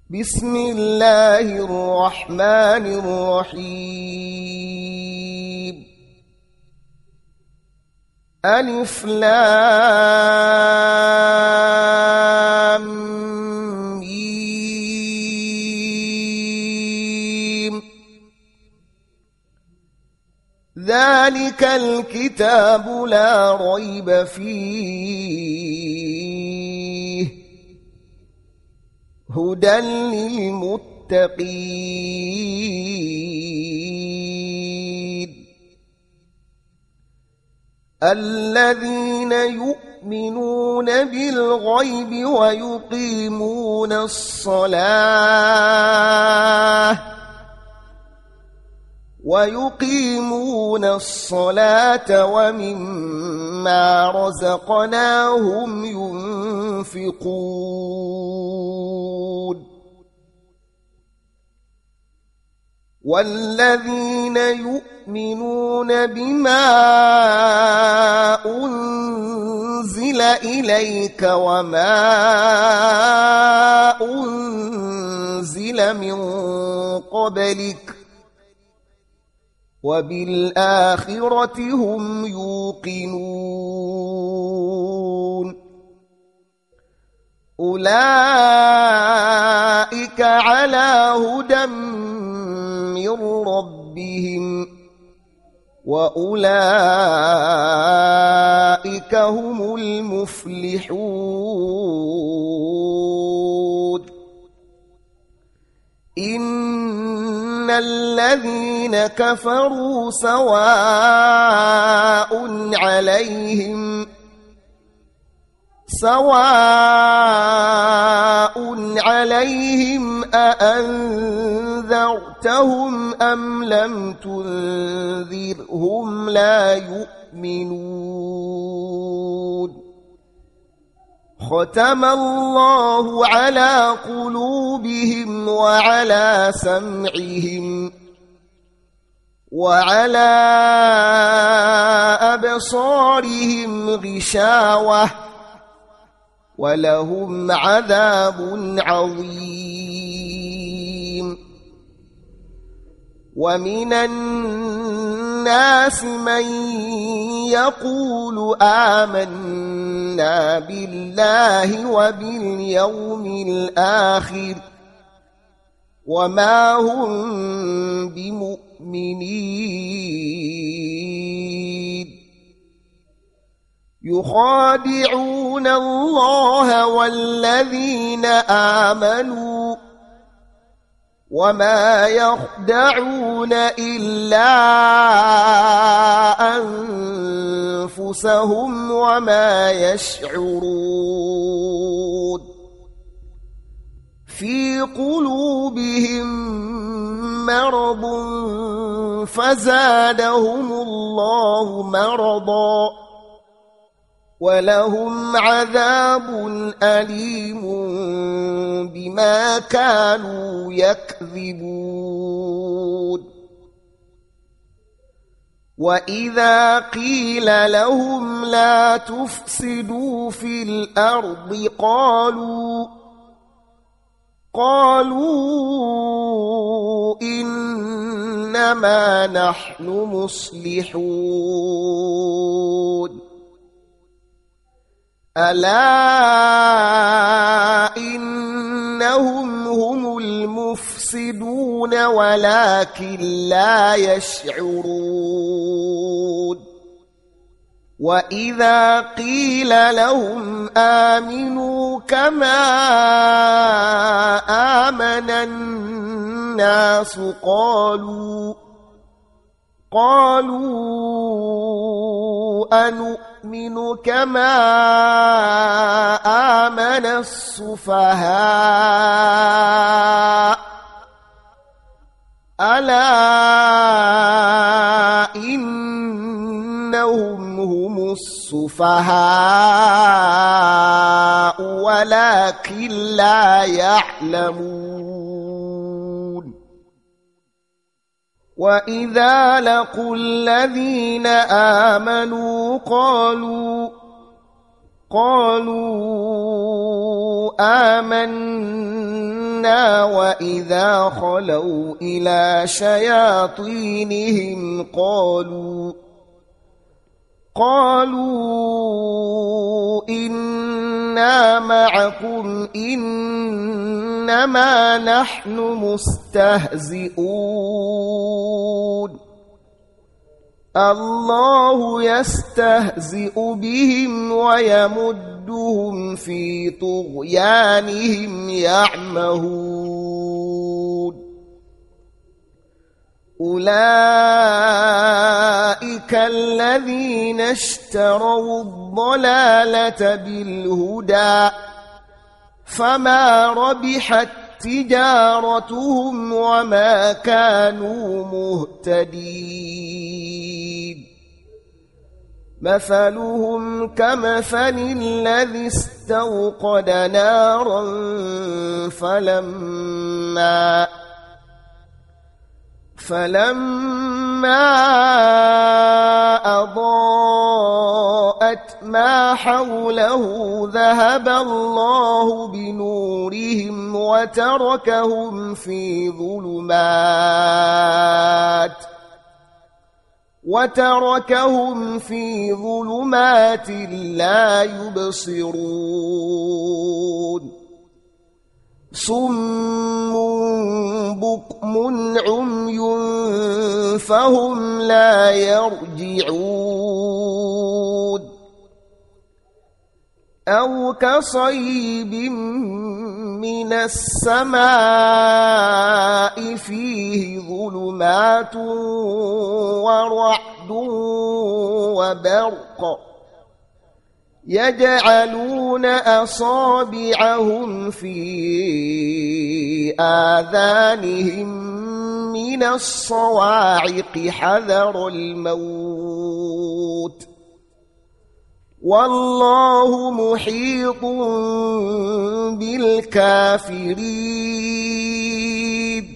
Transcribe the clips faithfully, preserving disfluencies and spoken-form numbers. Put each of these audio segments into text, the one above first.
بسم الله الرحمن الرحيم ألف لام ميم ذلك الكتاب لا ريب فيه هدى للمتقين الذين يؤمنون بالغيب ويقيمون الصلاة ويقيمون الصلاة ومما رزقناهم ينفقون والذين يؤمنون بما أنزل إليك وما أنزل من قبلك وبالآخرة هم يوقنون أولئك على هدى من ربهم وأولئك هم المفلحون إن الذين كفروا سواء عليهم سواء عليهم أأنذرتهم أم لم تنذرهم لا يؤمنون ختم الله على قلوبهم وعلى سمعهم وعلى أبصارهم غشاوة ولهم عذاب عظيم ومن الناس من يقول آمنا بالله وباليوم الآخر وما هم بمؤمنين يخادعون الله والذين آمنوا وما يخدعون إلا أنفسهم وما يشعرون في قلوبهم مرض فزادهم الله مرضا ولهم عذاب أليم بما كانوا يكذبون وإذا قيل لهم لا تفسدوا في الأرض قالوا قالوا إنما نحن مصلحون ألا إنهم هم المفسدون ولكن لا يشعرون وإذا قيل لهم آمنوا كما آمن الناس قالوا قالوا أنؤمن كما آمن السفهاء ألا إنهم هم السفهاء ولكن لا يعلمون وإذا لقوا الذين آمنوا قالوا قالوا آمنا وإذا خلوا إلى شياطينهم قالوا قالوا إنا معكم إنما نحن مستهزئون الله يستهزئ بهم ويمدهم في طغيانهم يعمهون أولئك الذين اشتروا الضلالة بالهدى فما ربحت تجارتهم وما كانوا مهتدين مثلهم كمثل الذي استوقد نارا فلما فلما أضاءت ما حوله ذهب الله بنورهم وتركهم في ظلمات وتركهم في ظلمات لا يبصرون صم بكم عمي فهم لا يرجعون أو كصيب من السماء فيه ظلمات ورعد وبرق يجعلون أصابعهم في آذانهم من الصواعق حذر الموت والله محيط بالكافرين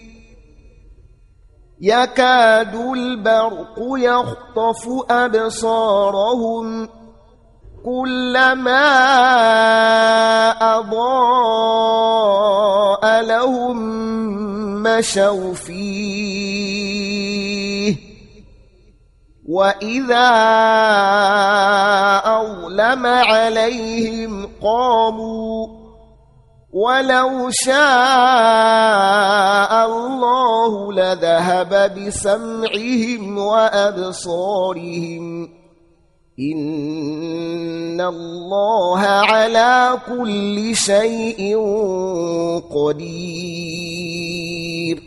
يكاد البرق يخطف أبصارهم كلما أضاء لهم مشوا فيه وإذا أظلم عليهم قاموا ولو شاء الله لذهب بسمعهم وأبصارهم إن الله على كل شيء قدير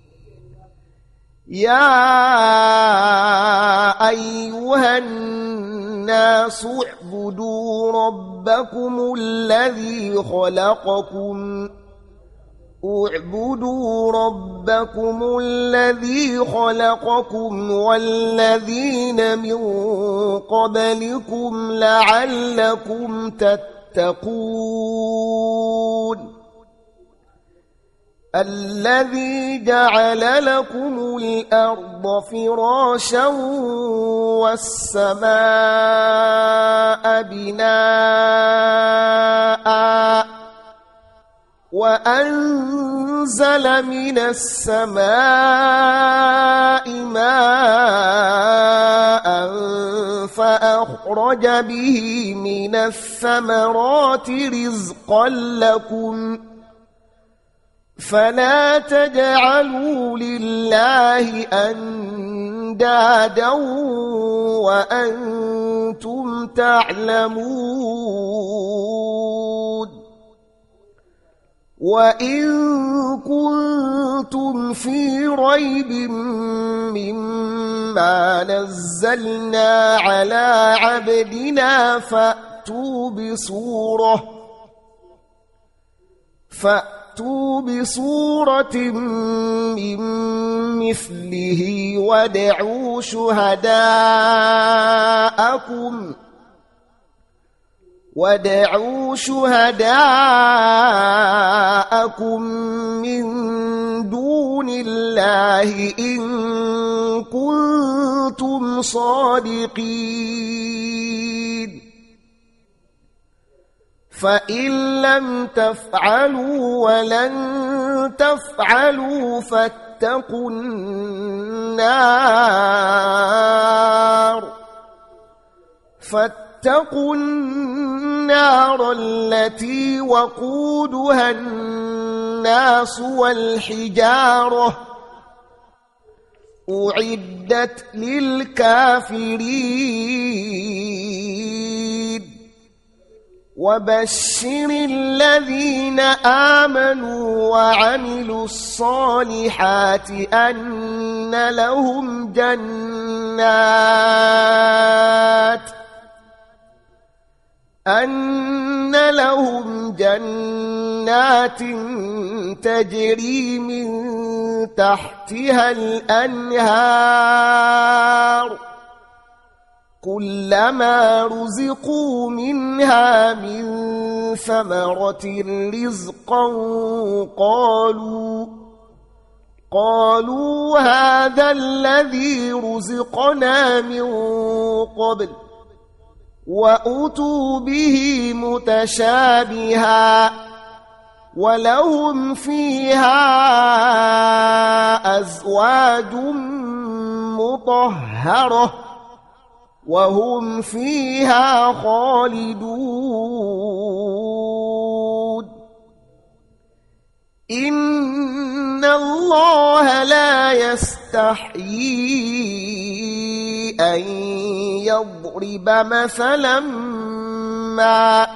يا أيها الناس اعبدوا ربكم الذي خلقكم اعبدوا ربكم الذي خلقكم والذين من قبلكم لعلكم تتقون الذي جعل لكم الأرض فراشا والسماء بناءً وأنزل من السماء ماء فأخرج به من الثمرات رزقا لكم فلا تجعلوا لله أندادا وأنتم تعلمون وإن كنتم في ريب مما نزلنا على عبدنا فأتوا بصورة فأتوا بصورة من مثله وادعوا شهداءكم وادعوا شهداءكم من دون الله إن كنتم صادقين فإن لم تفعلوا ولن تفعلوا فاتقوا النار فاتقوا النار التي وقودها الناس والحجارة أعدت للكافرين وبشر الذين آمنوا وعملوا الصالحات أن لهم جنات أن لهم جنات تجري من تحتها الأنهار كلما رزقوا منها من ثمرة رزقا قالوا قالوا هذا الذي رزقنا من قبل وأتوا به متشابها ولهم فيها أزواج مطهرة وهم فيها خالدون إن الله لا يستحيي أن يضرب مثلا ما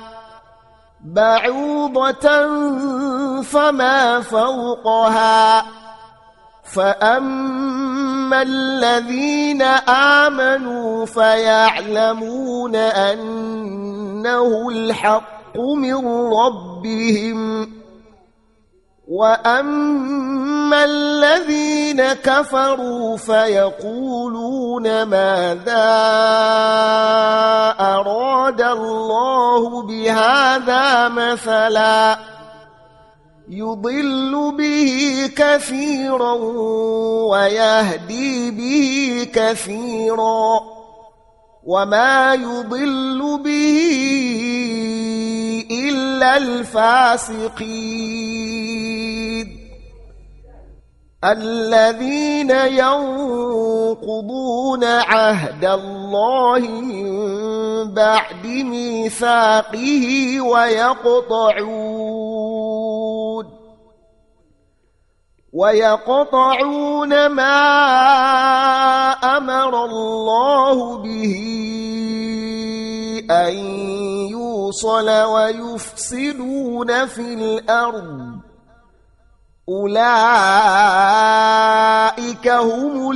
بعوضة فما فوقها فأما الذين آمنوا فيعلمون أنه الحق من ربهم وأما الذين كفروا فيقولون ماذا أراد الله بهذا مثلا يضل به كثيرا ويهدي به كثيرا وما يضل به إلا الفاسقين الذين ينقضون عهد الله من بعد ميثاقه ويقطعون ويقطعون ما أمر الله به أن يوصل ويفسدون في الأرض أولئك هم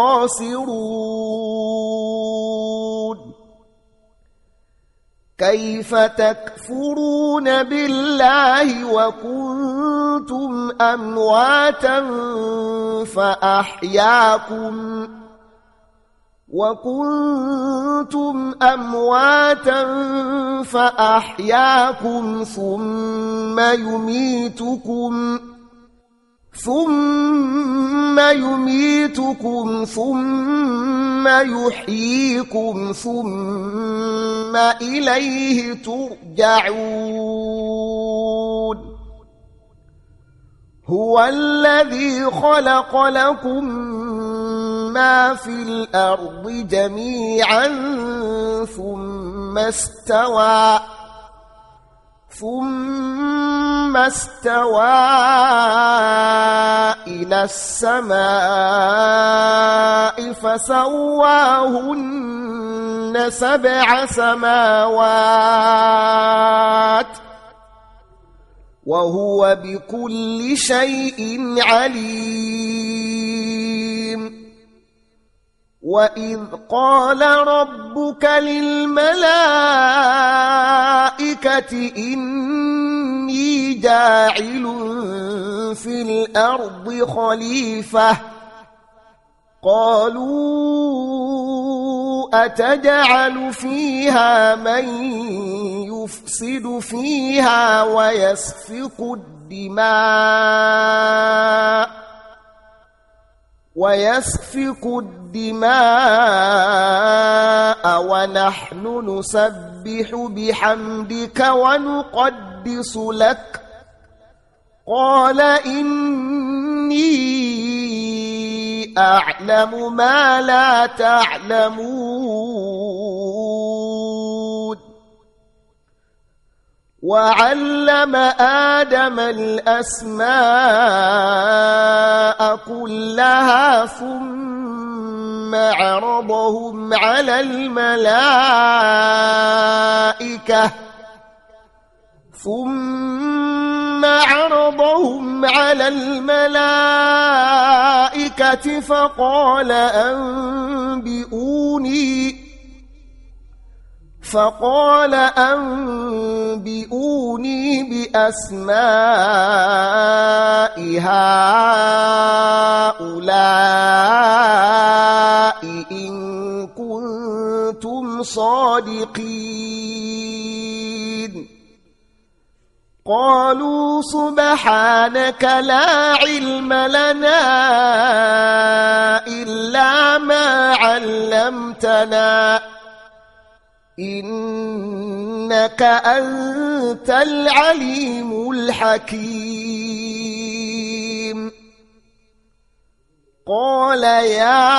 الخاسرون كيف تكفرون بالله وكنتم أمواتا فأحياكم وكنتم أمواتا فأحياكم ثم يميتكم ثم يميتكم ثم يحييكم ثم إليه ترجعون هو الذي خلق لكم ما في الأرض جميعا ثم استوى ثم استوى إلى السماء فسواهن سبع سماوات وهو بكل شيء عليم وإذ قال ربك للملائكة إني جاعل في الأرض خليفة قالوا أتجعل فيها من يفسد فيها ويسفك الدماء ويسفك الدماء ونحن نسبح بحمدك ونقدس لك قال إن أعلم ما لا تعلمون وعلم آدم الأسماء كلها ثم عرضهم على الملائكة ثم عرضهم على الملائكة فقال أنبئوني فقال أنبئوني بأسماء هؤلاء إن كنتم صادقين قالوا سبحانك لا علم لنا إلا ما علمتنا إنك أنت العليم الحكيم قال يا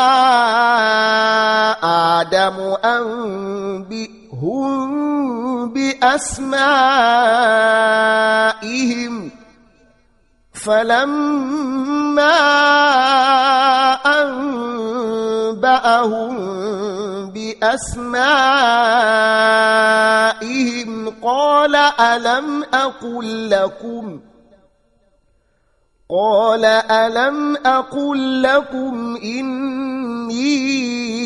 آدم أنبئهم بأسمائهم فلما أنبأهم بأسمائهم قال ألم أقل لكم قال ألم أقل لكم إني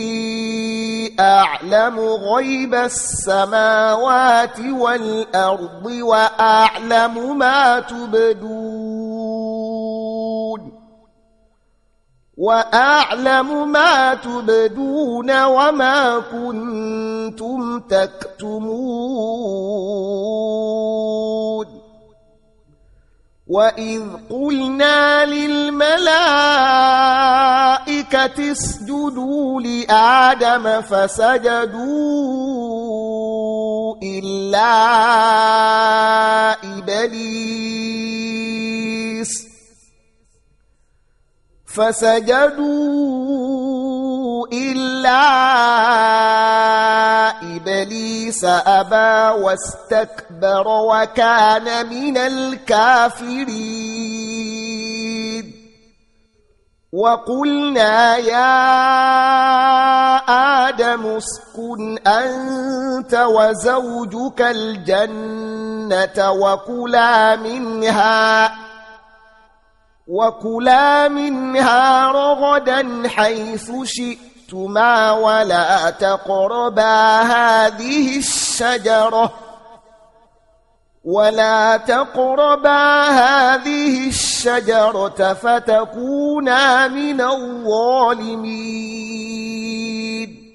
أعلم غيب السماوات والأرض وأعلم ما تبدون وأعلم ما تبدون وما كنتم تكتمون وإذ قلنا للملائكة اسجدوا لآدم فسجدوا إلا إبليس فسجدوا إلا إبليس أبى واستكبر وكان من الكافرين وقلنا يا آدم اسكن أنت وزوجك الجنة وكلا منها وكلا منها رغدا حيث شئتما ولا تقربا هذه الشجرة ولا تقربا هذه الشجرة فتكونا من الظالمين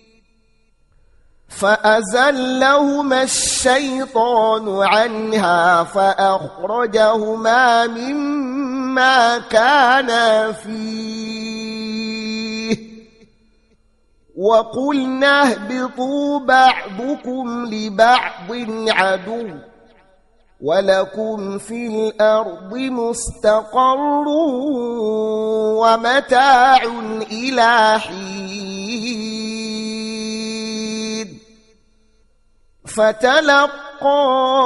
فأزلهما الشيطان عنها فأخرجهما مما كانا فيه وقلنا اهبطوا بعضكم لبعض عدو ولكم في الأرض مستقر ومتاع إلى حين فتلقى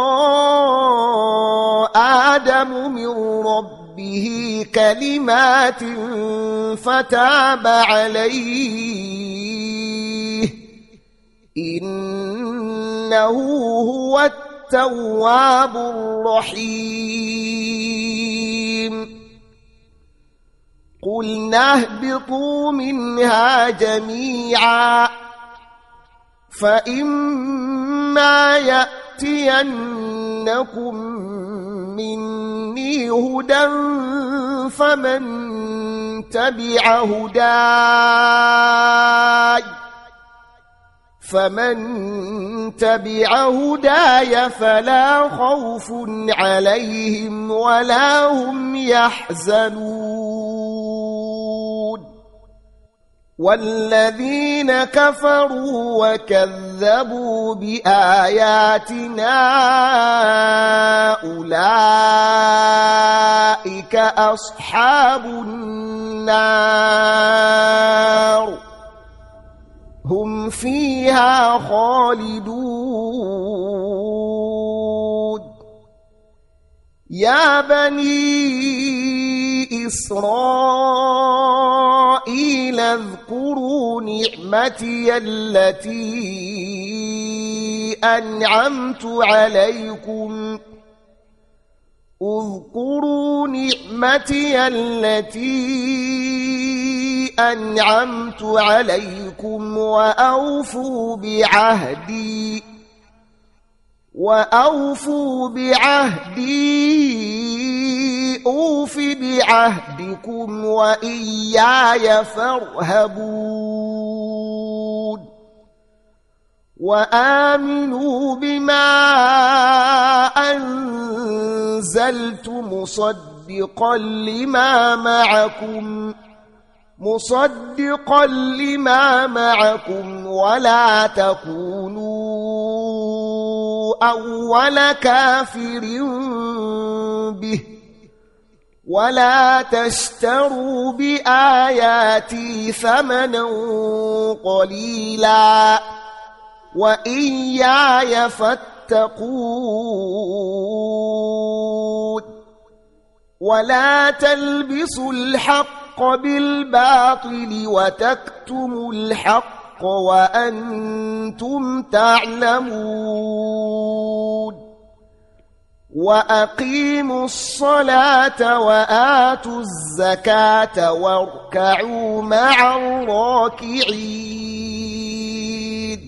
آدم من ربه كلمات فتاب عليه إنه هو التواب الرحيم قلنا اهبطوا منها جميعا فإما يأتينكم مني هدى فمن تبع هداي فمن تبع هداي فلا خوف عليهم ولا هم يحزنون والذين كفروا وكذبوا بآياتنا أولئك أولئك أصحاب النار هم فيها خالدون يا بني إسرائيل اذكروا نعمتي التي أنعمت عليكم اذكروا نعمتي التي أنعمت عليكم وأوفوا بعهدي وأوفوا بعهدي أوف بعهدكم وإياي فارهبون وآمنوا بما أنزلت مصدقا لما معكم مصدقا لما معكم ولا تكونوا أول كافر به ولا تشتروا بآياتي ثمنا قليلا وإياي فاتقون ولا تلبسوا الحق بالباطل وتكتموا الحق وأنتم تعلمون وأقيموا الصلاة وآتوا الزكاة واركعوا مع الراكعين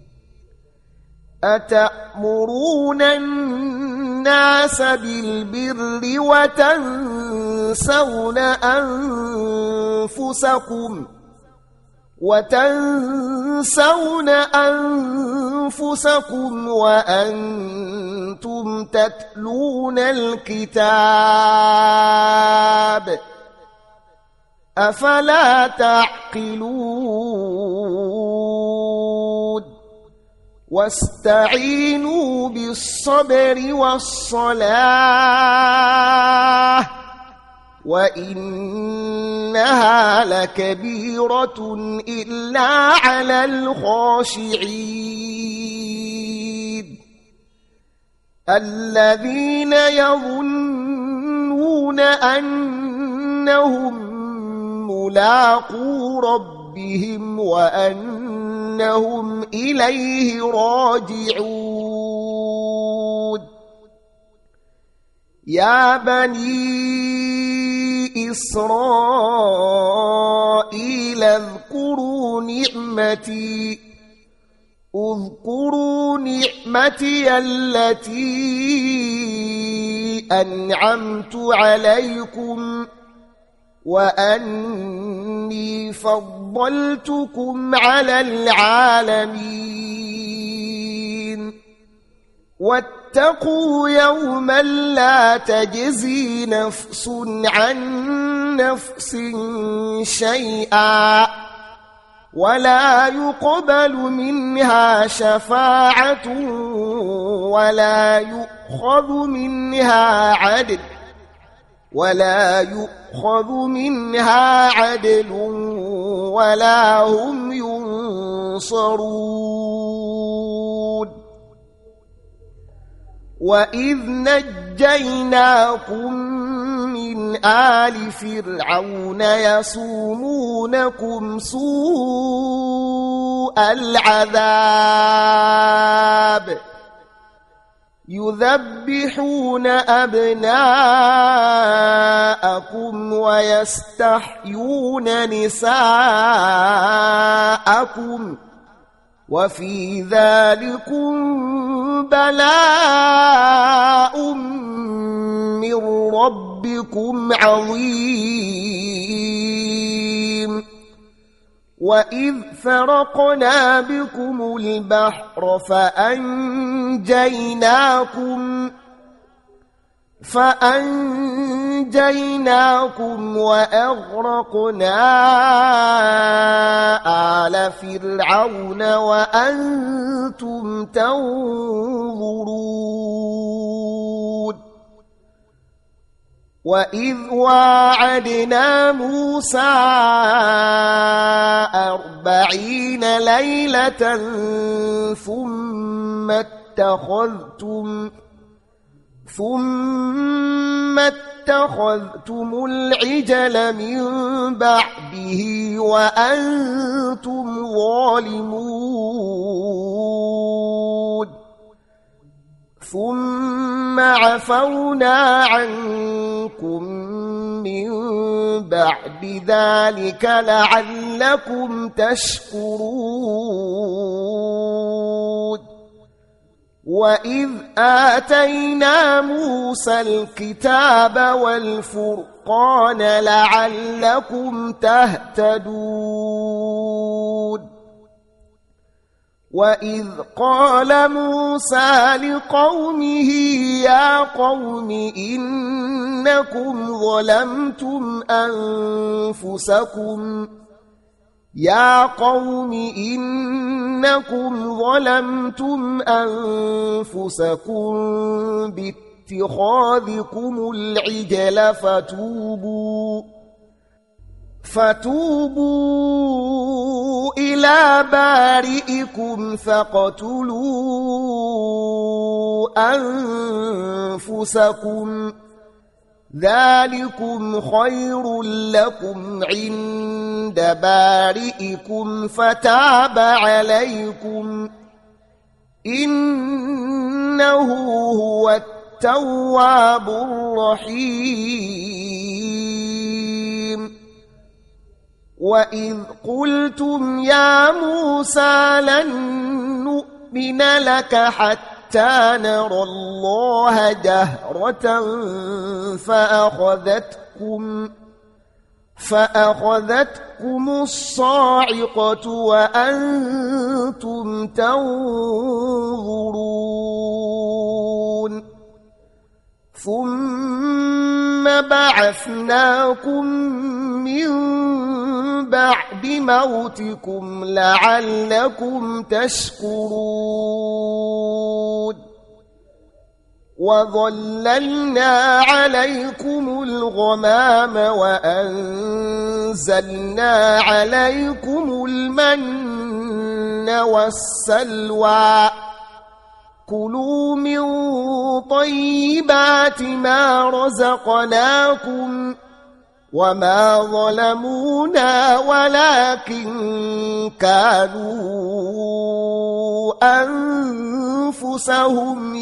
أتأمرون الناس بالبر وتنسون أنفسكم وتنسون أنفسكم وأنتم تتلون الكتاب أفلا تعقلون واستعينوا بالصبر والصلاة وإنها لكبيرة إلا على الخاشعين الذين يظنون أنهم ملاقو ربهم وأنهم إليه راجعون يا بني إسرائيل اذكروا نعمتي اذكروا نعمتي التي أنعمت عليكم وأني فضلتكم على العالمين واتقوا يوما لا تجزي نفس عن نفس شيئا ولا يقبل منها شفاعة ولا يؤخذ منها عدل ولا يؤخذ منها عدل ولا هم ينصرون وإذ نجيناكم من آل فرعون يسومونكم سوء العذاب يذبحون أبناءكم ويستحيون نساءكم وفي ذلكم بلاء من ربكم عظيم وإذ فرقنا بكم البحر فأنجيناكم فأنجيناكم وأغرقنا آل فرعون وأنتم تنظرون وإذ واعدنا موسى أربعين ليلة ثم اتخذتم ثم اتخذتم العجل من بعده وأنتم ظالمون ثم عفونا عنكم من بعد ذلك لعلكم تشكرون وإذ آتينا موسى الكتاب والفرقان لعلكم تهتدون وإذ قال موسى لقومه يا قوم إنكم ظلمتم أنفسكم يا قوم إنكم ظلمتم أنفسكم باتخاذكم العجل فتوبوا فتوبوا إلى بارئكم فاقتلوا أنفسكم ذلكم خير لكم عند بارئكم فتاب عليكم إنه هو التواب الرحيم وإذ قلتم يا موسى لن نؤمن لك حتى نرى الله جهرة فأخذتكم فأخذتكم الصاعقة وأنتم تنظرون ثم بعثناكم من بعد موتكم لعلكم تشكرون وظللنا عليكم الغمام وأنزلنا عليكم المن والسلوى كلوا من طيبات ما رزقناكم وما ظلمونا ولكن كانوا أنفسهم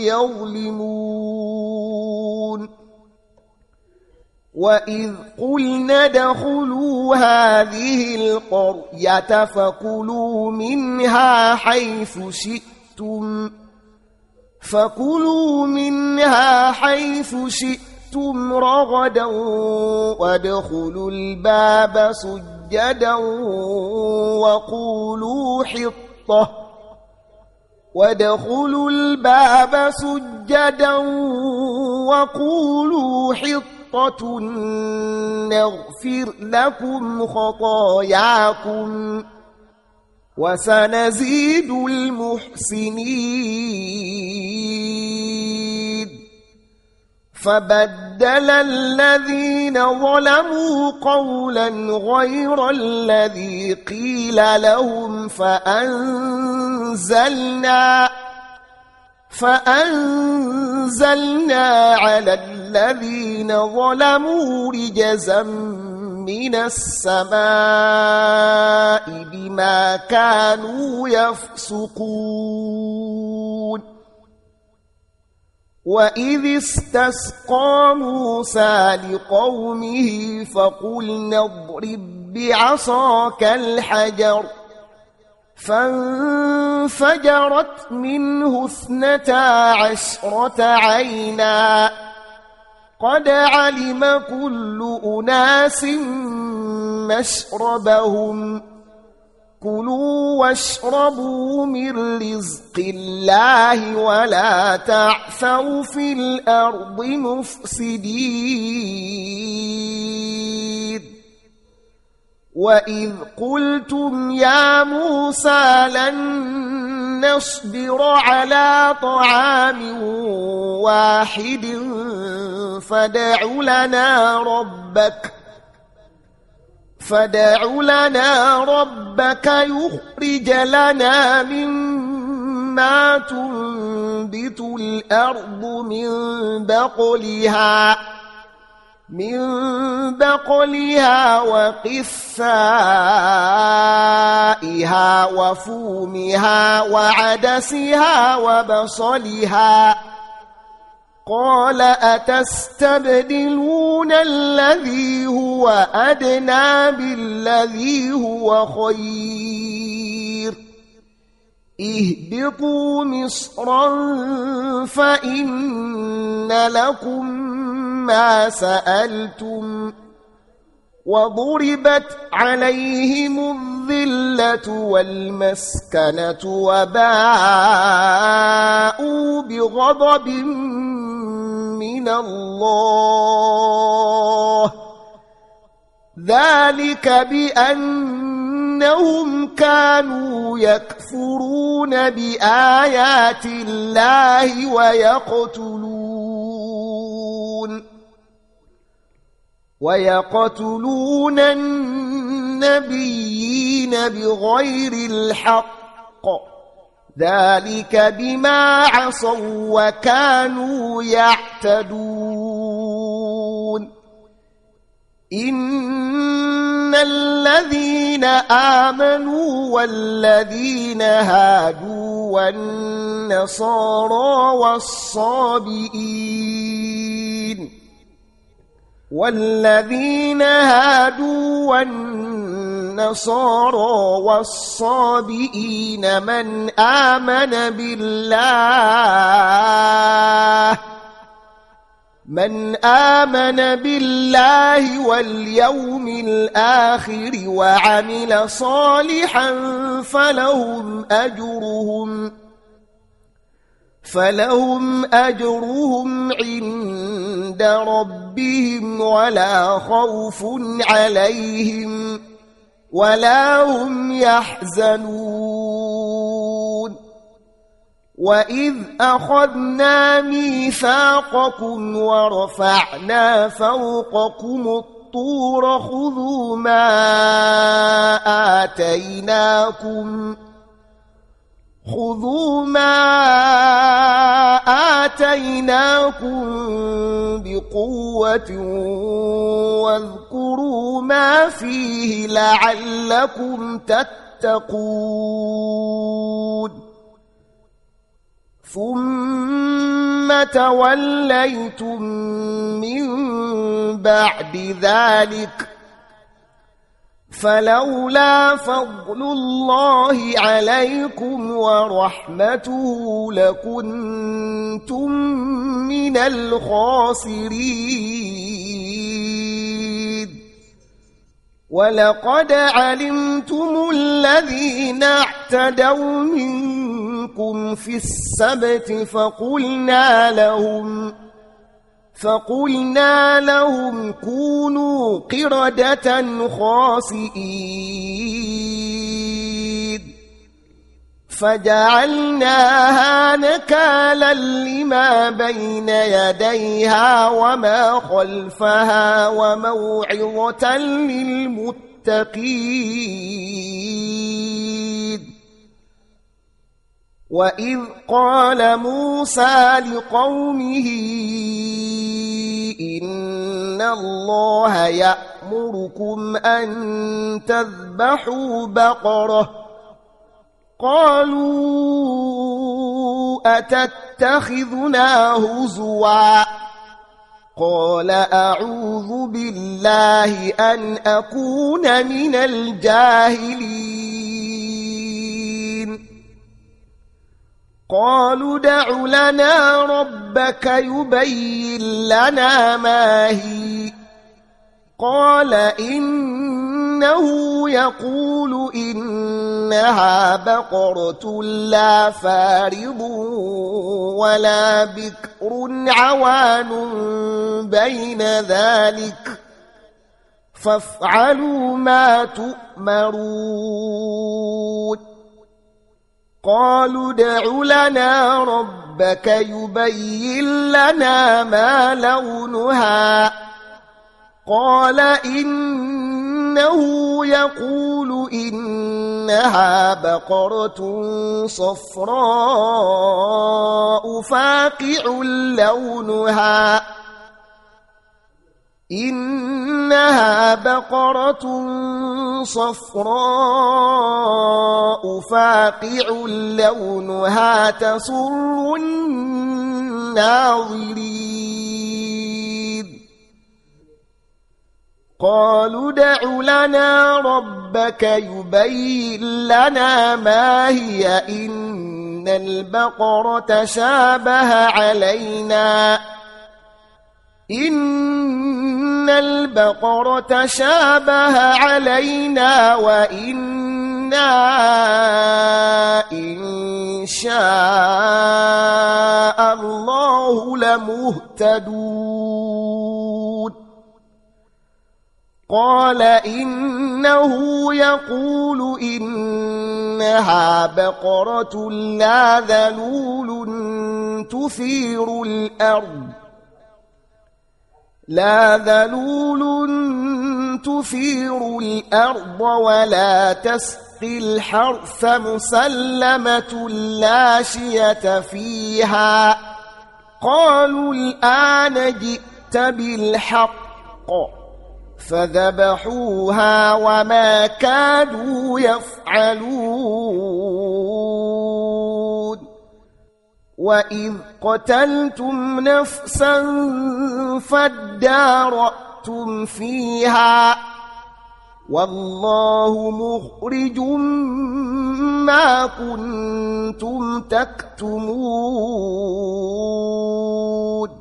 يظلمون وإذ قلنا ادخلوا هذه القرية فكلوا منها حيث شئتم فكلوا منها حيث شئتم رغدا وادخلوا الباب سجدا وقولوا حطة وادخلوا الباب سجدا وقولوا حطة نغفر لكم خطاياكم وسنزيد المحسنين فبدل الذين ظلموا قولا غير الذي قيل لهم فأنزلنا فأنزلنا على الذين ظلموا رجزا من السماء بما كانوا يفسقون وإذ استسقى موسى لقومه فقلنا اضرب بعصاك الحجر فانفجرت منه اثنتا عشرة عينا قد علم كل أناس مشربهم كلوا واشربوا من رزق الله ولا تعثوا في الأرض مفسدين وإذ قلتم يا موسى لن نصبر على طعام واحد فادع لنا ربك فادع لنا ربك يخرج لنا مما تنبت الأرض من بقلها من بقلها وقثائها وفومها وعدسها وبصلها قال أتستبدلون الذي هو أدنى بالذي هو خير اهبطوا مصرا فإن لكم ما سألتم وضربت عليهم الذلة والمسكنة وباءوا بغضب من الله ذلك بأنهم كانوا يكفرون بآيات الله ويقتلون ويقتلون النبيين بغير الحق ذلك بما عصوا وكانوا يعتدون إن الذين آمنوا والذين هادوا والنصارى والصابئين والذين هادوا والنصارى والصابئين من آمن بالله من آمن بالله واليوم الآخر وعمل صالحا فلهم أجرهم فلهم أجرهم عند ربهم ولا خوف عليهم ولا هم يحزنون وإذ أخذنا ميثاقكم ورفعنا فوقكم الطور خذوا ما آتيناكم خذوا ما آتيناكم بقوة واذكروا ما فيه لعلكم تتقون ثم توليتم من بعد ذلك فلولا فضل الله عليكم ورحمته لكنتم من الخاسرين ولقد علمتم الذين اعتدوا منكم في السبت فقلنا لهم فقلنا لهم كونوا قردة خاسئين فجعلناها نكالا لما بين يديها وما خلفها وموعظة للمتقين وإذ قال موسى لقومه إن الله يأمركم أن تذبحوا بقرة قالوا أتتخذنا هزوا قال أعوذ بالله أن أكون من الجاهلين قالوا دع لنا ربك يبين لنا ما هي قال إنه يقول إنها بقرة لا فارض ولا بكر عوان بين ذلك فافعلوا ما تؤمرون قالوا ادع لنا ربك يبين لنا ما لونها قال إنه يقول إنها بقرة صفراء فاقع لونها إنها بقرة صفراء فاقع لونها تسر الناظرين قالوا ادع لنا ربك يبين لنا ما هي إن البقرة شابه علينا إن البقرة شابه علينا وإنا إن شاء الله لمهتدون قال إنه يقول إنها بقرة لا ذلول تثير الأرض لا ذلول تثير الأرض ولا تسقي الحرث مسلمة لا شية فيها قالوا الآن جئت بالحق فذبحوها وما كادوا يفعلون وإذ قتلتم نفسا فادارأتم فيها والله مخرج ما كنتم تكتمون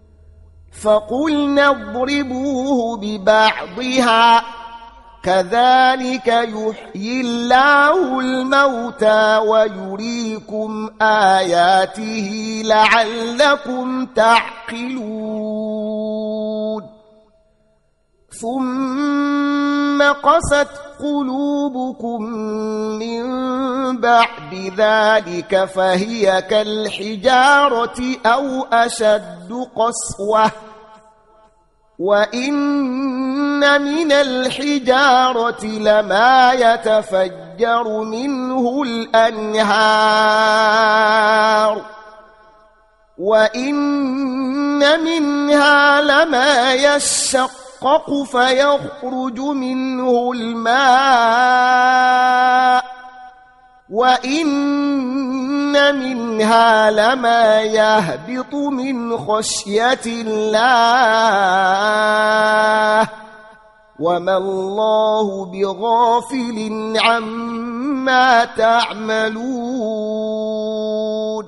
فقلنا اضربوه ببعضها كذلك يحيي الله الموتى ويريكم آياته لعلكم تعقلون ثم قست قلوبكم من بعد ذلك فهي كالحجارة أو أشد قسوة وإن من الحجارة لما يتفجر منه الأنهار وإن منها لما يشقق فيخرج منه الماء وإن منها لما يهبط من خشية الله وما الله بغافل عما تعملون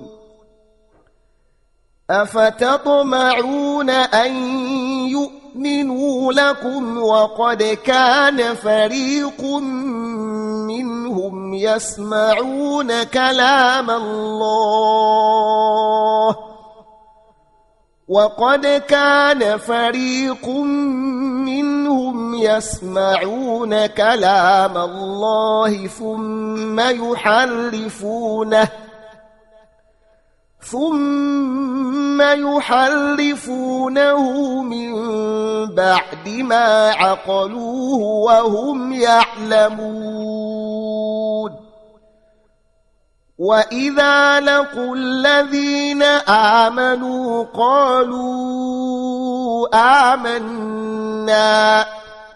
أفتطمعون أن يؤمنوا لكم وقد كان فريق منهم يسمعون كلام الله وقد كان فريق منهم يسمعون كلام الله ثم يحرفونه ثم يحرفونه من بعد ما عقلوه وهم يعلمون وإذا لقوا الذين آمنوا قالوا آمنا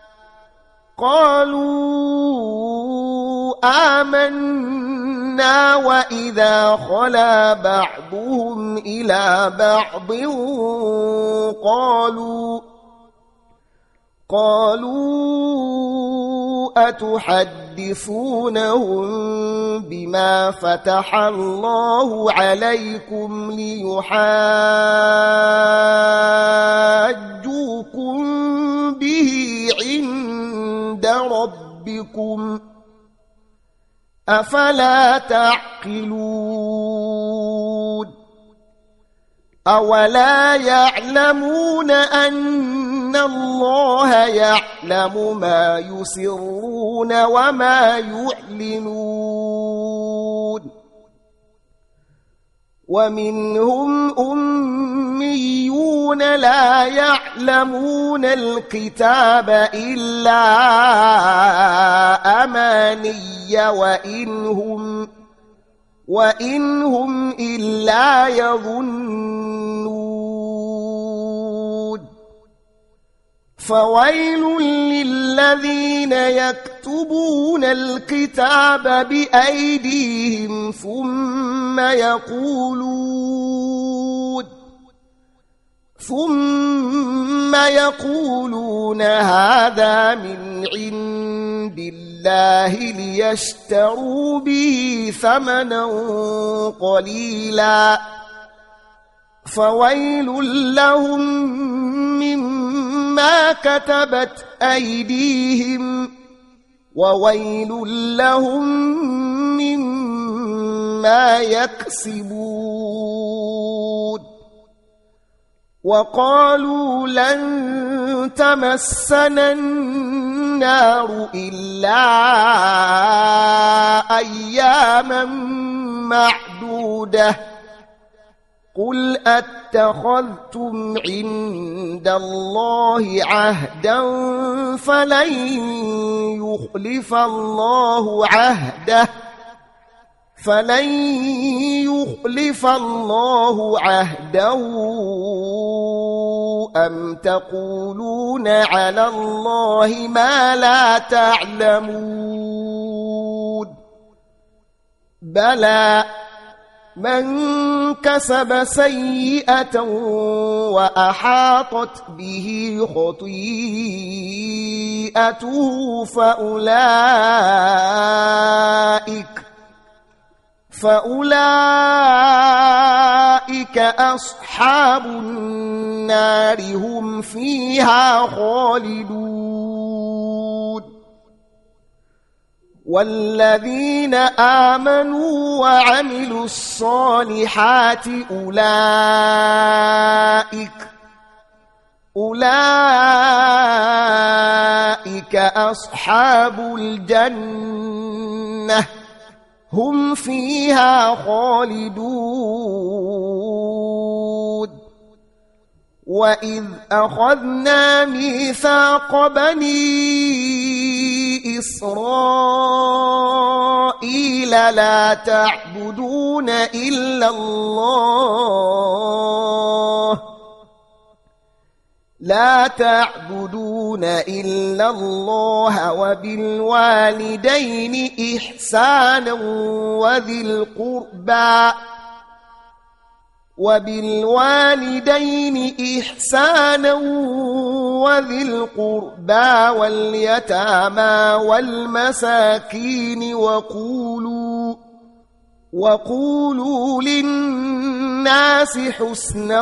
قالوا آمنا وإذا خلا بعضهم إلى بعض قالوا قالوا أتحدثونهم بما فتح الله عليكم ليحاجوكم به عند ربكم أفلا تعقلون أولا يعلمون أن الله يعلم ما يسرون وما يعلنون ومنهم أميون لا يعلمون الكتاب إلا أماني وإنهم وإنهم إلا يظنون فويل للذين يكتبون الكتاب بأيديهم ثم يقولون ثم يقولون هذا من عند الله ليشتروا به ثمنا قليلا فويل لهم مما كتبت أيديهم وويل لهم مما يكسبون وقالوا لن تمسنا النار إلا أياما معدودة قل أتخذتم عند الله عهدا فلن يخلف الله عهده فلن يخلف الله عهده أم تقولون على الله ما لا تعلمون بلى من كسب سيئة وأحاطت به خطيئته فأولئك فأولئك أصحاب النار هم فيها خالدون والذين آمنوا وعملوا الصالحات أولئك أولئك أصحاب الجنة هم فيها خالدون وإذ أخذنا ميثاق بني إسرائيل لا تعبدون إلا الله لا تعبدون إلا الله وبالوالدين إحسانا وذي القربى وبالوالدين إحسانا وذي القربى واليتامى والمساكين وقولوا وقولوا للناس حسنا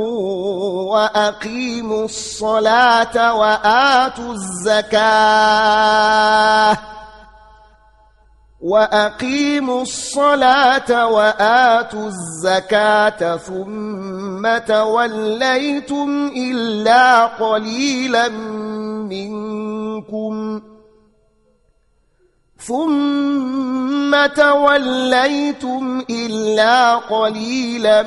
وأقيموا الصلاة وآتوا الزكاة وأقيموا الصلاة وآتوا الزكاة ثم توليتم إلا قليلا منكم ثم توليتم إلا قليلا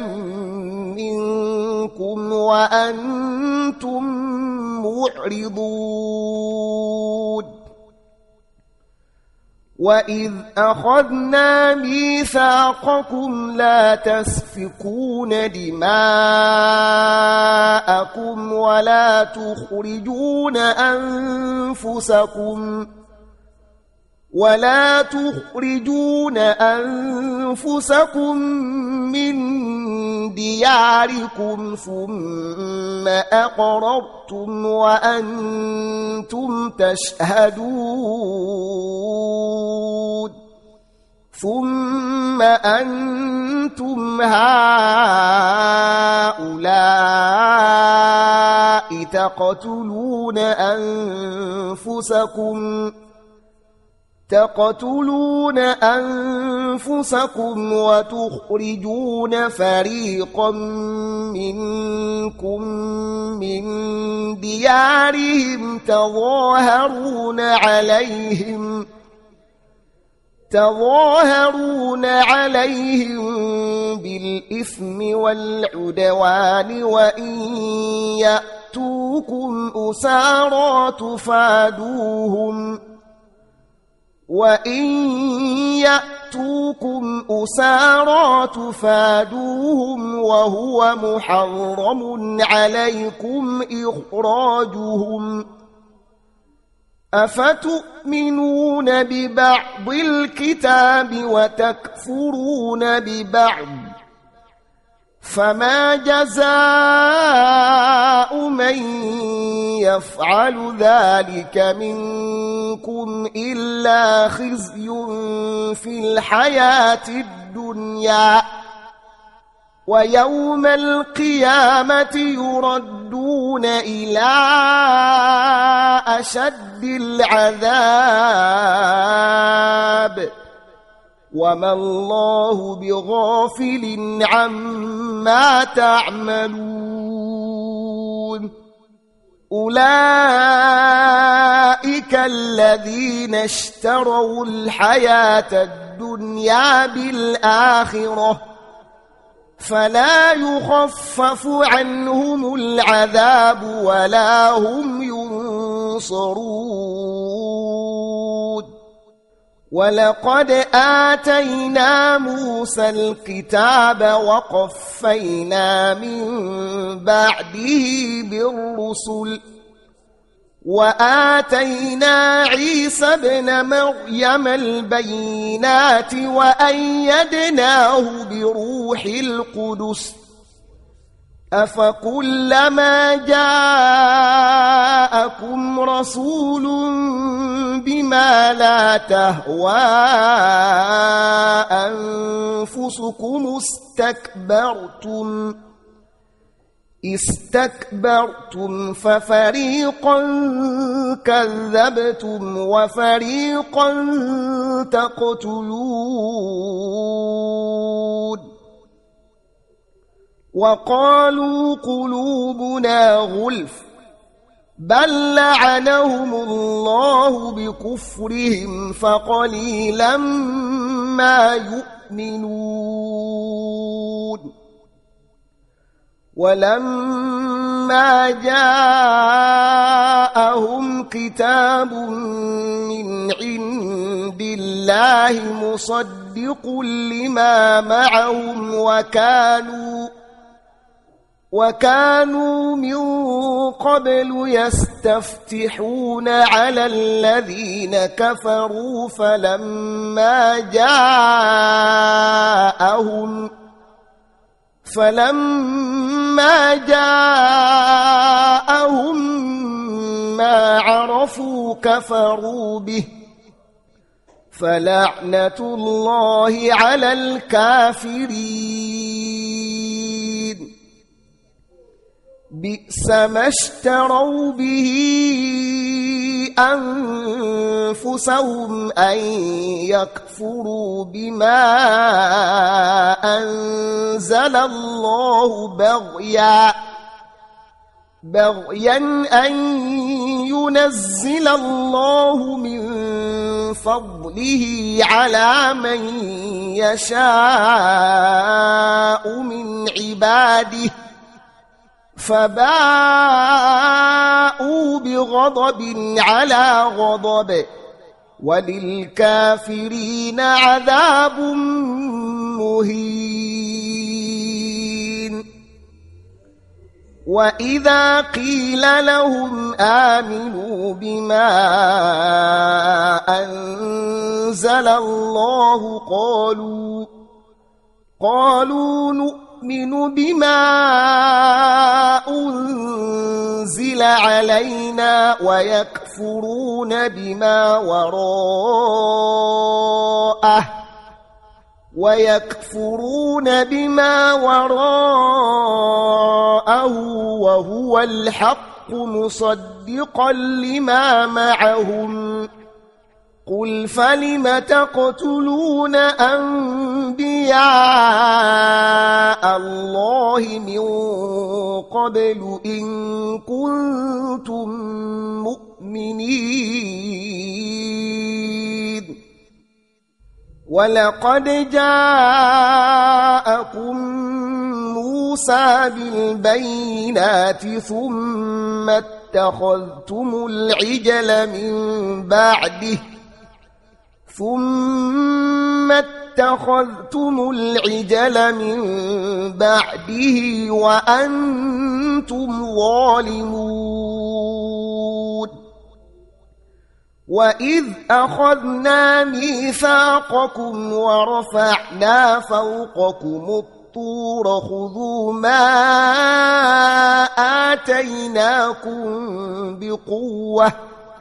منكم وأنتم معرضون وإذ أخذنا ميثاقكم لا تسفكون دماءكم ولا تخرجون أنفسكم ولا تخرجون أنفسكم من دياركم ثم أقررتم وأنتم تشهدون ثم أنتم هؤلاء تقتلون أنفسكم تقتلون أنفسكم وتخرجون فريقا منكم من ديارهم تظاهرون عليهم تظاهرون عليهم بالإثم والعدوان وإن يأتوكم أسارى تفادوهم وإن يأتوكم أسارى تفادوهم وهو محرم عليكم إخراجهم أفتؤمنون ببعض الكتاب وتكفرون ببعض فما جزاء من يفعل ذلك منكم إلا خزي في الحياة الدنيا ويوم القيامة يردون إلى أشد العذاب وما الله بغافل عما تعملون أولئك الذين اشتروا الحياة الدنيا بالآخرة فلا يخفف عنهم العذاب ولا هم ينصرون ولقد آتينا موسى الكتاب وقفينا من بعده بالرسل وآتينا عيسى ابن مريم البينات وأيدناه بروح القدس أفكلما جاءكم رسول بما لا تهوى أنفسكم استكبرتم استكبرتم ففريقا كذبتم وفريقا تقتلون وقالوا قلوبنا غلف بل لعنهم الله بكفرهم فقليلا ما يؤمنون ولما جاءهم كتاب من عند الله مصدق لما معهم وكانوا وكانوا من قبل يستفتحون على الذين كفروا فلما جاءهم فلما جاءهم ما عرفوا كفروا به فلعنة الله على الكافرين بئس ما اشتروا به أنفسهم أن يكفروا بما أنزل الله بغيا بغيا أن ينزل الله من فضله على من يشاء من عباده فباءوا بغضب على غضب وللكافرين عذاب مهين وإذا قيل لهم آمنوا بما أنزل الله قالوا قالوا نؤمن بما أنزل علينا ويكفرون بما وراءه ويكفرون بما وراءه وهو الحق مصدقا لما معهم قل فلم تقتلون أنبياء الله من قبل إن كنتم مؤمنين ولقد جاءكم موسى بالبينات ثم اتخذتم العجل من بعده ثم اتخذتم العجل من بعده وأنتم ظالمون وإذ أخذنا ميثاقكم ورفعنا فوقكم الطور خذوا ما آتيناكم بقوة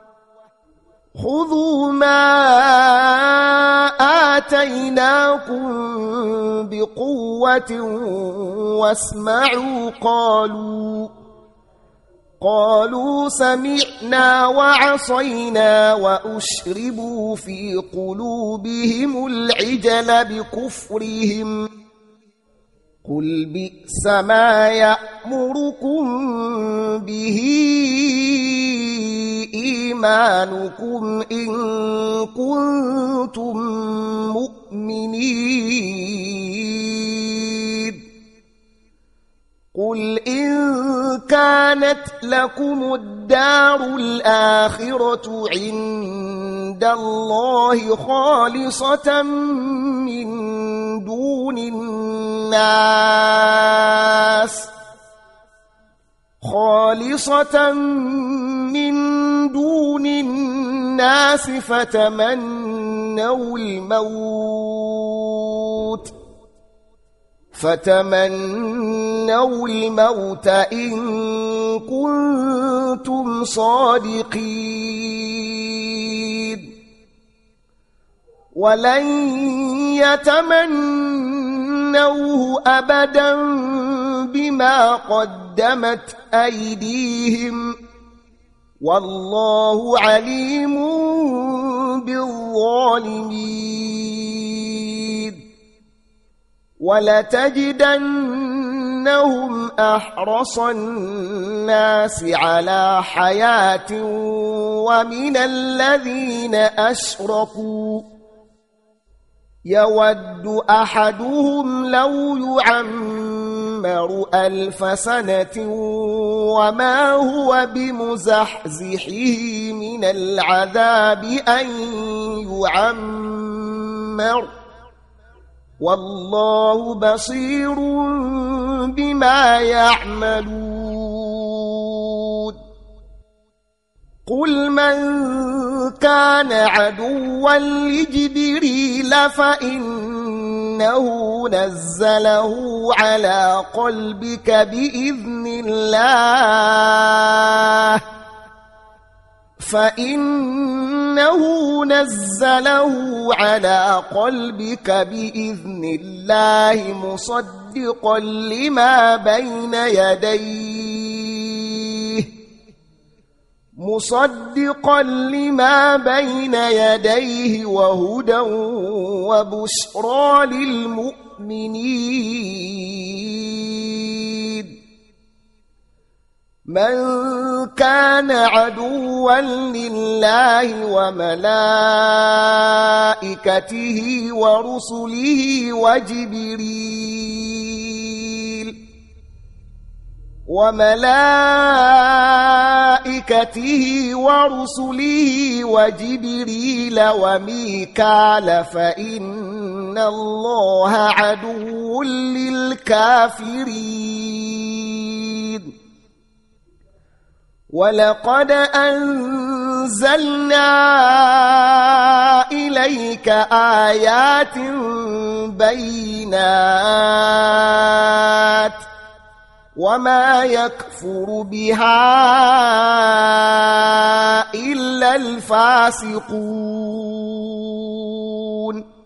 خذوا ما آتيناكم بقوة واسمعوا قالوا قالوا سمعنا وعصينا وأشربوا في قلوبهم العجل بكفرهم قل بئس ما يأمركم به إيمانكم إن كنتم مؤمنين قل إن كانت لكم الدار الآخرة عند الله خالصة من دون الناس خالصة من دون الناس فتمنوا الموت فتمنوا الموت إن كنتم صادقين ولن يتمنوه أبدا بما قدمت أيديهم والله عليم بالظالمين ولتجدنهم أحرص الناس على حياة ومن الذين أشركوا يود أحدهم لو يعمر ألف سنة وما هو بمزحزحه من العذاب أن يعمر والله بصير بما يعملون قل من كان عدوا لجبريل فإنه نزله على قلبك بإذن الله فإنه نزله على قلبك بإذن الله مصدقا لما بين يديه مصدقا لما بين يديه وهدى وبشرى للمؤمنين من كان عدوا لله وملائكته ورسله وجبريل وملائكته ورسله وجبريل وميكال فإن الله عدو للكافرين ولقد أنزلنا إليك آيات بينات وما يكفر بها إلا الفاسقون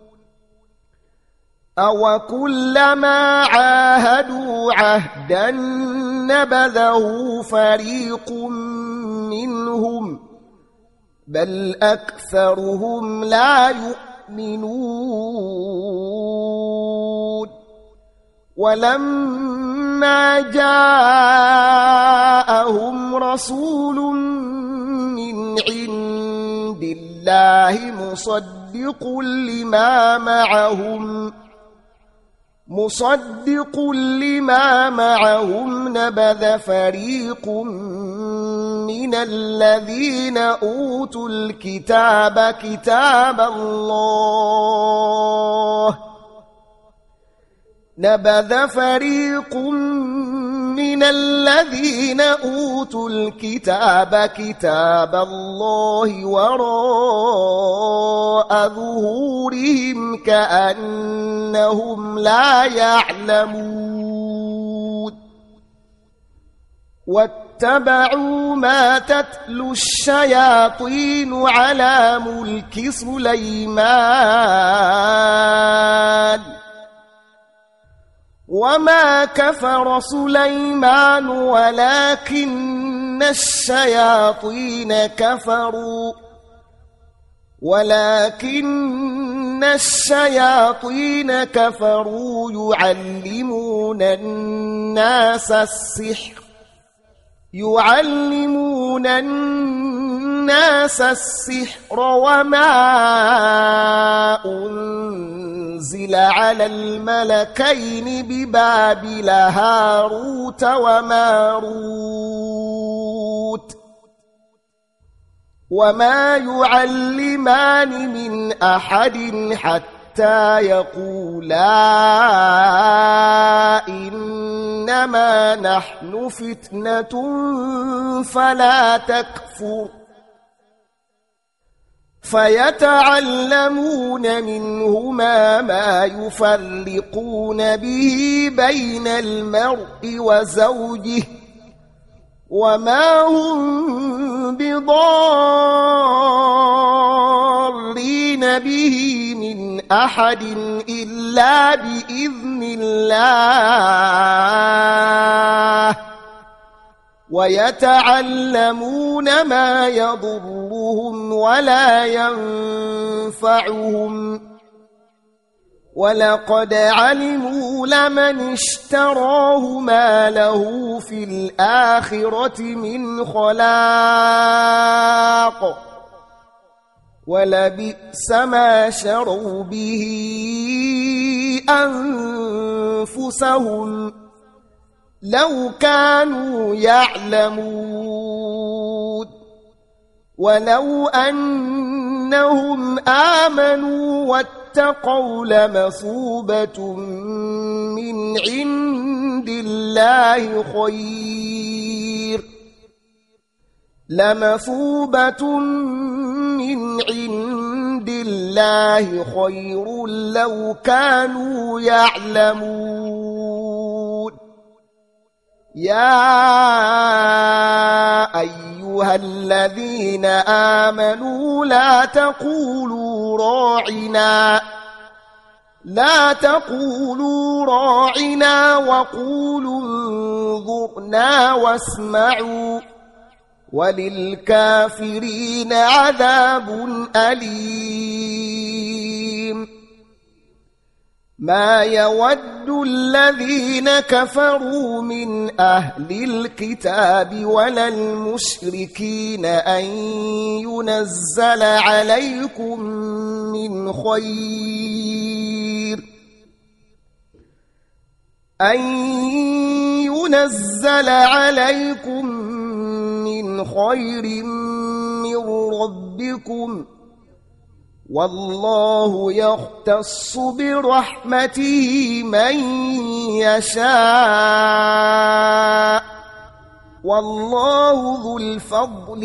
أو كلما عاهدوا عهدا نبذه فريق منهم بل أكثرهم لا يؤمنون ولما جاءهم رسول من عند الله مصدق مصدق لما معهم مصدق لما معهم نبذ فريق من الذين أوتوا الكتاب كتاب الله نبذ فريق من الذين أوتوا الكتاب كتاب الله وراء ظهورهم كأنهم لا يعلمون واتبعوا ما تتلو الشياطين على ملك سليمان وما كفر سليمان ولكن الشياطين كفروا ولكن الشياطين كفروا يعلمون الناس السحر يعلمون الناس السحر وما أنزل على الملكين ببابل هاروت وماروت وما يعلمان من أحد حتى يقولا إنما نحن فتنة فلا تكفر فيتعلمون منهما ما يفرقون به بين المرء وزوجه وما هم بضارين به من أحد إلا بإذن الله ويتعلمون ما يضرهم ولا ينفعهم ولقد علموا لمن اشتراه ما له في الآخرة من خلاق ولبئس ما شروا به أنفسهم لو كانوا يعلمون ولو أنهم آمنوا واتقوا لمثوبة من عند الله خير لمثوبة من عند الله خير لو كانوا يعلمون يا أيها الذين آمنوا لا تقولوا راعنا لا تقولوا راعنا وقولوا انظرنا واسمعوا وللكافرين عذاب أليم ما يود الذين كفروا من أهل الكتاب ولا المشركين أن ينزل عليكم من خير أن ينزل عليكم من خير من ربكم والله يختص برحمته من يشاء والله ذو الفضل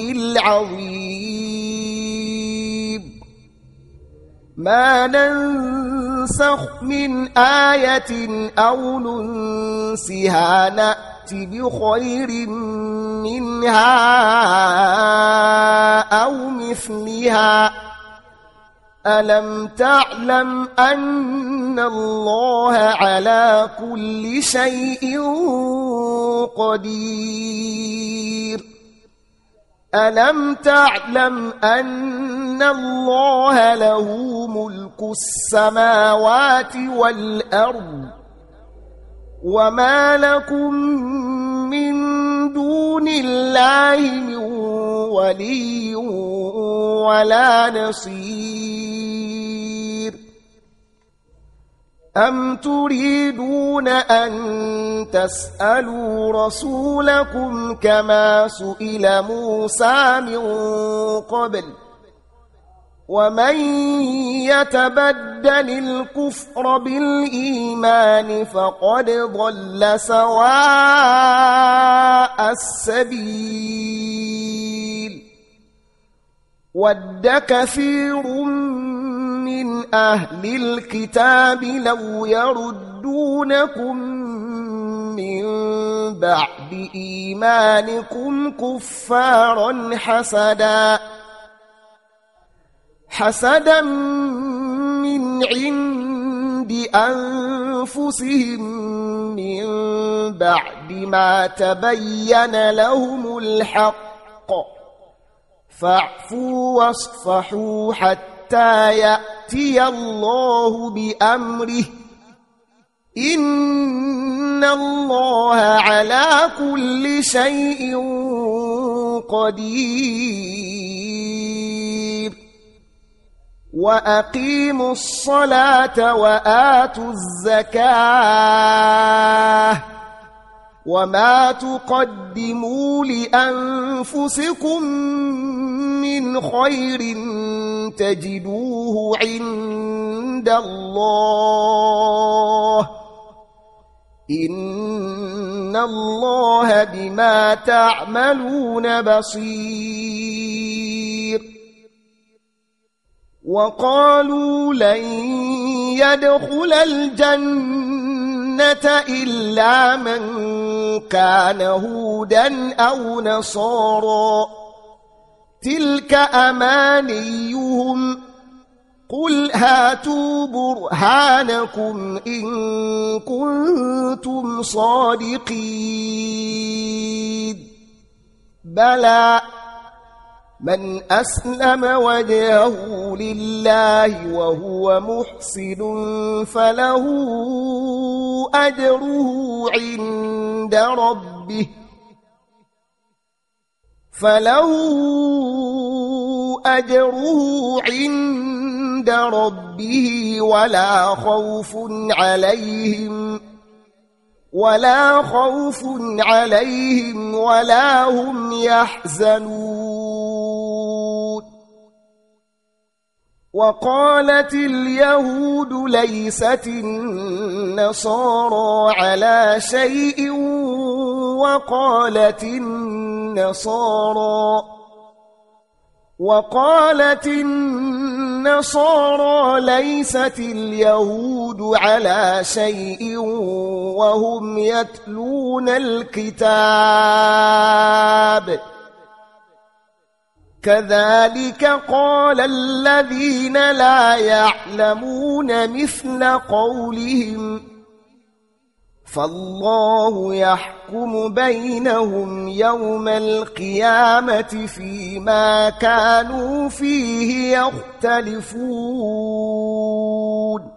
العظيم ما ننسخ من آية أو ننسها نأت بخير منها أو مثلها ألم تعلم أن الله على كل شيء قدير ألم تعلم أن الله له ملك السماوات والأرض وما لكم من دون الله من ولي ولا نصير أم تريدون أن تسألوا رسولكم كما سئل موسى من قبل ومن يتبدل الكفر بالإيمان فقد ضل سواء السبيل ود كثير من أهل الكتاب لو يردونكم من بعد إيمانكم كفارا حسدا حسدا من عند أنفسهم من بعد ما تبين لهم الحق فاعفوا واصفحوا حتى يأتي الله بأمره إن الله على كل شيء قدير وأقيموا الصلاة وآتوا الزكاة وما تقدموا لأنفسكم من خير تجدوه عند الله إن الله بما تعملون بصير وقالوا لن يدخل الجنة إلا من كان هودا أو نصارى تلك أمانيهم قل هاتوا برهانكم إن كنتم صادقين بلى من أسلم وجهه لله وهو محسن فله أجره عند ربه فله أجره عند ربه ولا خوف عليهم ولا خوف عليهم ولا هم يحزنون وقالت اليهود ليست النصارى على شيء وقالت النصارى وقالت النصارى ليست اليهود على شيء وهم يتلون الكتاب كذلك قال الذين لا يعلمون مثل قولهم فالله يحكم بينهم يوم القيامة فيما كانوا فيه يختلفون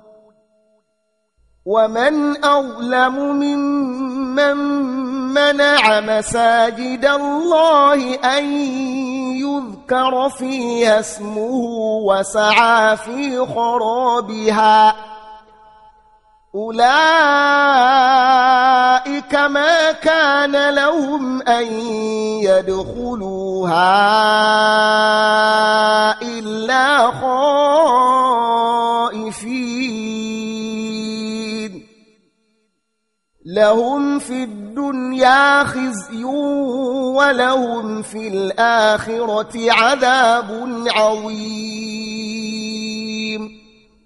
ومن أظلم ممن منع مساجد الله أن يذكر فيها اسمه وسعى في خرابها أولئك ما كان لهم أن يدخلوها إلا خائفين لهم في الدنيا خزي ولهم في الآخرة عذاب عظيم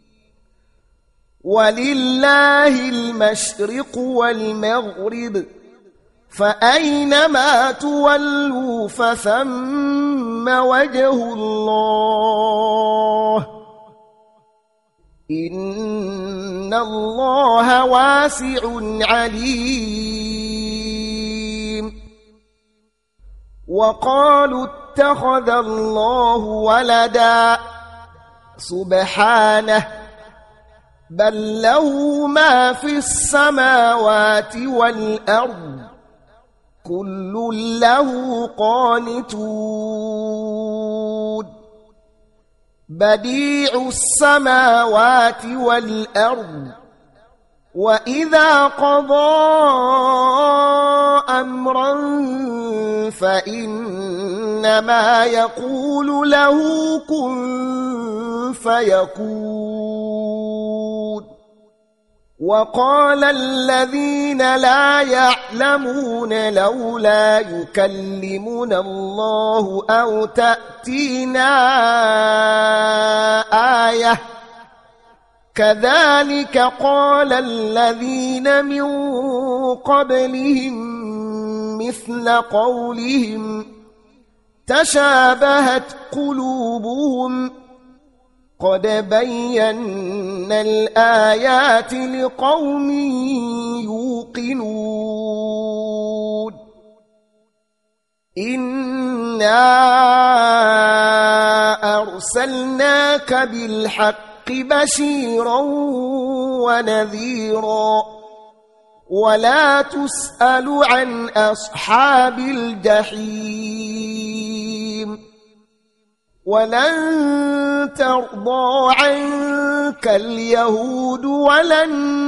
ولله المشرق والمغرب فأينما تولوا فثم وجه الله إن الله واسع عليم وقالوا اتخذ الله ولدا سبحانه بل له ما في السماوات والأرض كل له قانتون بديع السماوات والأرض وإذا قضى أمرا فإنما يقول له كن فيكون. وقال الذين لا يعلمون لولا يكلمنا الله أو تأتينا آية كذلك قال الذين من قبلهم مثل قولهم تشابهت قلوبهم قد بينا الآيات لقوم يوقنون. إنا أرسلناك بالحق بشيرا ونذيرا ولا تسأل عن أصحاب الجحيم. ولن ترضى عنك اليهود ولا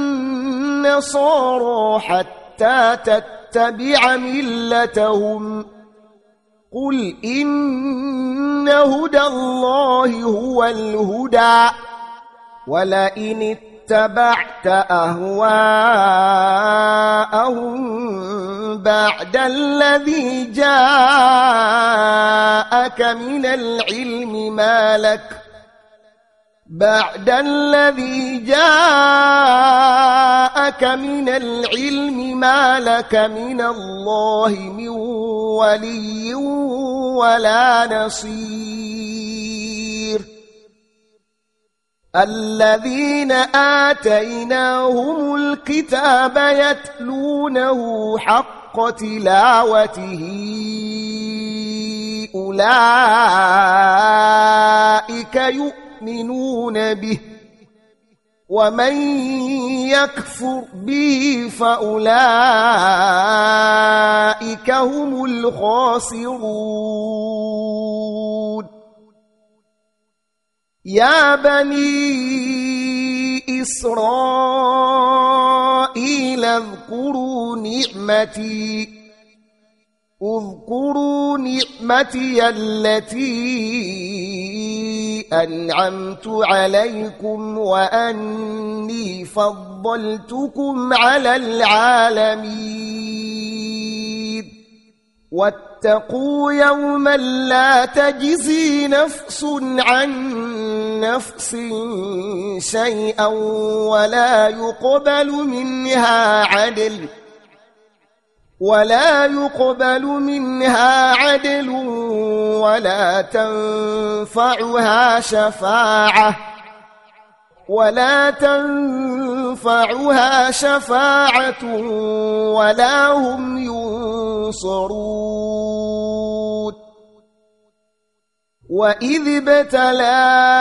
النصارى حتى تتبع ملتهم قل إن هدى الله هو الهدى ولئن اتبعت أهواءهم بعد الذي جاءك من العلم ما لك بعد الذي جاءك من العلم ما لك من الله من ولي ولا نصير. الذين آتيناهم الكتاب يتلونه حق تلاوته أولئك يؤمنون به ومن يكفر به فأولئك هم الخاسرون. يا بني إسرائيل اذكروا نعمتي اذكروا نعمتي التي أنعمت عليكم وأني فضلتكم على العالمين. واتقوا يوما لا تجزي نفس عن نفس شيئا ولا يقبل منها عدل ولا يقبل منها عدل ولا تنفعها شفاعة ولا تنفعها شفاعة ولا هم ينصرون. وإذ ابتلى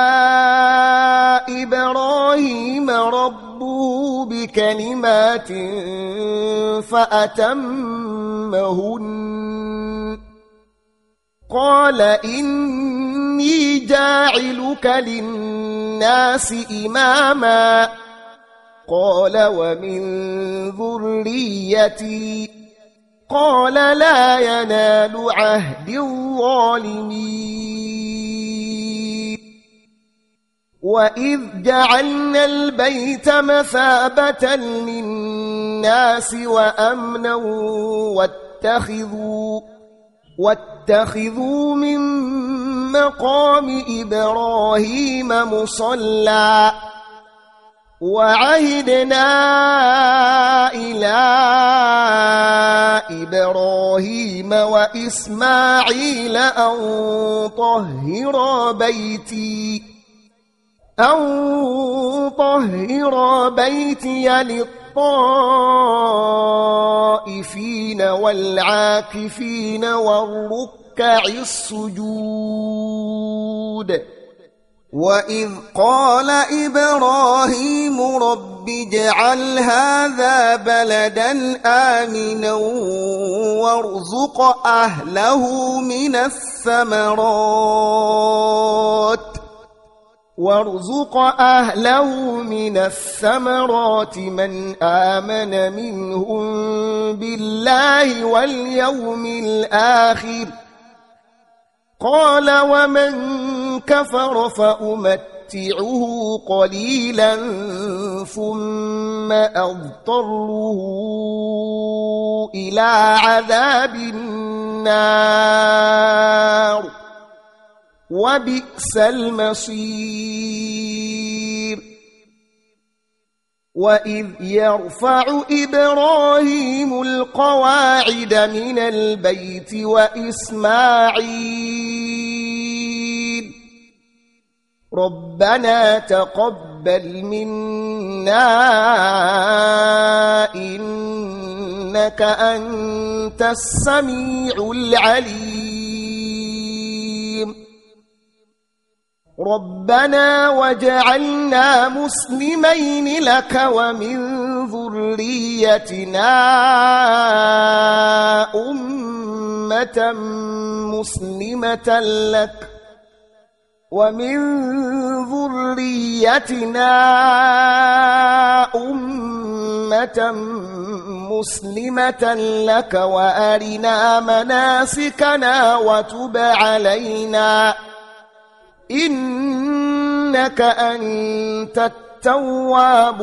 إبراهيم ربه بكلمات فأتمهن قال إني جاعلك للناس إماما قال ومن ذريتي قال لا ينال عهد الظالمين. وإذ جعلنا البيت مثابة للناس وأمنا واتخذوا واتخذوا من مقام إبراهيم مصلى وعهدنا إلى إبراهيم وإسماعيل أن طهرا بيتي أن طهرا بيتي للطائفين والعاكفين والركع السجود. وإذ قال إبراهيم رب اجعل هذا بلدا آمنا وارزق أهله من الثمرات وارزق أهله من الثمرات من آمن منهم بالله واليوم الآخر قال ومن كفر فأمتعه قليلا ثم أضطره إلى عذاب النار وبئس المصير وإذ يرفع إبراهيم القواعد من البيت وإسماعيل ربنا تقبل منا إنك أنت السميع العليم ربنا وجعلنا مسلمين لك ومن ذريتنا أمة مسلمة لك ومن ذريتنا أمة مسلمة لك وأرنا مناسكنا وتب علينا إنك أنت التواب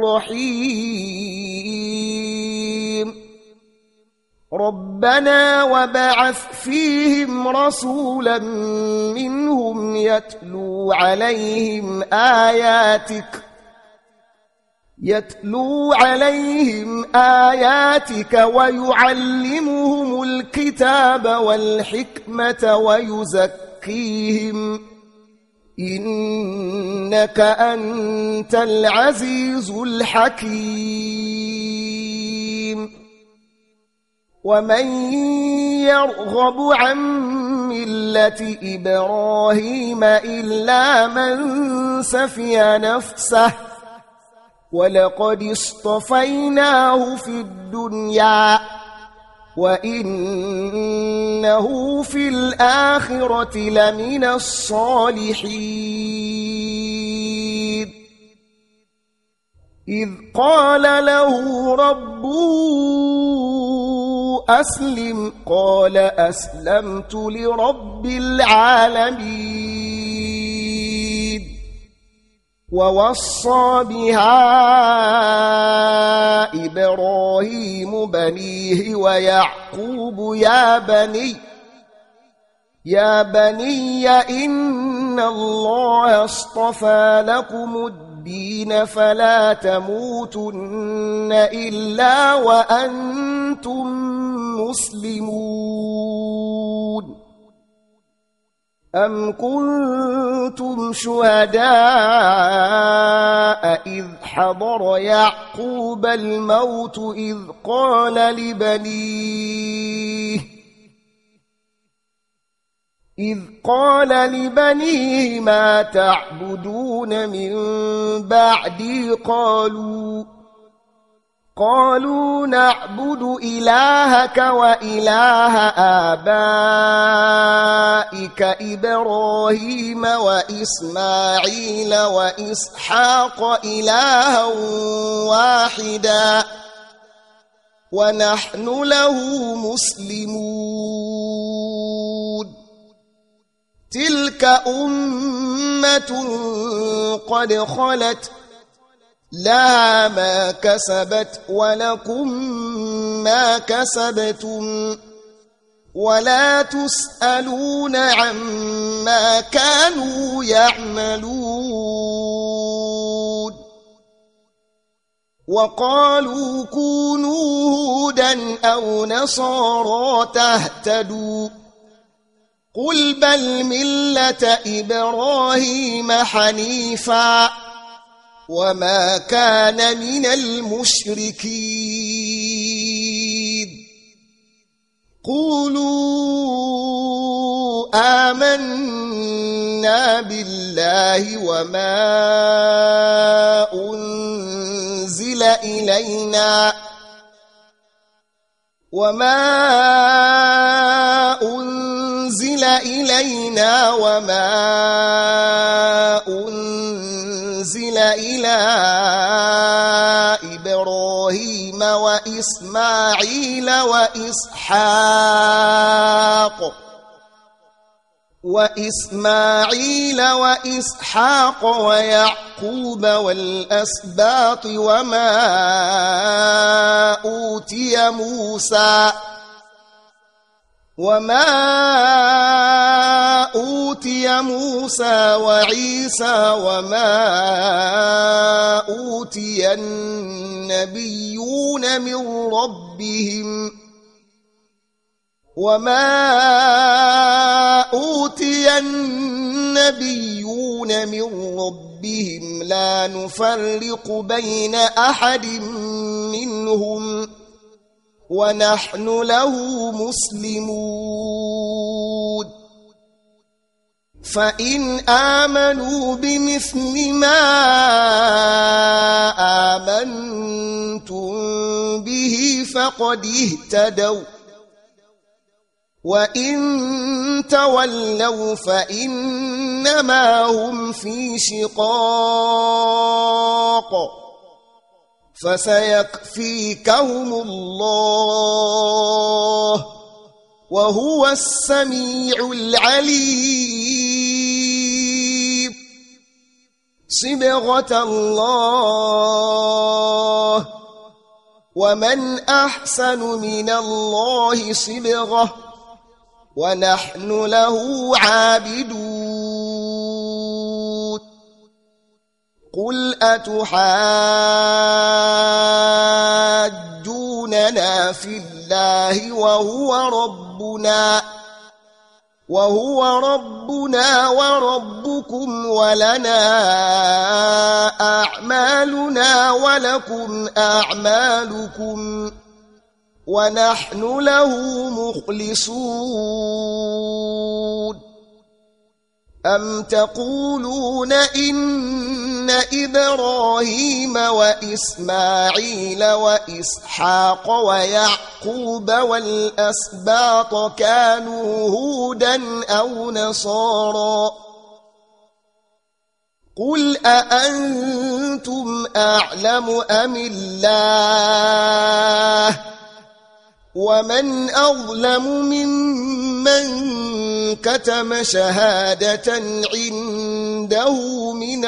الرحيم ربنا وبعث فيهم رسولا منهم يتلو عليهم آياتك يتلو عليهم آياتك ويعلمهم الكتاب والحكمة ويزكيهم إنك أنت العزيز الحكيم ومن يرغب عن ملة إبراهيم إلا من سفي نفسه ولقد اصطفيناه في الدنيا وإنه في الآخرة لمن الصالحين إذ قال له ربه أسلم قال أسلمت لرب العالمين ووصى بها إبراهيم بنيه ويعقوب يا بني يا بني إن الله اصطفى لكم الدين فلا تموتن إلا وأنتم مسلمون أم كنتم شهداء إذ حضر يعقوب الموت إذ قال لبنيه إذ قال لبنيه ما تعبدون من بعدي قالوا قالوا نعبد إلهك وإله آبائك إبراهيم وإسماعيل وإسحاق إلها واحدا ونحن له مسلمون تلك أمة قد خلت لها ما كسبت ولكم ما كسبتم ولا تسألون عما كانوا يعملون وقالوا كونوا هودا أو نصارى تهتدوا قل بل ملة إبراهيم حنيفا وما كان من المشركين قولوا آمنا بالله وما أنزل إلينا وما أنزل إلينا وما أنزل إلى إبراهيم وإسماعيل وإسحاق وإسماعيل وإسحاق ويعقوب والأسباط وما أوتي موسى وما أوتي موسى وعيسى وما أوتي النبيون من ربهم وما أوتي النبيون من ربهم لا نفرق بين أحد منهم ونحن له مسلمون فإن آمنوا بمثل ما آمنتم به فقد اهتدوا وإن تولوا فإنما هم في شقاق فسيكفيكهم الله وهو السميع العليم صبغة الله ومن أحسن من الله صبغة ونحن له عابدون قل أتحاجوننا في الله وهو ربنا وهو ربنا وربكم ولنا أعمالنا ولكم أعمالكم ونحن له مخلصون أم تقولون إن إبراهيم وإسماعيل وإسحاق ويعقوب والأسباط كانوا هودا أو نصارى قل أأنتم أعلم أم الله ومن أظلم ممن كتم شهادة عنده من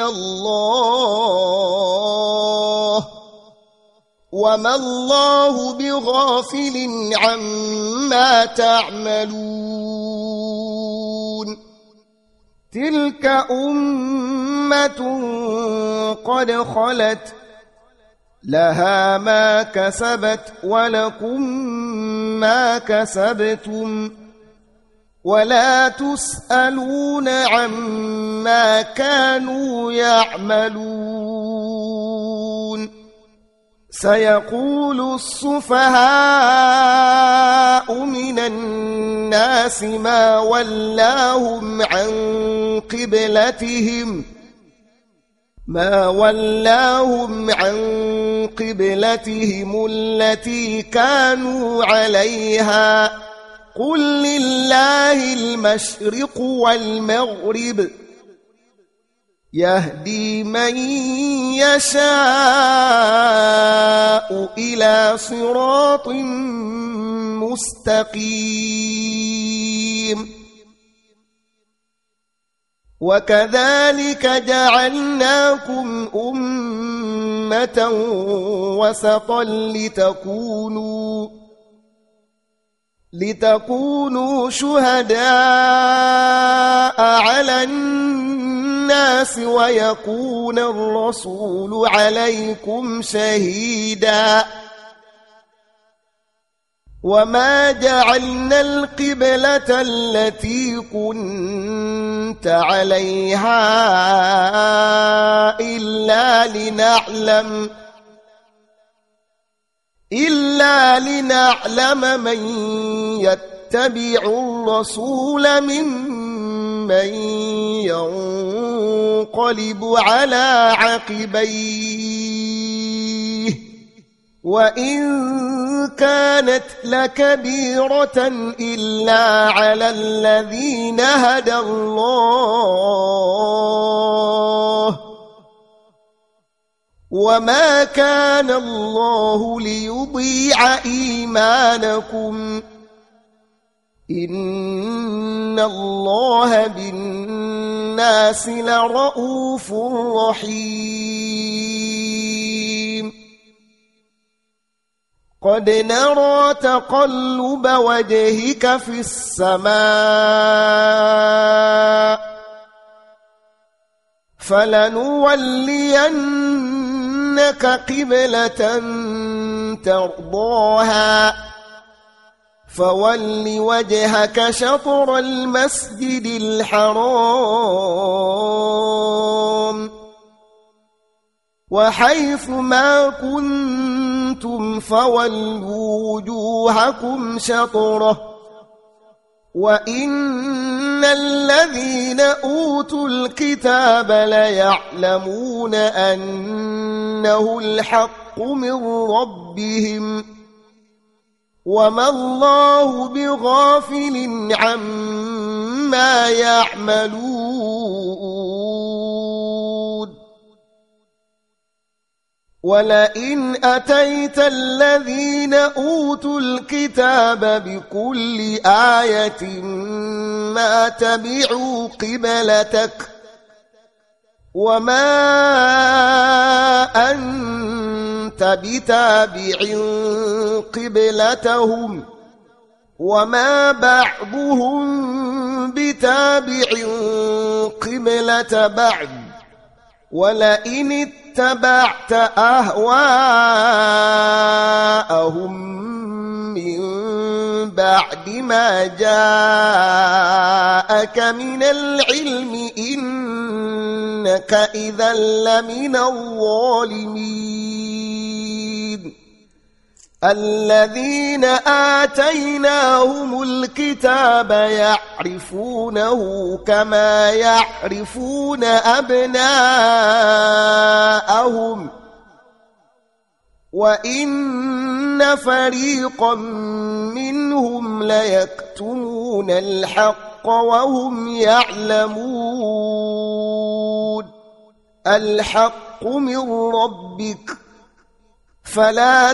الله وما الله بغافل عما تعملون تلك أمة قد خلت لها ما كسبت ولكم ما كسبتم ولا تسألون عما كانوا يعملون سيقول السفهاء من الناس ما ولاهم عن قبلتهم ما ولاهم عن قبلتهم التي كانوا عليها قل لله المشرق والمغرب يهدي من يشاء إلى صراط مستقيم وكذلك جعلناكم أمة وسطا لتكونوا لتكونوا شهداء على الناس ويكون الرسول عليكم شهيدا وما جعلنا القبلة التي كنت عليها إلا لنعلم إلا لنعلم من يتبع الرسول ممن ينقلب على عقبيه وإن كانت لكبيرة إلا على الذين هدى الله وما كان الله ليضيع إيمانكم إن الله بالناس لرؤوف رحيم قد نرى تقلب وجهك في السماء فلنولينك قبلة ترضاها فول وجهك شطر المسجد الحرام وحيث ما كنتم فولوا وجوهكم شطره وإن الذين أوتوا الكتاب ليعلمون أنه الحق من ربهم وما الله بغافل عما يعملون ولئن أتيت الذين أوتوا الكتاب بكل آية ما تبعوا قبلتك وما أنت بتابع قبلتهم وما بعضهم بتابع قبلة بعض ولئن اتبعت أهواءهم من بعد ما جاءك من العلم إنك إذا لمن الظالمين الذين آتيناهم الكتاب يعرفونه كما يعرفون أبناءهم وإن فريقا منهم ليكتمون الحق وهم يعلمون الحق من ربك فلا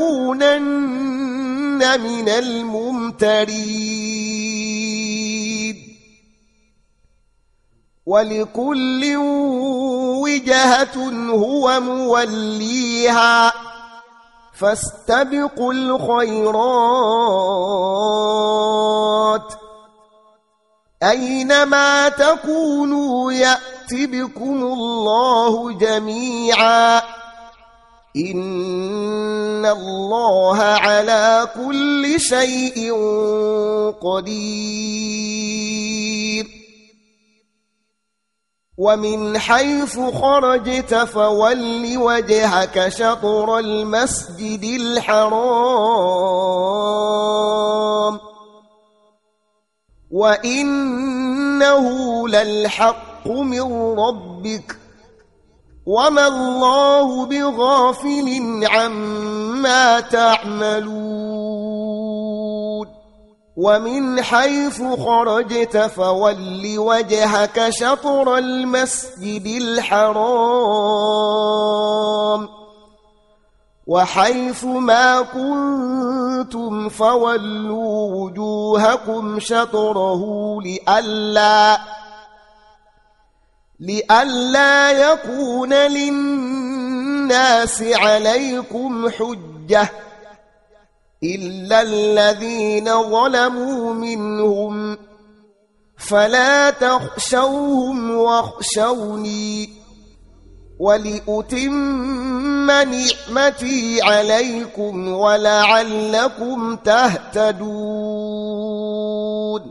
تكونن من الممترين ولكل وجهة هو موليها فاستبقوا الخيرات أينما تكونوا يأت بكم الله جميعا إن الله على كل شيء قدير ومن حيث خرجت فول وجهك شطر المسجد الحرام وإنه للحق من ربك وما الله بغافل عما تعملون ومن حيث خرجت فول وجهك شطر المسجد الحرام وحيث ما كنتم فولوا وجوهكم شطره لئلا لئلا يكون للناس عليكم حجة إلا الذين ظلموا منهم فلا تخشوهم واخشوني ولأتم نعمتي عليكم ولعلكم تهتدون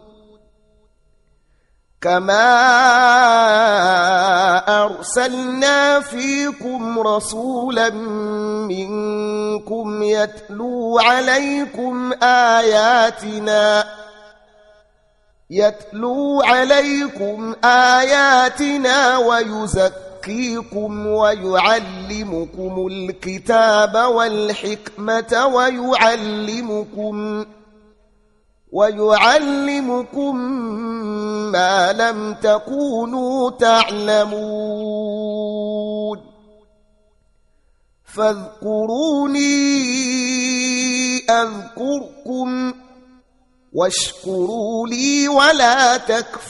كما أرسلنا فيكم رسولا منكم يتلو عليكم آياتنا يتلو عليكم آياتنا ويزكيكم ويعلمكم الكتاب والحكمة ويعلمكم ويعلمكم ما لم تكونوا تعلمون فاذكروني أذكركم واشكروا لي ولا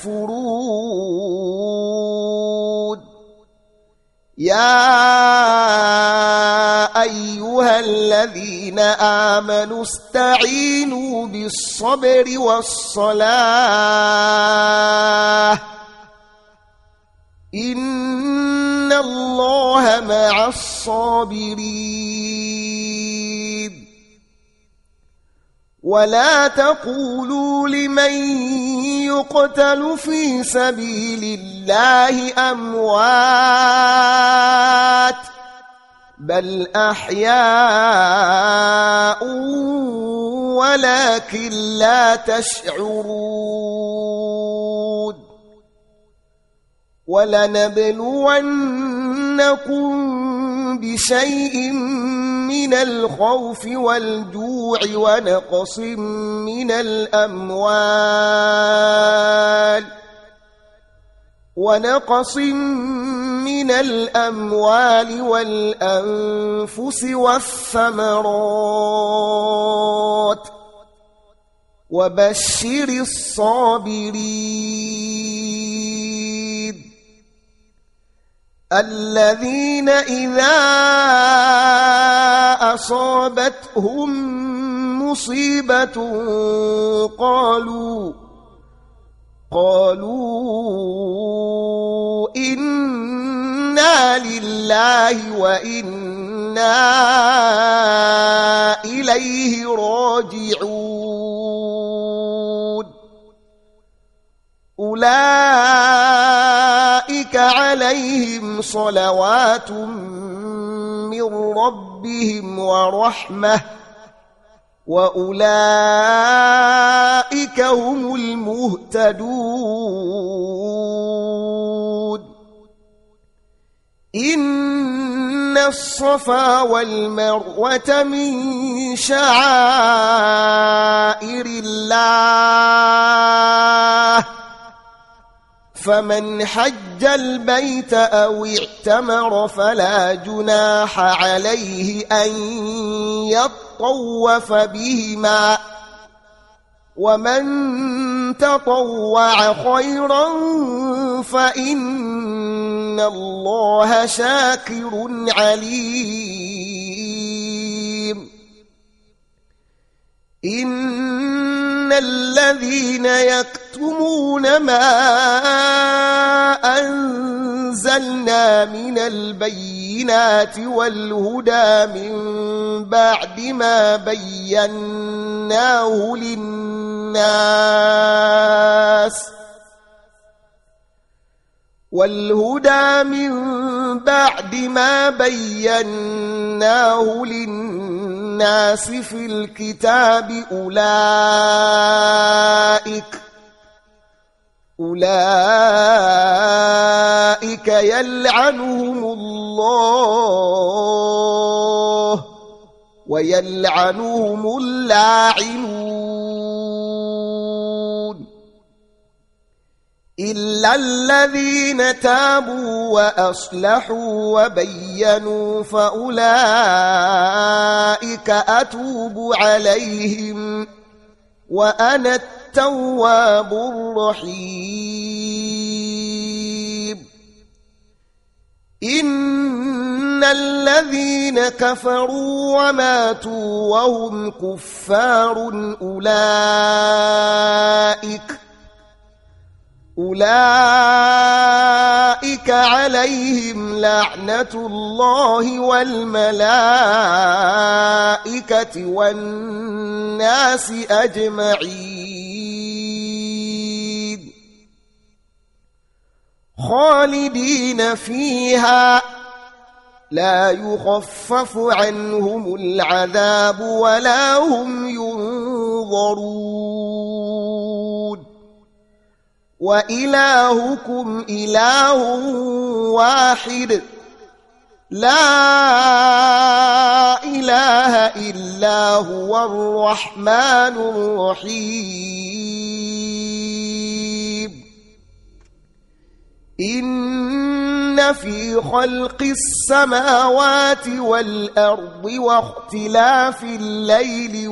تكفرون يا أيها الذين آمنوا استعينوا بالصبر والصلاة إن الله مع الصابرين ولا تقولوا لمن يقتل في سبيل الله أموات بل أحياء ولكن لا تشعرون ولنبلونكم بشيء من الخوف والجوع ونقص من الأموال ونقص من الأموال والأنفس والثمرات وبشر الصابرين الذين إذا أصابتهم مصيبة قالوا قالوا إنا لله وإنا إليه راجعون أولئك عليهم صلوات من ربهم ورحمة وأولئك هم المهتدون إن الصفا والمروة من شعائر الله فمن حج البيت أو اعتمر فلا جناح عليه أن يطوف بهما ومن تطوع خيرا فإن الله شاكر عليم إن الذين يكتمون ما أنزلنا من البينات والهدى من بعد ما بيناه للناس والهدى من بعد ما بيناه للناس في الكتاب أولئك أولئك يلعنهم الله ويلعنهم اللاعنون إلا الذين تابوا وأصلحوا وبينوا فأولئك أتوب عليهم وأنا التواب الرحيم إن الذين كفروا وماتوا وهم كفار أولئك أولئك عليهم لعنة الله والملائكة والناس أجمعين خالدين فيها لا يخفف عنهم العذاب ولا هم ينظرون وإلهكم إله واحد لا إله إلا هو الرحمن الرحيم إن إن في خلق السماوات والأرض واختلاف الليل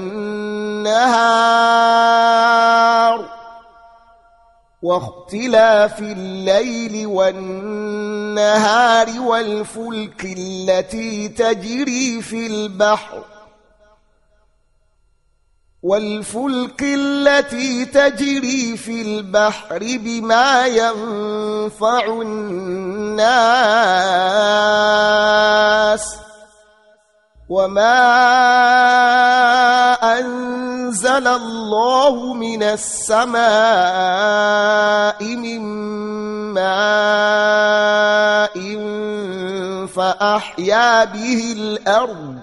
والنهار واختلاف الليل والنهار والفلك التي تجري في البحر والفلك التي تجري في البحر بما ينفع الناس وما أنزل الله من السماء من ماء فأحيا به الأرض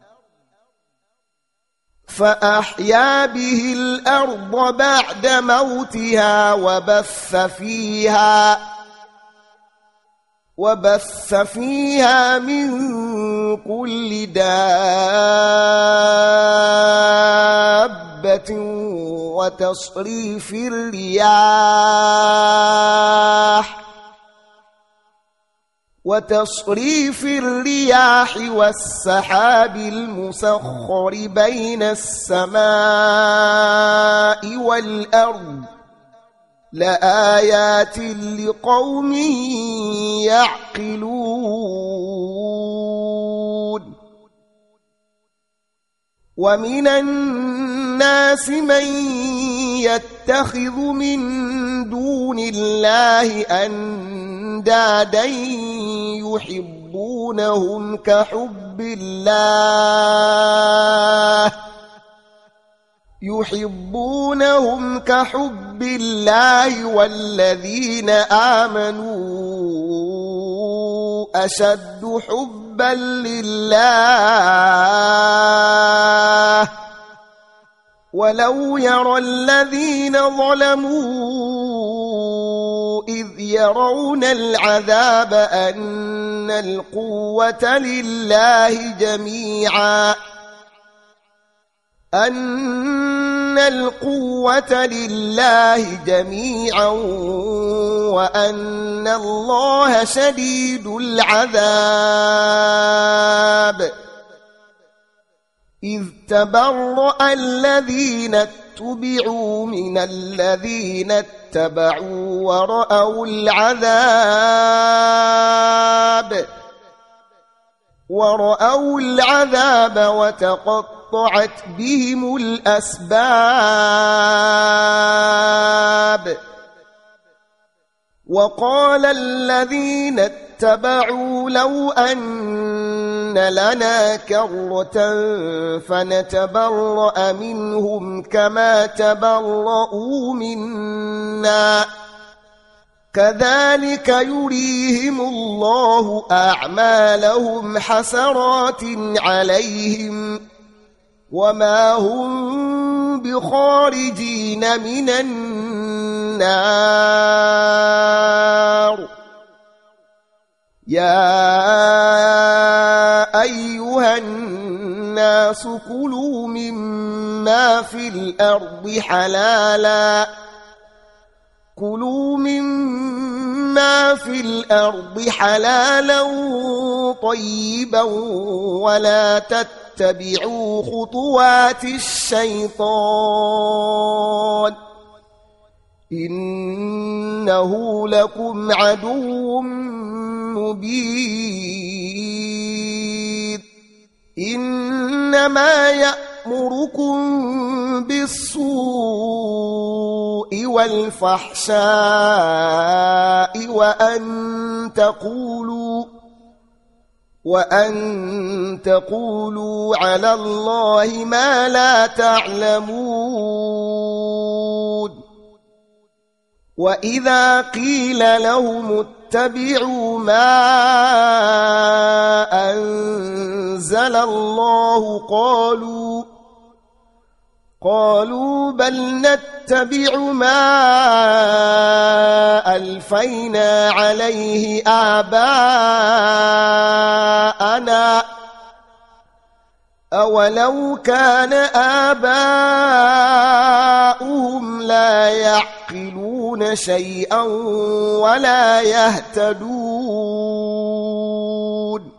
فأحيا به الأرض بعد موتها وبث فيها وبث فيها من كل دابة وتصريف الرياح وتصريف الرياح والسحاب المسخر بين السماء والأرض لآيات لقوم يعقلون ومن الناس من يتخذ من دون الله أندادا يحبونهم كحب الله يحبونهم كحب الله والذين آمنوا أشد حبا لله ولو يرى الذين ظلموا إذ يرون العذاب أن القوة لله جميعا أن القوة لله جميعا وأن الله شديد العذاب إذ تبرأ الذين اتبعوا من الذين اتبعوا ورأوا العذاب ورأوا العذاب وتقطعت بهم الأسباب وقال الذين اتبعوا لو أن لنا كرة فنتبرأ منهم كما تبرؤوا منا كذلك يريهم الله أعمالهم حسرات عليهم وما هم بخارجين من النار يا أيها الناس كلوا مما في الأرض حلالا كلوا مما في الأرض حلالا طيبا ولا تتبعوا خطوات الشيطان إنه لكم عدو مبين إنما يأمركم بالسوء والفحشاء وأن تقولوا وأن تقولوا على الله ما لا تعلمون وإذا قيل لهم اتبعوا ما أنزل الله قالوا قالوا بل نتبع ما ألفينا عليه آباءنا أولو كان آباؤهم لا يعقلون شيئا ولا يهتدون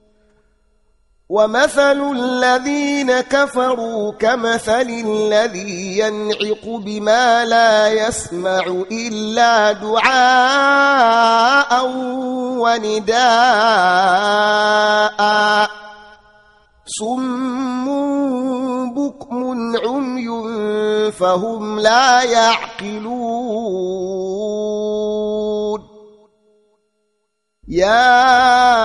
ومثل الذين كفروا كمثل الذي ينعق بما لا يسمع إلا دعاء ونداء صم بكم عمي فهم لا يعقلون يا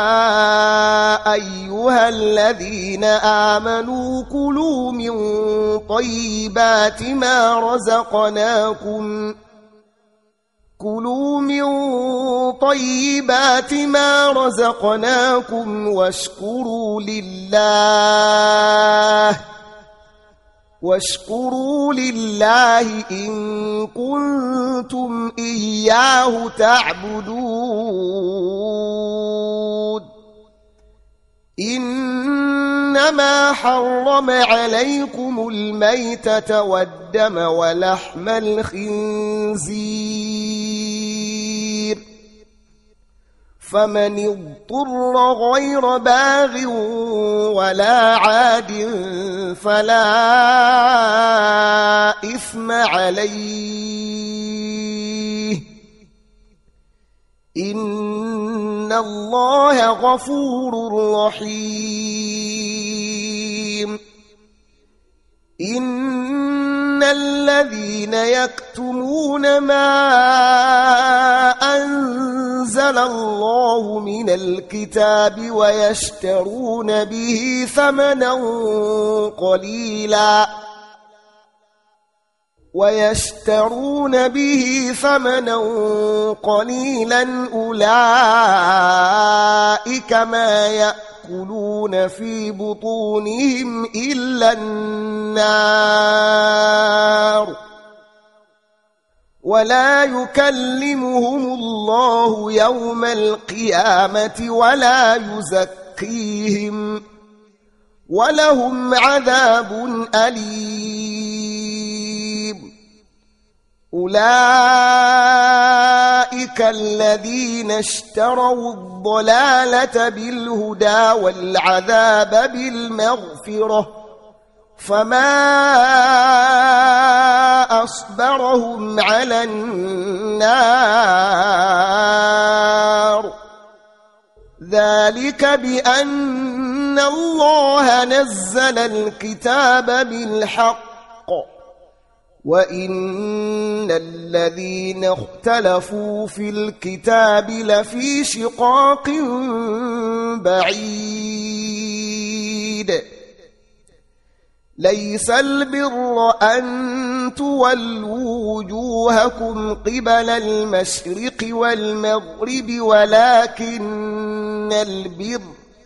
أيها الذين آمنوا كلوا من طيبات ما رزقناكم كلوا من طيبات ما رزقناكم واشكروا لله واشكروا لله إن كنتم إياه تعبدون إنما حرم عليكم الميتة والدم ولحم الخنزير فمن اضطر غير باغ ولا عاد فلا إثم عليه إن الله غفور رحيم إن الذين يكتمون ما أنزل الله من الكتاب ويشترون به ثمنا قليلا ويشترون به ثمنا قليلا أولئك ما يأكلون في بطونهم إلا النار ولا يكلمهم الله يوم القيامة ولا يزكيهم ولهم عذاب أليم أولئك الذين اشتروا الضلالة بالهدى والعذاب بالمغفرة فما أصبرهم على النار ذلك بأن الله نزل الكتاب بالحق وإن الذين اختلفوا في الكتاب لفي شقاق بعيد ليس البر أن تولوا وجوهكم قبل المشرق والمغرب ولكن البر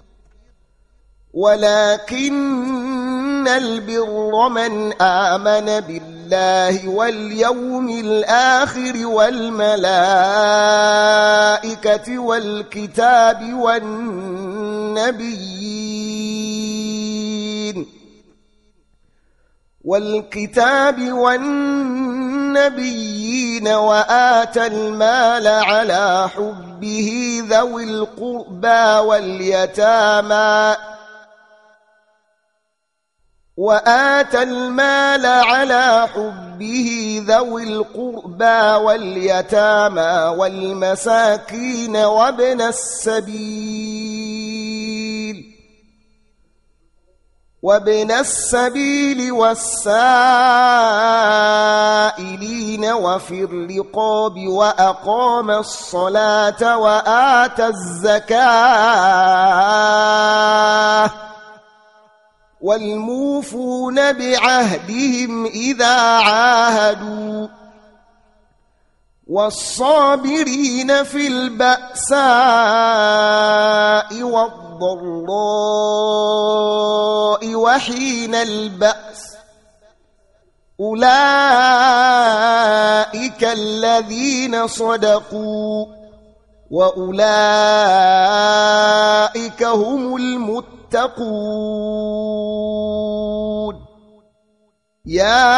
ولكن البر من آمن بالله واليوم الآخر والملائكة والكتاب والنبيين والكتاب والنبيين وآتى المال على حبه ذوي القربى واليتامى وآتى المال على حبه ذوي القربى واليتامى والمساكين وابن السبيل وابن السبيل والسائلين وفي الرقاب وأقام الصلاة وآتى الزكاة والموفون بعهدهم إذا عاهدوا والصابرين في البأساء والضراء وحين البأس أولئك الذين صدقوا وأولئك هم المتقون يا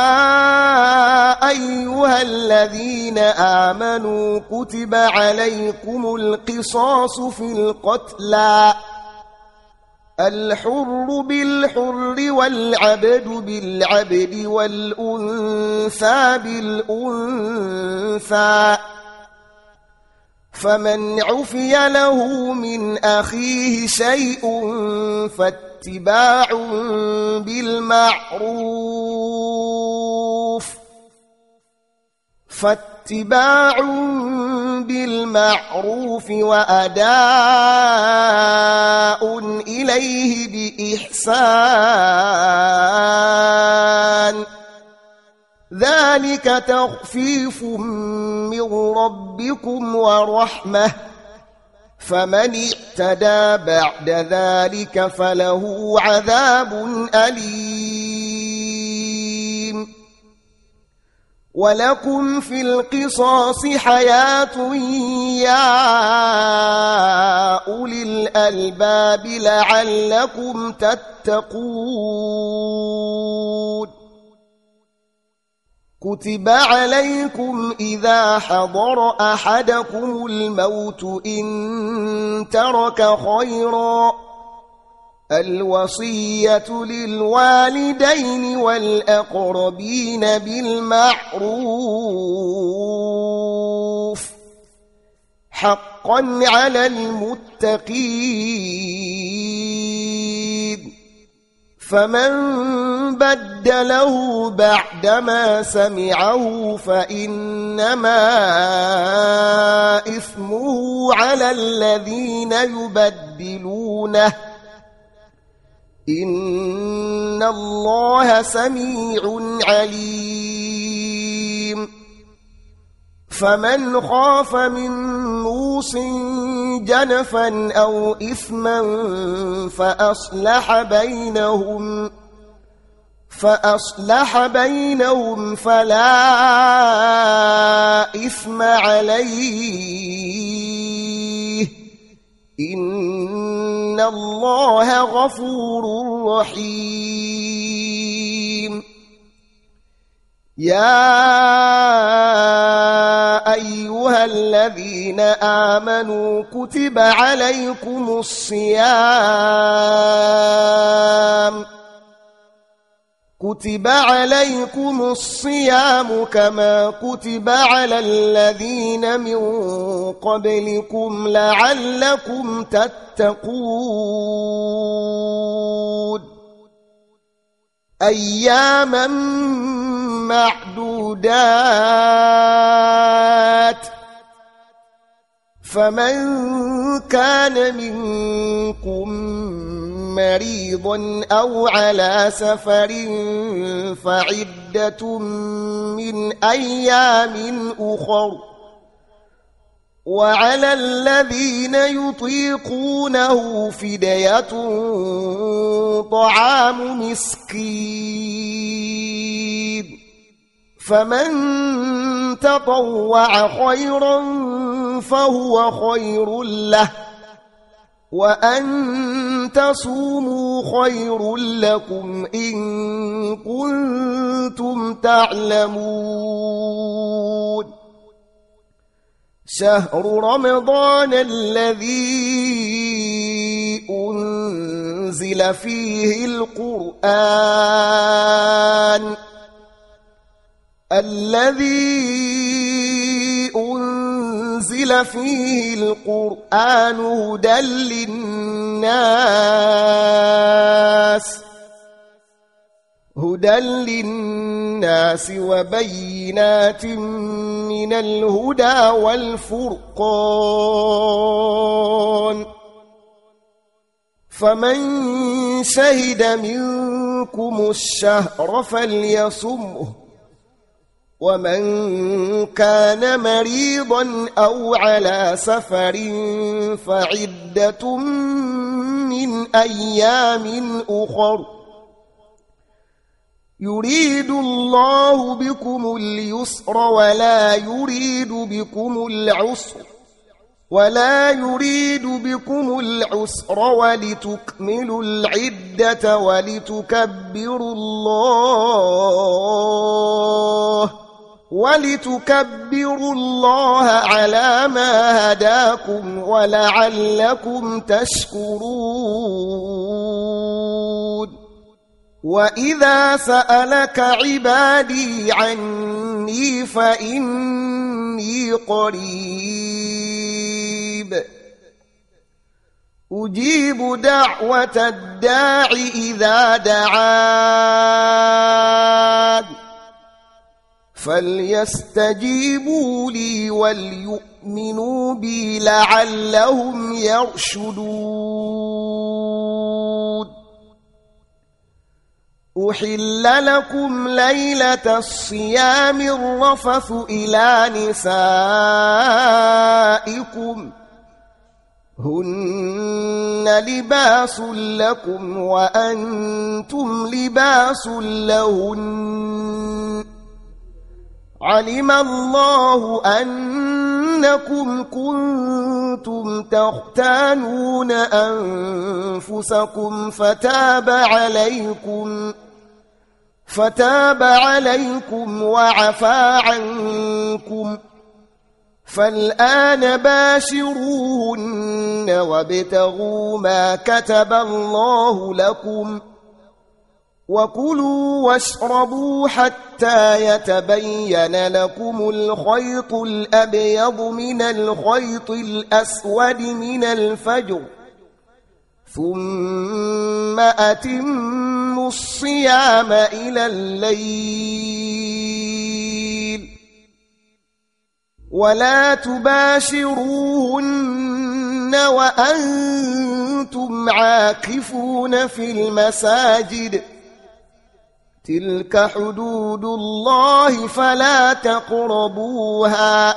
أيها الذين آمنوا كتب عليكم القصاص في القتلى الحر بالحر والعبد بالعبد والأنثى بالأنثى فمن عفي له من أخيه شيء فاتباع بالمعروف فاتباع بالمعروف وأداء إليه بإحسان ذلك تخفيف من ربكم ورحمة فمن اعتدى بعد ذلك فله عذاب أليم ولكم في القصاص حياة يا أولي الألباب لعلكم تتقون كتب عليكم إذا حضر أحدكم الموت إن ترك خيرا الوصية للوالدين والأقربين بالمعروف حقا على المتقين فمن بدله بعدما سمعه فإنما إثمه على الذين يبدلونه إن الله سميع عليم فمن خاف من موص جنفا أو إثما فأصلح بينهم فأصلح بينهم فلا إثم عليه إن الله غفور رحيم يا أيها الذين آمنوا كتب عليكم الصيام كتب عليكم الصيام كما كتب على الذين من قبلكم لعلكم تتقون أياما معدودات فمن كان منكم مريضا أو على سفر فعدة من أيام أخر وعلى الذين يطيقونه فدية طعام مسكين فمن تطوع خيرا فهو خير له وأن تصوموا خير لكم إن كنتم تعلمون شهر رمضان الذي أنزل فيه القرآن الذي أنزل فيه القرآن هدى للناس هدى للناس وبينات من الهدى والفرقان فمن شهد منكم الشهر فليصمه ومن كان مريضا أو على سفر فعدة من أيام أخر يريد الله بكم اليسر ولا يريد بكم العسر ولا يريد بكم العسر ولتكملوا العدة ولتكبروا الله ولتكبروا الله على ما هداكم ولعلكم تشكرون وإذا سألك عبادي عني فإني قريب أجيب دعوة الداع إذا دعان فليستجيبوا لي وليؤمنوا بي لعلهم يرشدون أحل لكم ليلة الصيام الرفث إلى نسائكم هن لباس لكم وأنتم لباس لهن علم الله أنكم كنتم تختانون أنفسكم فتاب عليكم فتاب عليكم وعفى عنكم فالآن باشروهن وابتغوا ما كتب الله لكم وكلوا واشربوا حتى يتبين لكم الخيط الأبيض من الخيط الأسود من الفجر ثم أتموا الصيام إلى الليل ولا تباشروهن وأنتم عاكفون في المساجد تلك حدود الله فلا تقربوها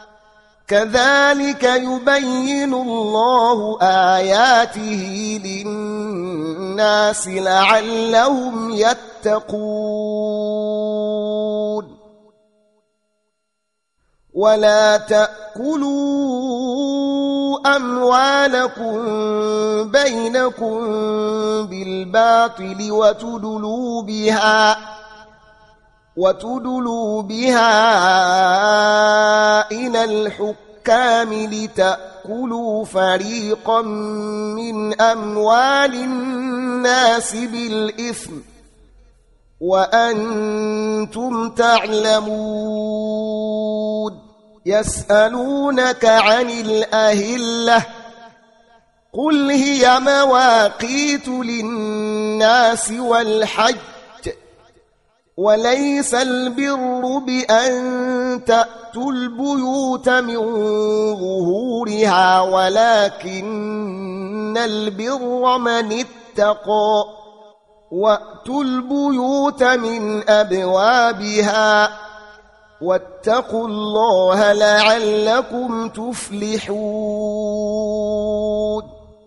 كذلك يبين الله آياته للناس لعلهم يتقون ولا تأكلوا أموالكم بينكم بالباطل وتدلوا بها وتدلوا بها إلى الحكام لتأكلوا فريقا من أموال الناس بالإثم وأنتم تعلمون يسألونك عن الأهلة قل هي مواقيت للناس والحج وليس البر بأن تأتوا البيوت من ظهورها ولكن البر من اتقى وأتوا البيوت من أبوابها واتقوا الله لعلكم تفلحون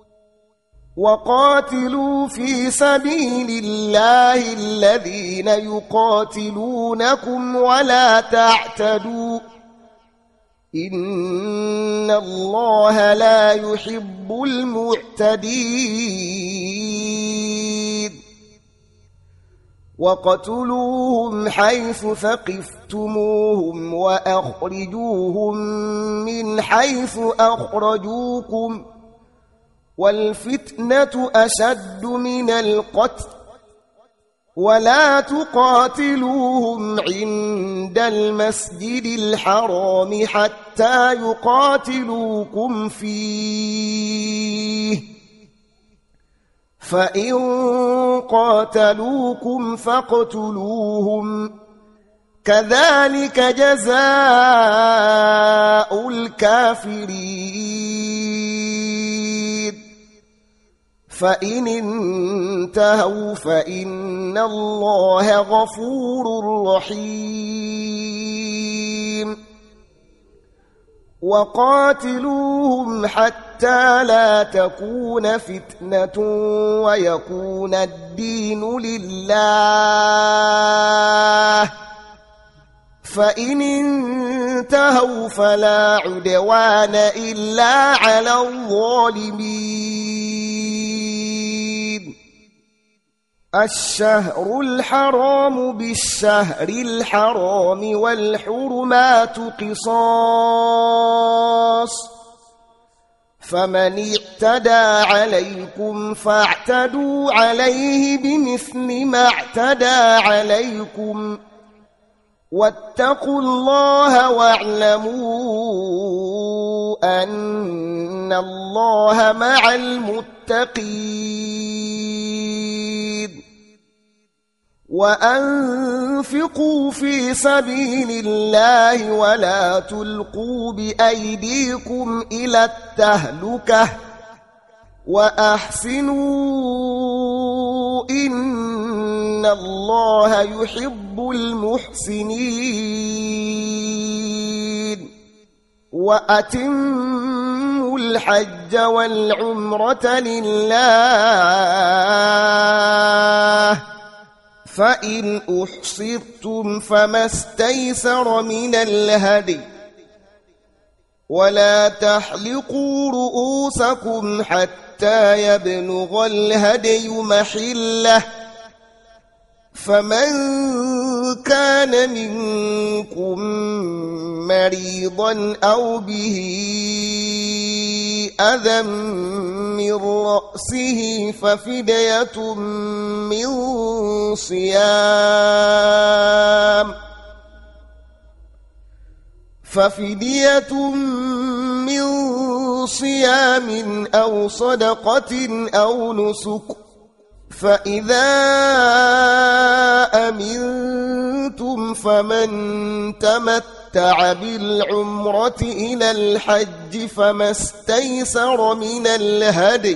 وقاتلوا في سبيل الله الذين يقاتلونكم ولا تعتدوا إن الله لا يحب المعتدين وقتلوهم حيث ثقفتموهم وأخرجوهم من حيث أخرجوكم والفتنة أشد من القتل ولا تقاتلوهم عند المسجد الحرام حتى يقاتلوكم فيه فإن قاتلوكم فاقتلوهم كذلك جزاء الكافرين فإن انتهوا فإن الله غفور رحيم وقاتلوهم حتى لا تكون فتنة ويكون الدين لله فإن انتهوا فلا عدوان إلا على الظالمين. الشهر الحرام بالشهر الحرام والحرمات قصاص، فمن اعتدى عليكم فاعتدوا عليه بمثل ما اعتدى عليكم، واتقوا الله واعلموا أن الله مع المتقين. وأنفقوا في سبيل الله ولا تلقوا بأيديكم إلى التهلكة وأحسنوا إن الله يحب المحسنين. وأتموا الحج والعمرة لله، فإن أحصرتم فما استيسر من الهدي، ولا تحلقوا رؤوسكم حتى يبلغ الهدي محله، فمن كان منكم مريضا أو به أذى من رأسه ففدية من صيام ففدية من صيام أو صدقة أو نسك، فإذا أمنتم فمن تمتع بالعمرة إلى الحج فما استيسر من الهدي،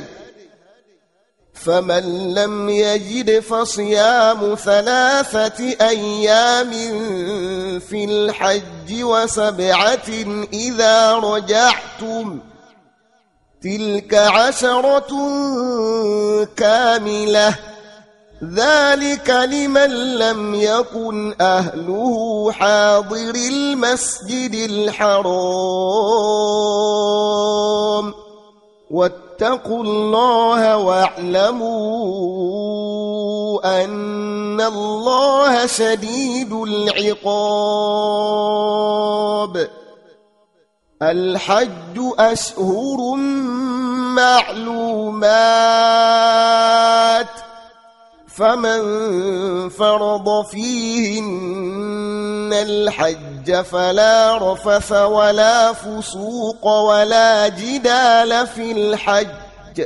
فمن لم يجد فصيام ثلاثة أيام في الحج وسبعة إذا رجعتم، تلك عشرة كاملة، ذلك لمن لم يكن أهله حاضر المسجد الحرام. واتقوا الله واعلموا أن الله شديد العقاب. الحج أشهر معلومات، فمن فرض فيهن الحج فلا رفث ولا فسوق ولا جدال في الحج،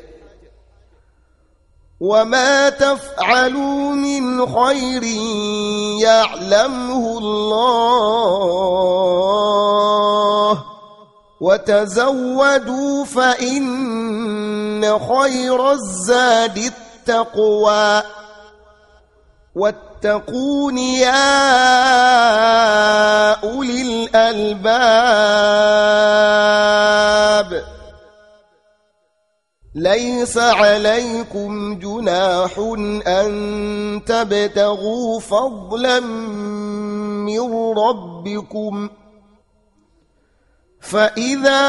وما تفعلوا من خير يعلمه الله، وتزودوا فإن خير الزاد التقوى، واتقون يا أولي الألباب. ليس عليكم جناح أن تبتغوا فضلا من ربكم، فإذا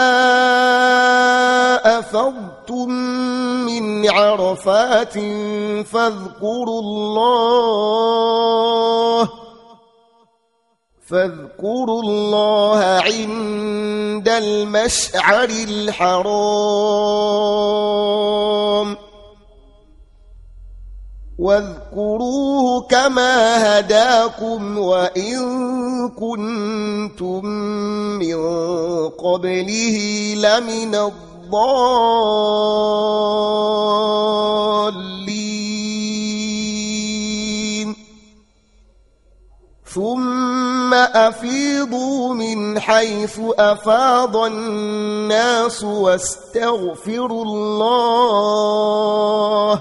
أفضتم من عرفات فاذكروا الله فاذكروا الله عند المشعر الحرام، واذكروه كما هداكم وإن كنتم من قبله لمن الضالين. ثم أفيضوا من حيث أفاض الناس واستغفروا الله،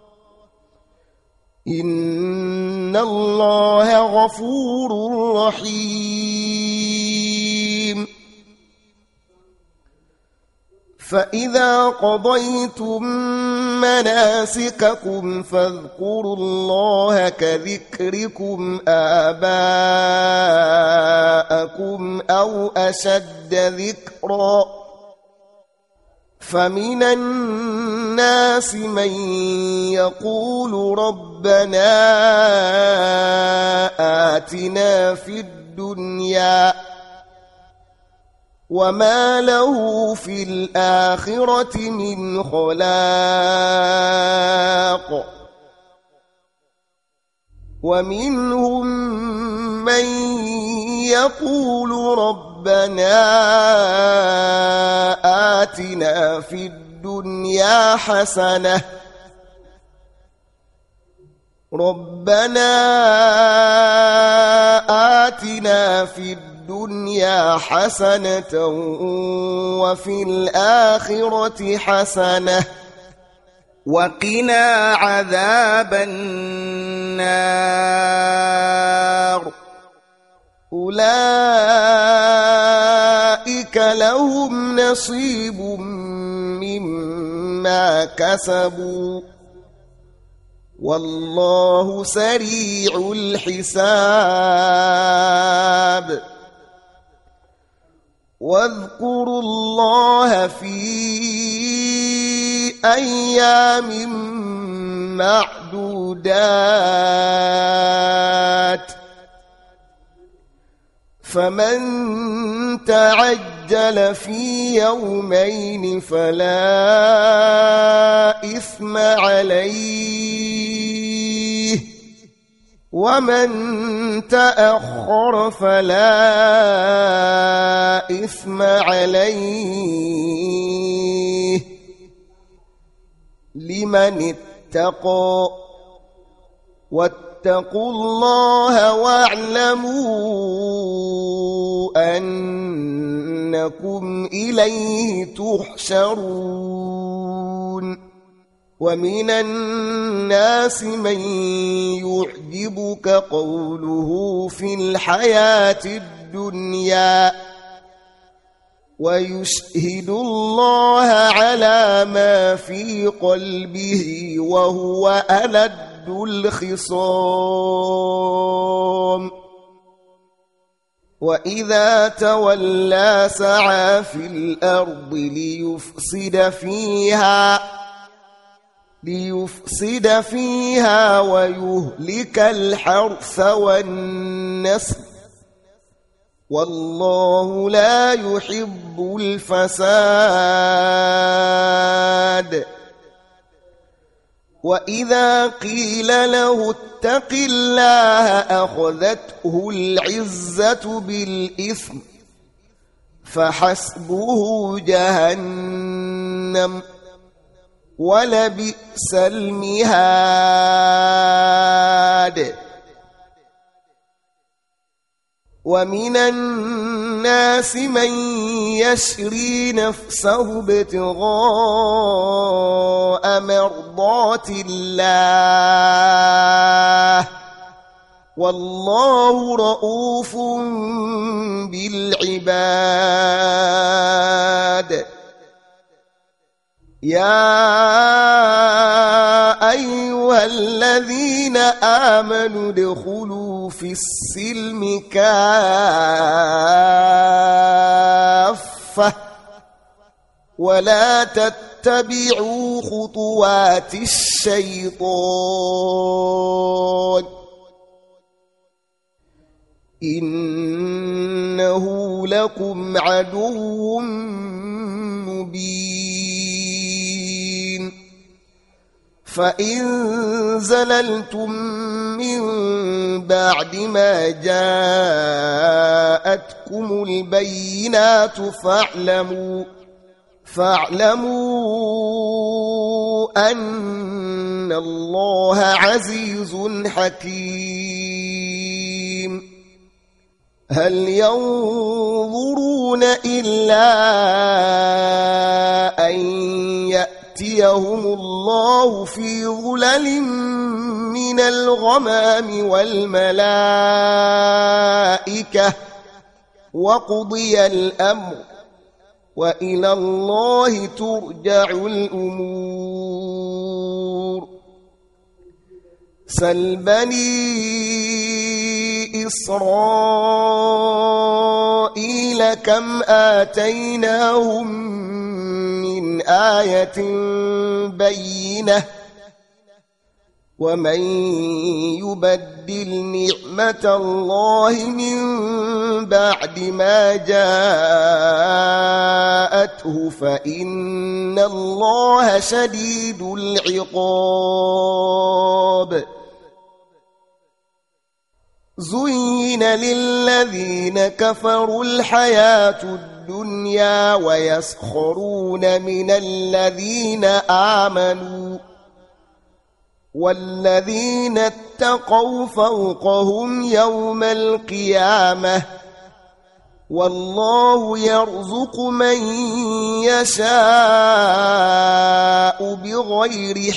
إن الله غفور رحيم. فإذا قضيتم مناسككم فاذكروا الله كذكركم آباءكم أو أشد ذكرا فمن الناس من يقول ربنا آتنا في الدنيا وما له في الآخرة من خلاق ومنهم من يقول ربنا آتنا في الدنيا حسنة ربنا آتنا في الدنيا حسنة وفي الآخرة حسنة وقنا عذاب النار أولئك لهم نصيب مما كسبوا والله سريع الحساب واذكروا الله في أيام معدودات فمن تعجل في يومين فلا إثم عليه ومن تأخر فلا إثم عليه لمن اتقى واتقوا الله واعلموا أنكم إليه تحشرون ومن الناس من يعجبك قوله في الحياة الدنيا ويشهد الله على ما في قلبه وهو ألد الخصام وإذا تولى سعى في الأرض ليفسد فيها ليفسد فيها ويهلك الحرث والنسل والله لا يحب الفساد وإذا قيل له اتق الله أخذته العزة بالإثم فحسبه جهنم ولبئس المهاد ومن الناس من يشري نفسه ابتغاء مرضات الله والله رؤوف بالعباد يا أيها الذين آمنوا ادخلوا في السلم كافة ولا تتبعوا خطوات الشيطان إنه لكم عدو مبين فإن زللتم من بعد ما جاءتكم البينات فاعلموا فاعلموا أن الله عزيز حكيم هل ينظرون إلا أن يأتيهم الله في ظلل من الغمام والملائكة وقضي الأمر وإلى الله ترجع الأمور سل بني إسرائيل كم آتيناهم من آية بينة ومن يبدل نعمة الله من بعد ما جاءته فإن الله شديد العقاب زين للذين كفروا الحياة الدنيا ويسخرون من الذين آمنوا والذين اتقوا فوقهم يوم القيامة والله يرزق من يشاء بغير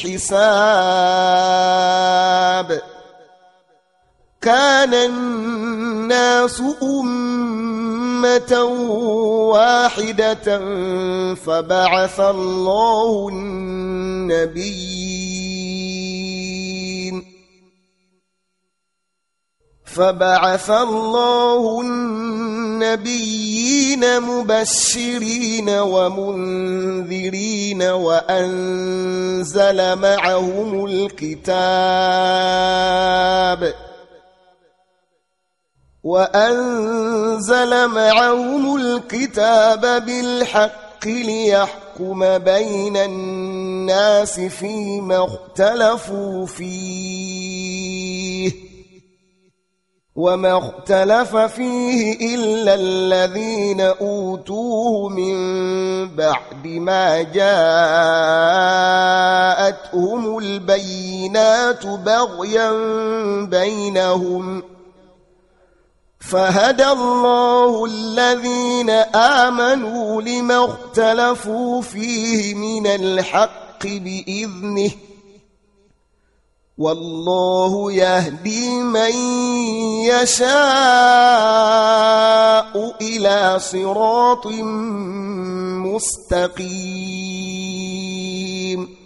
حساب كان الناس أمة واحدة فبعث الله النبيين فبعث الله النبيين مبشرين ومنذرين وأنزل معهم الكتاب وأنزل معهم الكتاب بالحق ليحكم بين الناس فيما اختلفوا فيه وما اختلف فيه إلا الذين أوتوه من بعد ما جاءتهم البينات بغيا بينهم فهدى الله الذين آمنوا لما اختلفوا فيه من الحق بإذنه والله يهدي من يشاء إلى صراط مستقيم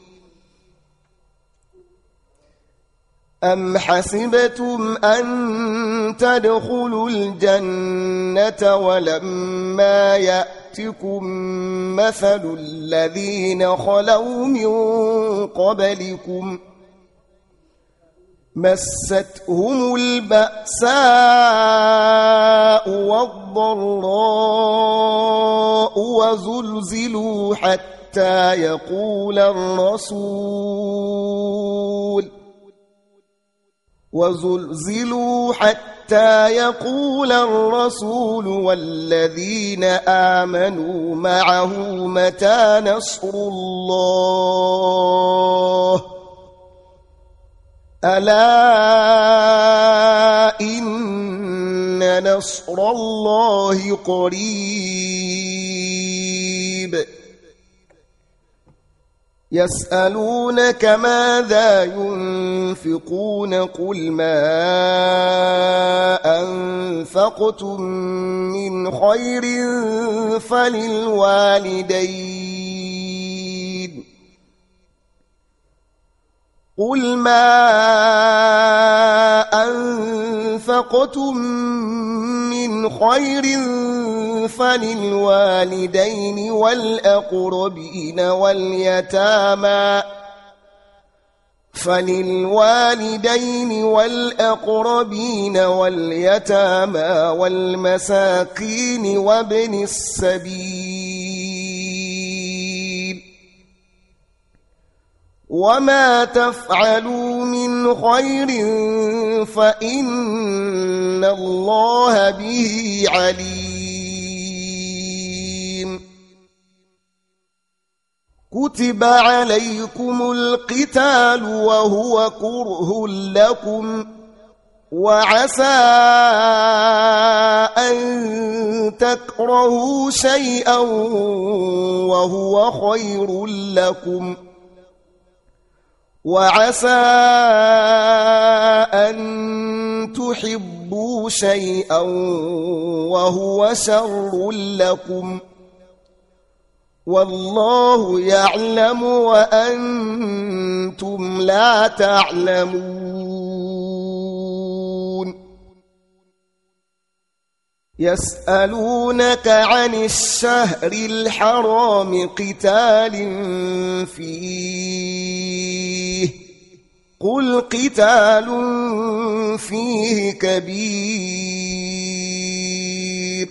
أم حسبتم أن تدخلوا الجنة ولما يأتكم مثل الذين خلوا من قبلكم مستهم البأساء والضراء وزلزلوا حتى يقول الرسول وزلزلوا حتى يقول الرسول والذين آمنوا معه متى نصر الله ألا إن نصر الله قريب يسألونك ماذا ينفقون قل ما أنفقتم من خير فللوالدين قل ما أنفقتم من خير فللوالدين والأقربين واليتامى فللوالدين والأقربين واليتامى والمساكين وابن السبيل وما تفعلوا من خير فإن الله به عليم كتب عليكم القتال وهو كره لكم وعسى أن تكرهوا شيئا وهو خير لكم وعسى أن تحبوا شيئا وهو شر لكم والله يعلم وأنتم لا تعلمون يسألونك عن الشهر الحرام قتال فيه قل قتال فيه كبير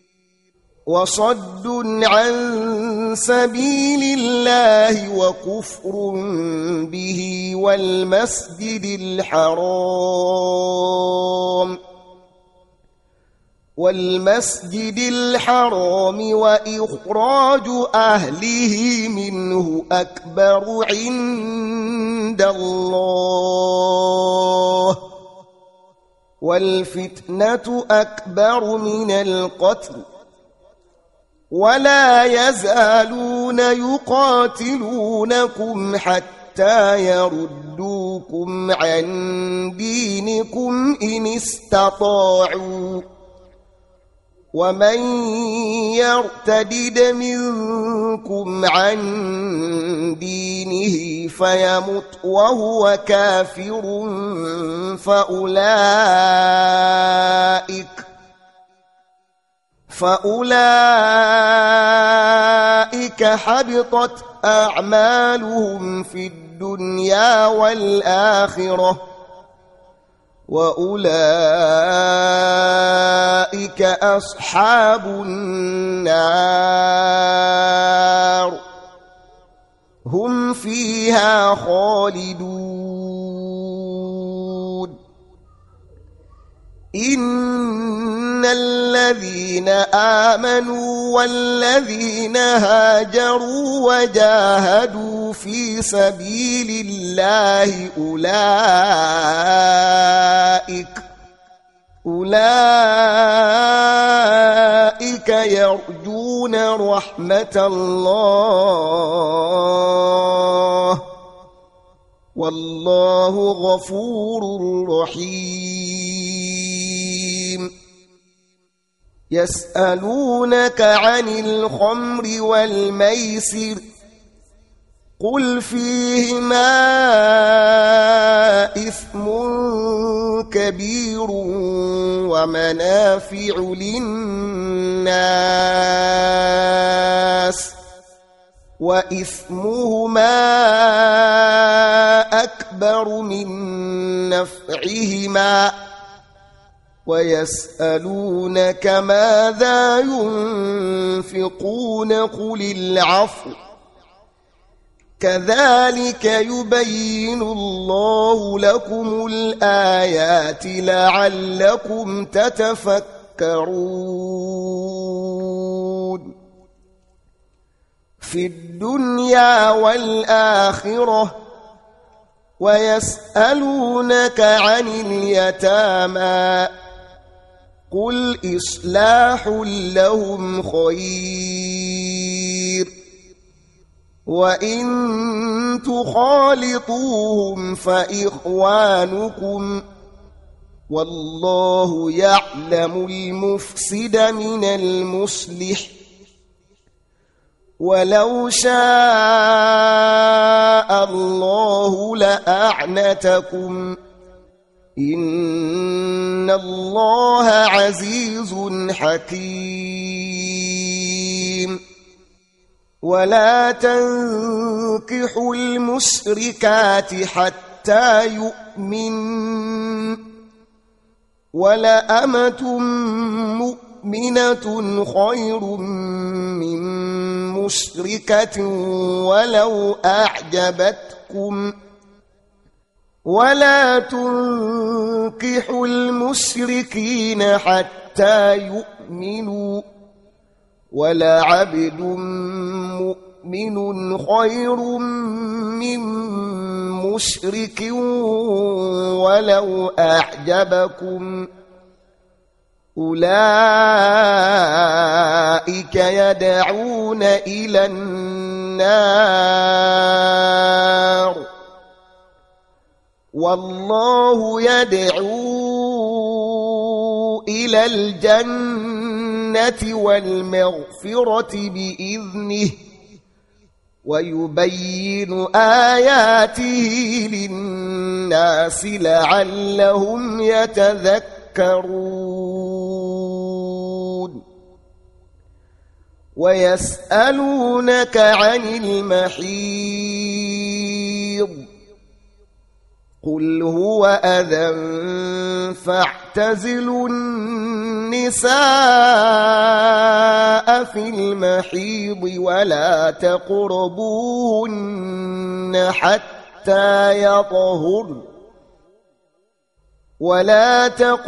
وصد عن سبيل الله وكفر به والمسجد الحرام والمسجد الحرام وإخراج أهله منه أكبر عند الله والفتنة أكبر من القتل ولا يزالون يقاتلونكم حتى يردوكم عن دينكم إن استطاعوا ومن يرتدد منكم عن دينه فيمت وهو كافر فأولئك فأولئك حبطت أعمالهم في الدنيا والآخرة وأولئك أصحاب النار هم فيها خالدون إن الذين آمنوا والذين هاجروا وجاهدوا في سبيل الله أولئك أولئك يرجون رحمة الله والله غفور رحيم يسألونك عن الخمر والميسر قل فيهما إثم كبير ومنافع للناس وإثمهما أكبر من نفعهما ويسألونك ماذا ينفقون قل العفو كذلك يبين الله لكم الآيات لعلكم تتفكرون في الدنيا والآخرة ويسألونك عن اليتامى قل إصلاح لهم خير وإن تخالطوهم فإخوانكم والله يعلم المفسد من المصلح ولو شاء الله لأعنتكم إن الله عزيز حكيم ولا تنكحوا المشركات حتى يؤمن ولأمة مؤمنة خير من مشركة ولو أعجبتكم ولا تنكحوا المشركين حتى يؤمنوا ولعبد مؤمن خير من مشرك ولو أعجبكم أولئك يدعون إلى النار والله يدعو إلى الجنة والمغفرة بإذنه ويبين آياته للناس لعلهم يتذكرون ويسألونك عن المحيض قل هو أذى فاعتزلوا النساء في المحيض ولا تقربوهن حتى يطهرن ولا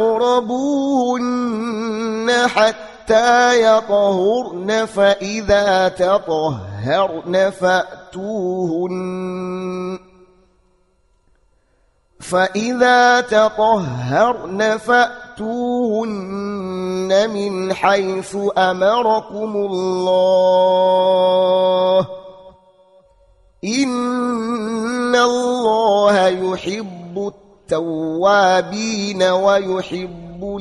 تقربوهن حتى يطهرن فإذا تطهرن فأتوهن فإذا تطهرن فأتوهن من حيث أمركم الله إن الله يحب التوابين ويحب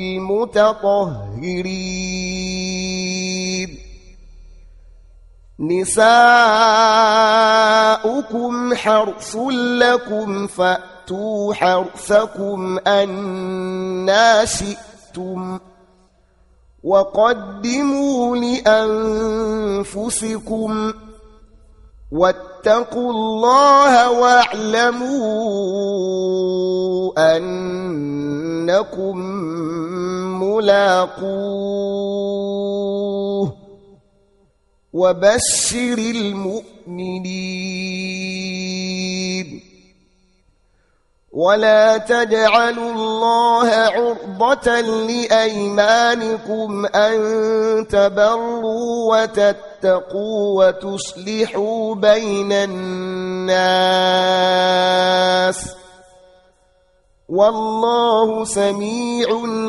المتطهرين نساؤكم حرث لكم فأتوا حرثكم أنى شئتم وقدموا لأنفسكم واتقوا الله واعلموا أنكم ملاقوه وبشر المؤمنين ولا تجعلوا الله عرضة لأيمانكم أن تبروا وتتقوا وتصلحوا بين الناس والله سميع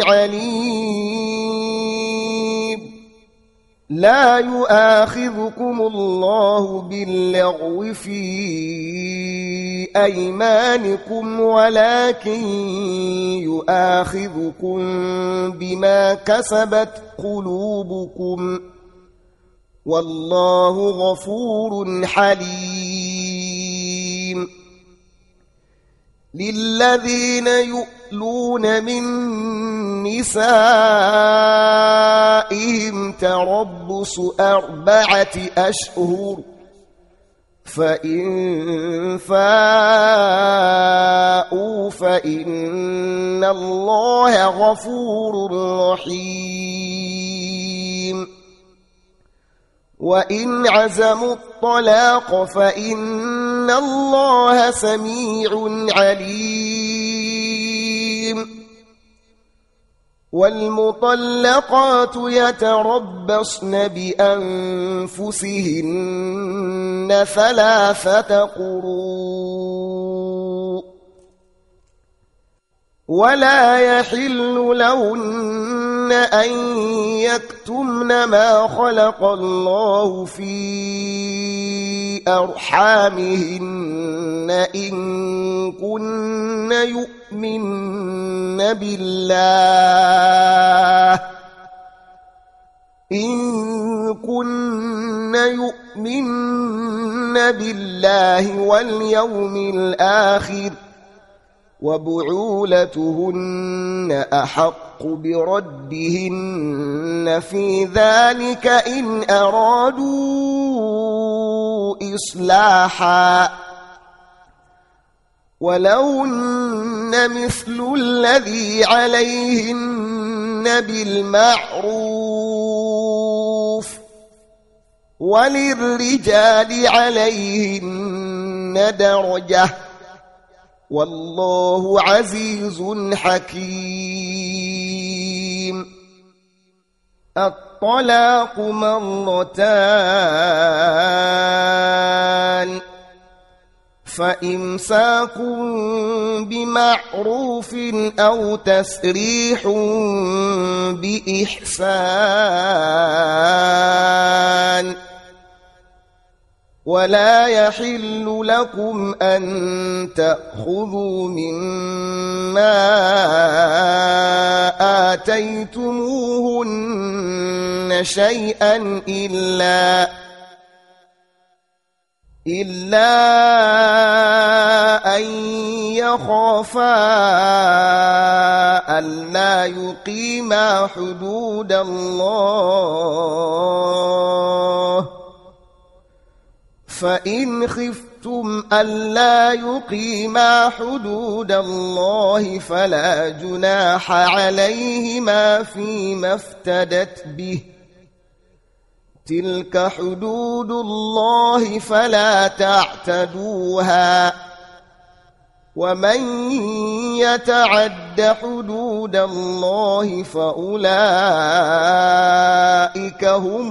عليم لا يؤاخذكم الله باللغو في أيمانكم ولكن يؤاخذكم بما كسبت قلوبكم والله غفور حليم للذين يؤلون من نسائهم تربص أربعة أشهر فإن فاءوا فإن الله غفور رحيم وإن عزموا الطلاق فإن الله سميع عليم والمطلقات يتربصن بأنفسهن ثلاثة قروء ولا يحل لهن أن يكتمن ما خلق الله في أرحامهن إن كن يؤمن بالله إن كن يؤمن بالله واليوم الآخر وبعولتهن أحق بردهن في ذلك إن أرادوا إصلاحا ولهن مثل الذي عليهن بالمعروف وللرجال عليهن درجة والله عزيز حكيم الطلاق مرتان فإمساك بمعروف أو تسريح بإحسان ولا يحل لكم أن تأخذوا مما آتيتموهن شيئا إلا إلا أن يخافا ألا يقيما حدود الله فإن خفتم ألا يقيما حدود الله فلا جناح عليهما فيما افتدت به تلك حدود الله فلا تعتدوها ومن يتعد حدود الله فأولئك هم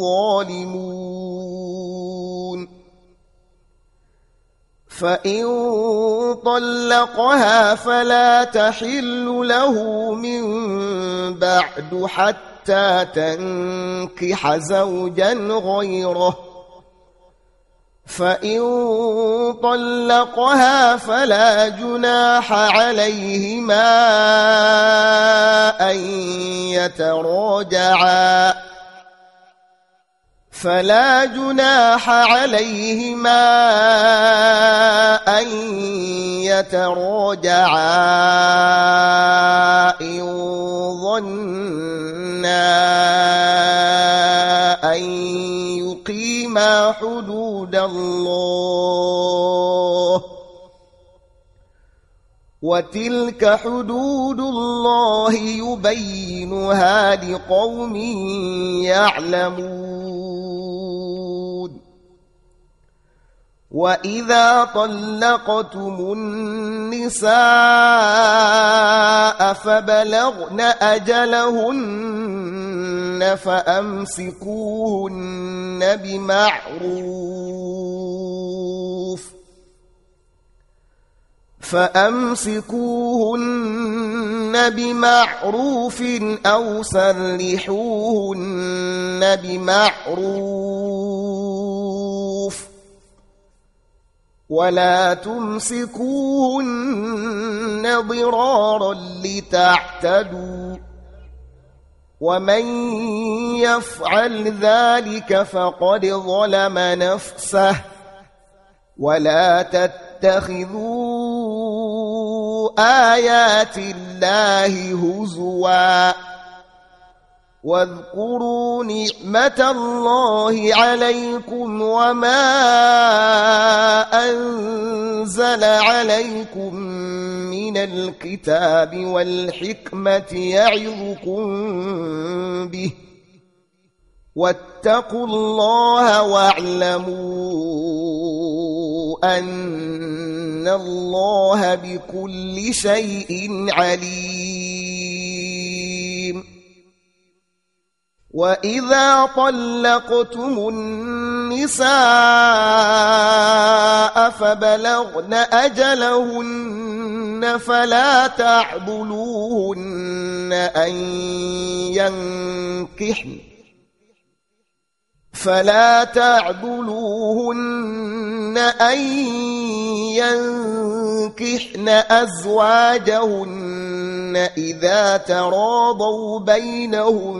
الظالمون فإن طلقها فلا تحل له من بعد حتى تنكح زوجا غيره فإن طلقها فلا جناح عليهما أن يتراجعا فلا جناح عليهما أن يتراجعا إن ظنا أن يقيما حدود الله وتلك حدود الله يبينها لقوم يعلمون وإذا طلقتم النساء فبلغن أجلهن فأمسكوهن بمعروف فأمسكوهن بمعروف أو سرحوهن بمعروف ولا تمسكوهن ضرارا لتعتدوا ومن يفعل ذلك فقد ظلم نفسه ولا تتخذوا آيات الله هزوا واذكروا نعمة الله عليكم وما أنزل عليكم من الكتاب والحكمة يعظكم به واتقوا الله واعلموا أن الله بكل شيء عليم وإذا طلقتم النساء فبلغن أجلهن فلا تعضلوهن أن ينكحن فلا تعضلوهن أن ينكحن أزواجهن إذا تراضوا بينهم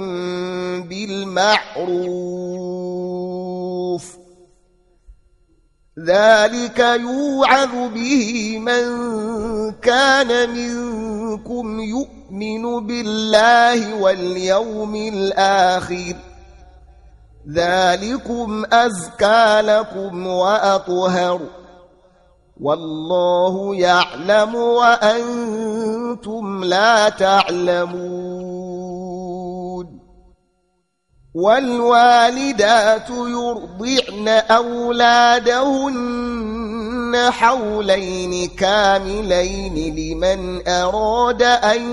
بالمعروف ذلك يوعظ به من كان منكم يؤمن بالله واليوم الآخر ذلكم أزكى لكم وأطهر والله يعلم وأنتم لا تعلمون والوالدات يرضعن أولادهن حولين كاملين لمن أراد أن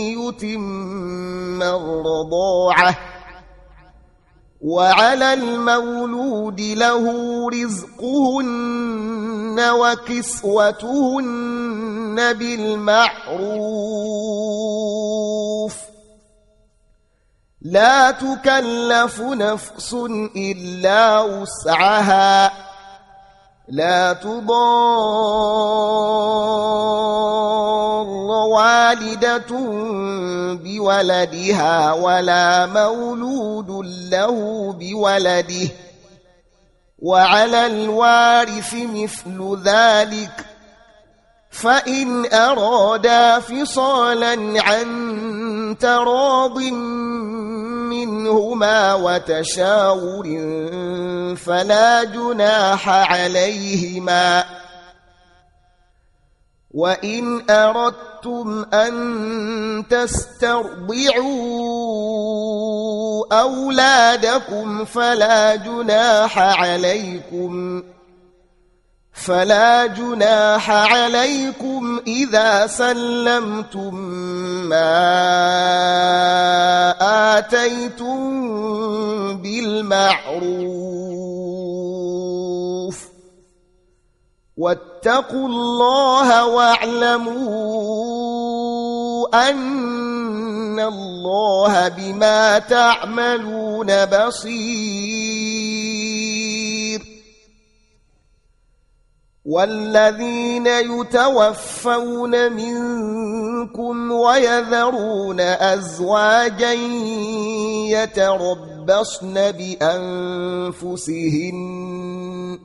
يتم الرضاعة وعلى المولود له رزقهن وكسوتهن بالمعروف لا تكلف نفس إلا وسعها لا تضار والدة بولدها ولا مولود له بولده وعلى الوارث مثل ذلك فإن أرادا فصالا عن تراض منهما وتشاور فلا جناح عليهما. وإن أردتم أن تسترضعوا أولادكم فلا جناح عليكم فلا جناح عليكم إذا سلمتم ما آتيتم بالمعروف واتقوا الله واعلموا أن الله بما تعملون بصير. والذين يتوفون منكم ويذرون أزواجا يتربصن بأنفسهن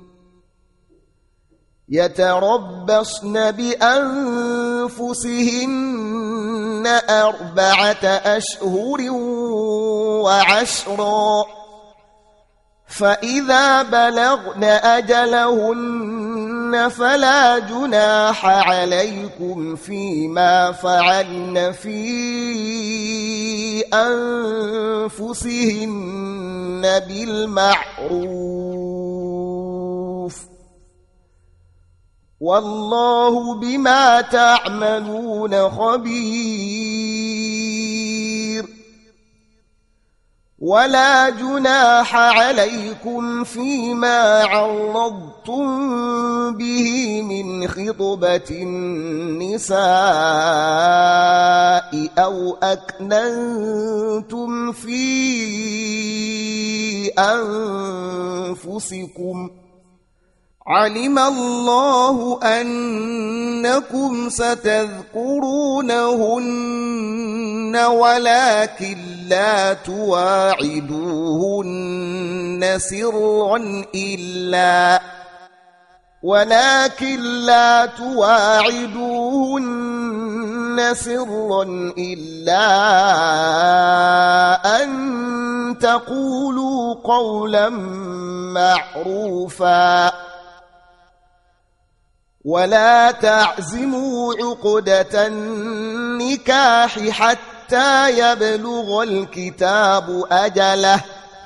يتربصن بأنفسهن أربعة أشهر وعشرا فإذا بلغن أجلهن فلا جناح عليكم فيما فعلن في أنفسهن بالمعروف والله بما تعملون خبير. ولا جناح عليكم فيما عرضتم به من خطبة النساء أو أكننتم في أنفسكم علم الله أنكم ستذكرونهن ولكن لا تواعدوهن سرا إلا ولكن لا تواعدوهن سرا إلا أن تقولوا قولا معروفا ولا تعزموا عقدة النكاح حتى يبلغ الكتاب أجله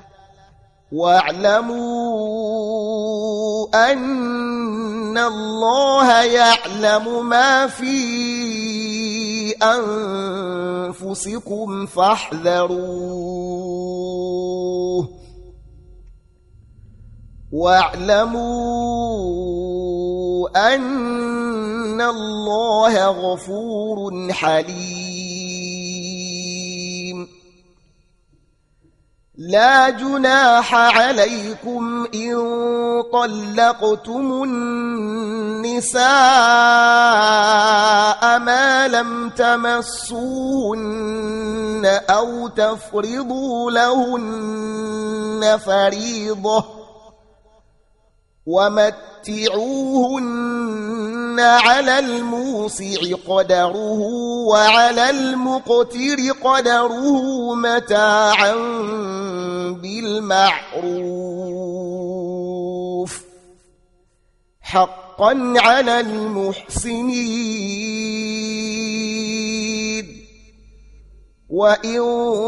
واعلموا أن الله يعلم ما في أنفسكم فاحذروه واعلموا أن الله غفور حليم. لا جناح عليكم إن طلقتم النساء ما لم تمسوهن أو تفرضوا لهن فريضة ومتعوهن على الموسع قدره وعلى المقتر قدره متاعا بالمعروف حقا على المحسنين. وإن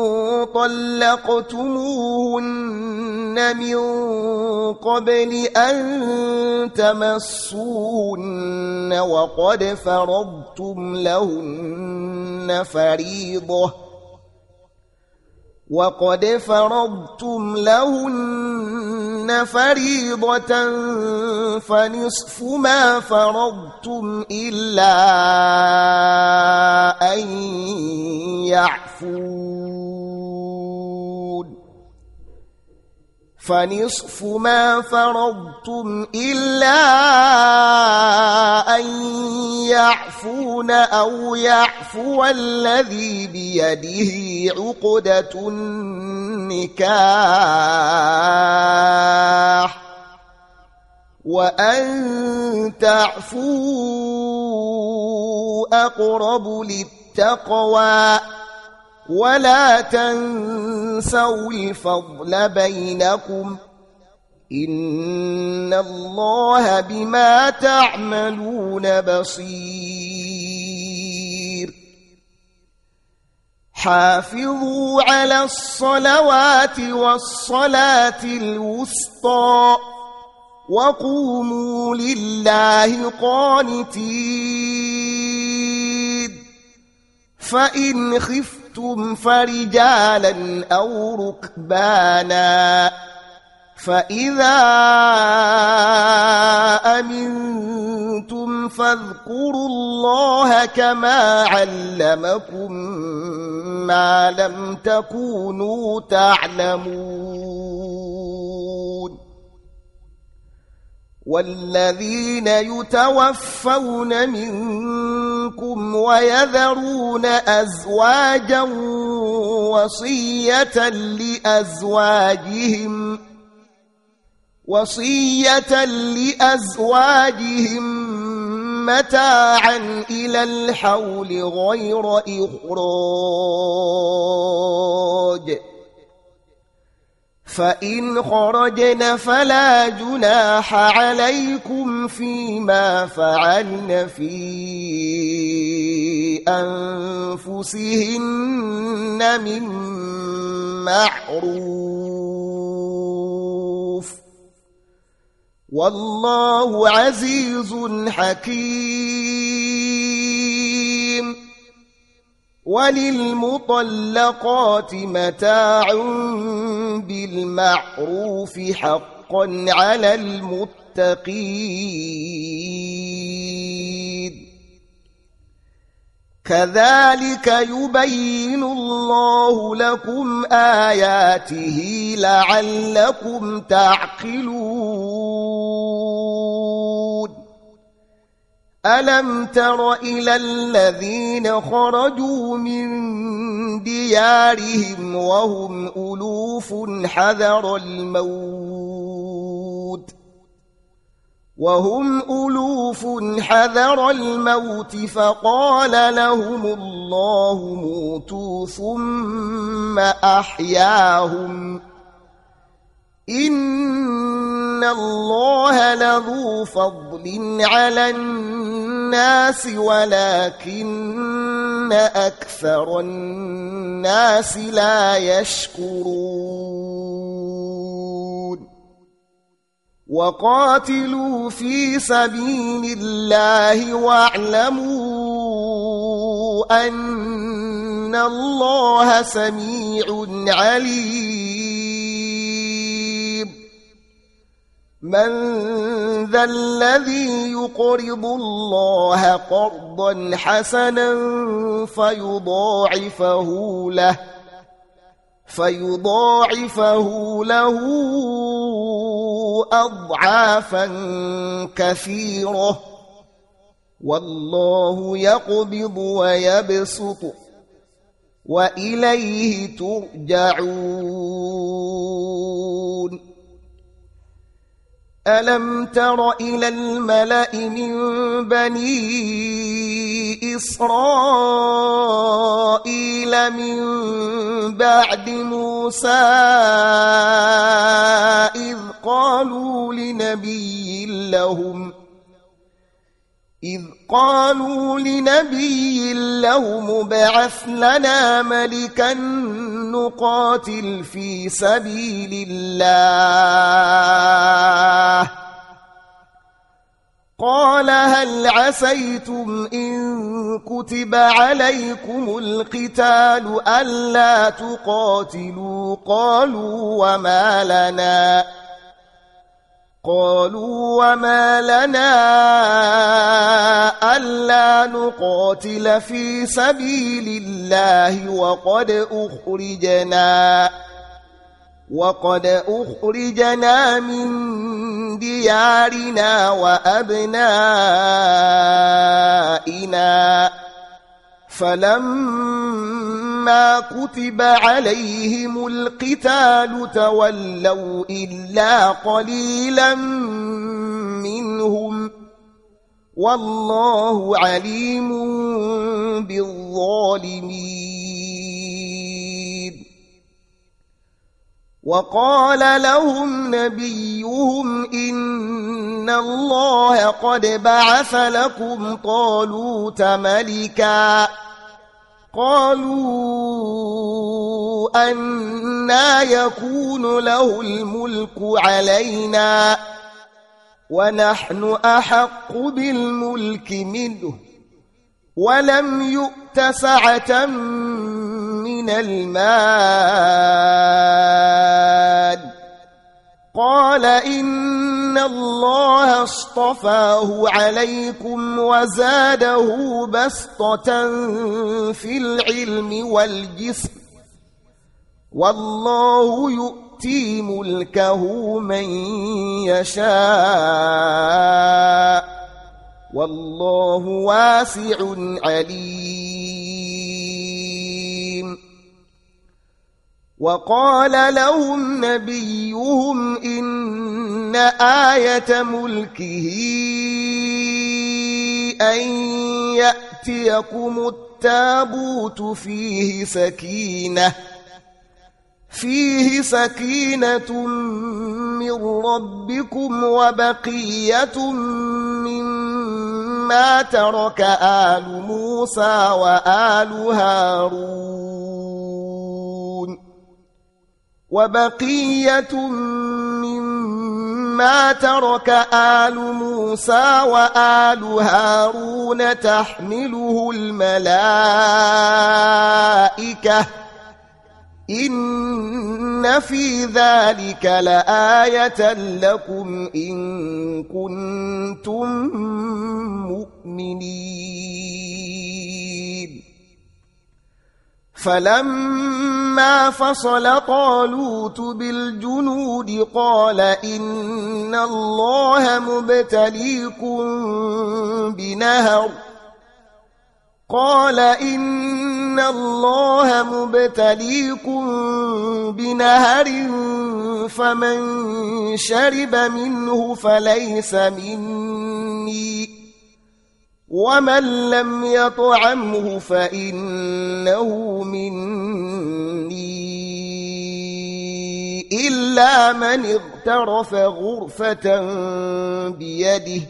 طلقتموهن من قبل أن تمسوهن وقد فرضتم لهن فريضة وقد فرضتم لهن فريضة فنصف ما فرضتم إلا أن يعفون فنصف ما فرضتم إلا أن يعفون أو يعفو الذي بيده عقدة النكاح وأن تعفوا أقرب للتقوى ولا تنسوا الفضل بينكم إن الله بما تعملون بصير حافظوا على الصلوات والصلاة الوسطى وقوموا لله قانتين فإن خفتم فرجالا أو ركبانا فإذا أمنتم فاذكروا الله كما علمكم ما لم تكونوا تعلمون والذين يتوفون منكم ويذرون أزواجا وصية لأزواجهم وصية لأزواجهم متاعا إلى الحول غير إخراج فإن خرجن فلا جناح عليكم فيما فعلن في أنفسهن من معروف والله عزيز حكيم وللمطلقات متاع بالمعروف حقا على المتقين كذلك يبين الله لكم آياته لعلكم تعقلون ألم تر إلى الذين خرجوا من ديارهم وهم ألوف حذر الموت وهم ألوف حذر الموت فقال لهم الله موتوا ثم أحياهم إن الله لذو فضل على الناس ولكن أكثر الناس لا يشكرون وقاتلوا في سبيل الله واعلموا أن الله سميع عليم من ذا الذي يقرض الله قرضا حسنا فيضاعفه له فيضاعفه له أضعافا كثيرة والله يقبض ويبسط وإليه ترجعون ألم تر إلى الملأ من بني إسرائيل من بعد موسى إذ قالوا لنبي لهم إذ قالوا لنبي لهم ابعث لنا ملكا نقاتل في سبيل الله قال هل عسيتم إن كتب عليكم القتال ألا تقاتلوا قالوا وما لنا قالوا وما لنا ألا نقاتل في سبيل الله وقد أخرجنا وقد أخرجنا من ديارنا وأبنائنا فلما فلما كتب عليهم القتال تولوا إلا قليلا منهم والله عليم بالظالمين. وقال لهم نبيهم إن الله قد بعث لكم طالوت ملكا قالوا أنى يكون له الملك علينا ونحن أحق بالملك منه ولم يؤت سعة من المال قال إن الله اصطفاه عليكم وزاده بسطة في العلم والجسم والله يؤتي ملكه من يشاء والله واسع عليم. وقال لهم نبيهم إن آية ملكه أن يأتيكم التابوت فيه سكينة فيه سكينة من ربكم وبقية مما ترك آل موسى وآل هارون وبقية مما ترك آل موسى وآل هارون تحمله الملائكة إن في ذلك لآية لكم إن كنتم مؤمنين. فلما فصل طالوت بالجنود قال إن الله مبتليكم بنهر قال إن الله مبتليكم بنهر فمن شرب منه فليس مني ومن لم يطعمه فإنه مني إلا من اغترف غرفة بيده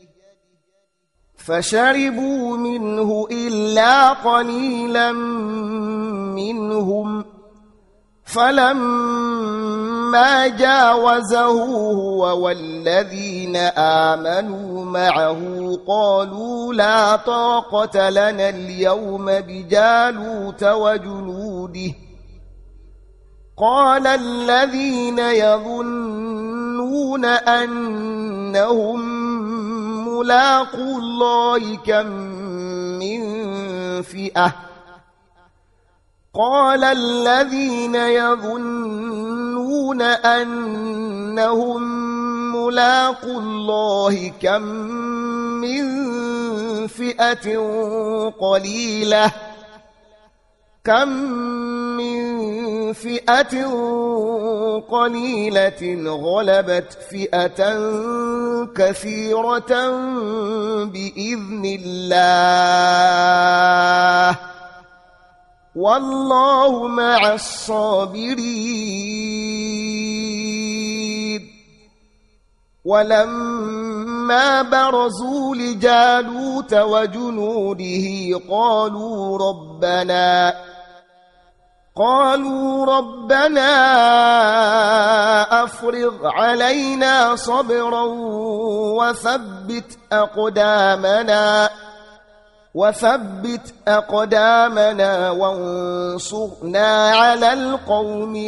فشربوا منه إلا قليلا منهم فلما جاوزه هو والذين آمنوا معه قالوا لا طاقة لنا اليوم بجالوت وجنوده قال الذين يظنون أنهم ملاقو الله كم من فئة قال الذين يظنون أنهم ملاقو الله كم من فئة قليلة كم من فئة قليلة غلبت فئة كثيرة بإذن الله والله مع الصابرين. ولما برزوا لجالوت وجنوده قالوا ربنا قالوا ربنا أفرغ علينا صبرا وثبت أقدامنا وثبت أقدامنا وانصرنا على القوم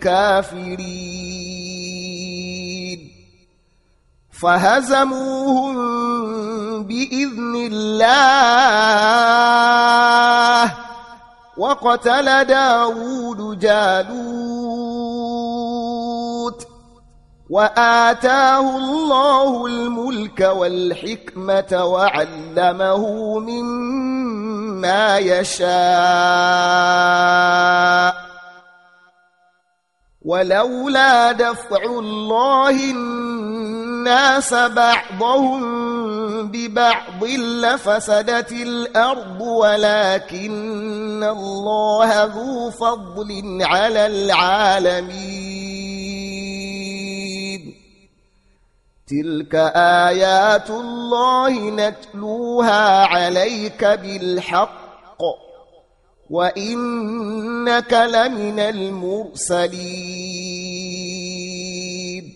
الكافرين. فهزموهم بإذن الله وقتل داود جالوت وآتاه الله الملك والحكمة وعلمه مما ما يشاء ولولا دفع الله الناس بعضهم ببعض لفسدت الأرض ولكن الله ذو فضل على العالمين تلك آيات الله نتلوها عليك بالحق وإنك لمن المرسلين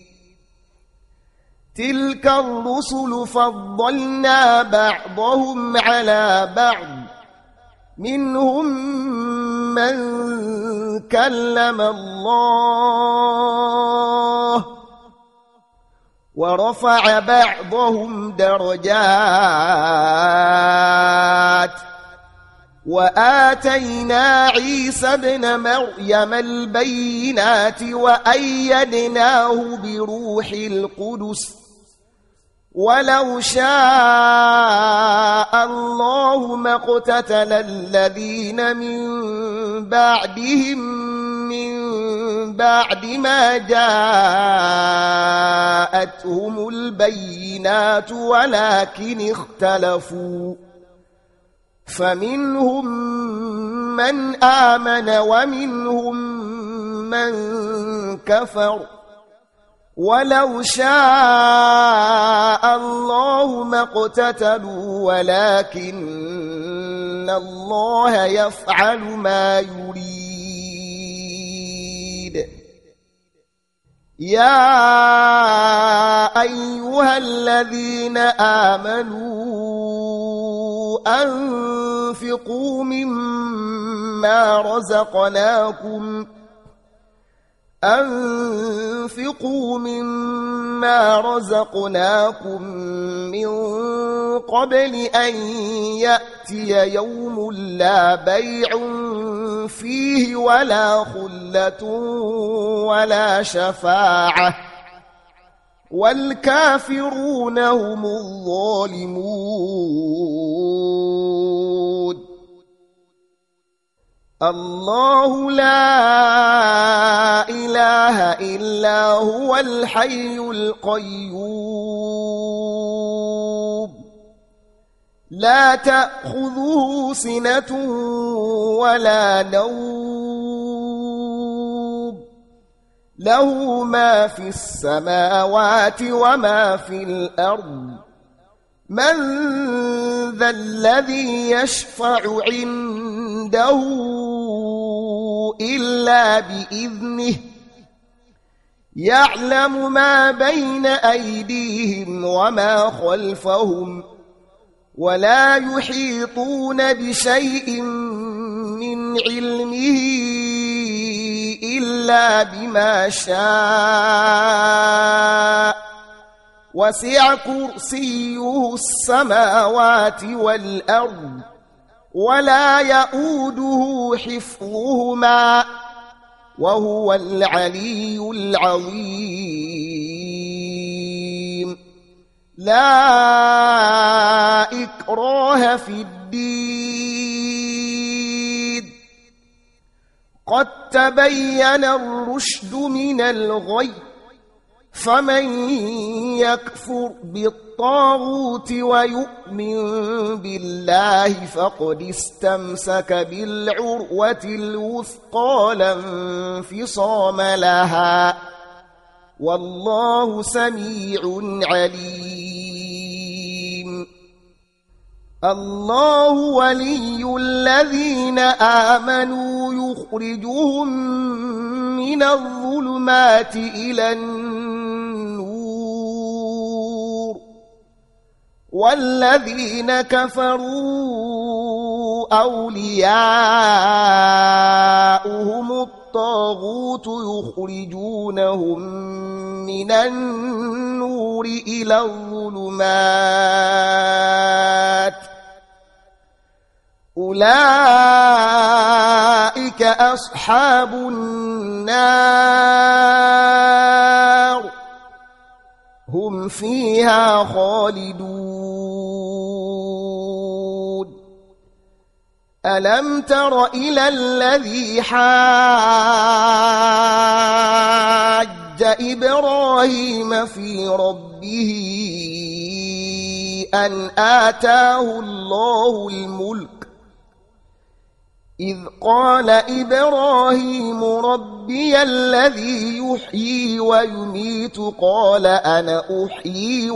تلك الرسل فضلنا بعضهم على بعض منهم من كلم الله ورفع بعضهم درجات وآتينا عيسى ابن مريم البينات وأيدناه بروح القدس ولو شاء الله ما اقتتل الذين من بعدهم من بعد ما جاءتهم البينات ولكن اختلفوا فمنهم من آمن ومنهم من كفر ولو شاء الله ما اقتتلوا ولكن الله يفعل ما يريد يا أيها الذين آمنوا أنفقوا مما رزقناكم أنفقوا مما رزقناكم من قبل أن يأتي يوم لا بيع فيه ولا خلة ولا شفاعة والكافرون هم الظالمون الله لا إله إلا هو الحي القيوم لا تأخذه سنة ولا نوم له ما في السماوات وما في الأرض من ذا الذي يشفع عنده إلا بإذنه يعلم ما بين أيديهم وما خلفهم ولا يحيطون بشيء من علمه إلا بما شاء وسع كرسيه السماوات والأرض ولا يؤوده حفظهما وهو العلي العظيم لا إكراه في الدين قد تبين الرشد من الغي فمن يكفر بالطاغوت ويؤمن بالله فقد استمسك بالعروة الوثقى لا انفصام لها والله سميع عليم الله ولي الذين آمنوا يخرجهم من الظلمات إلى النور والذين كفروا أولياؤهم الطاغوت يخرجونهم من النور إلى الظلمات أولئك أصحاب النار هم فيها خالدون ألم تر إلى الذي حاج إبراهيم في ربه أن آتاه الله الملك إذ قال إبراهيم ربي الذي يحيي ويميت قال أنا أحيي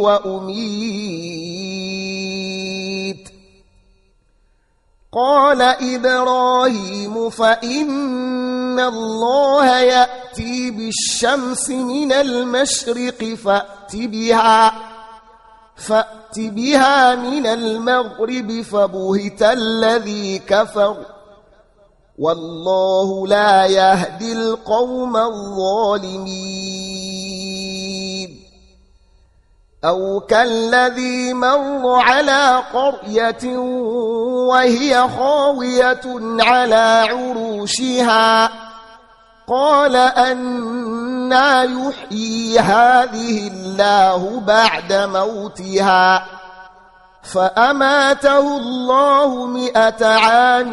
وأميت قال إبراهيم فإن الله يأتي بالشمس من المشرق فأت بها فأت بها من المغرب فبهت الذي كفر والله لا يهدي القوم الظالمين أو كالذي مر على قرية وهي خاوية على عروشها قال أنى يحيي هذه الله بعد موتها فأماته الله مئة عام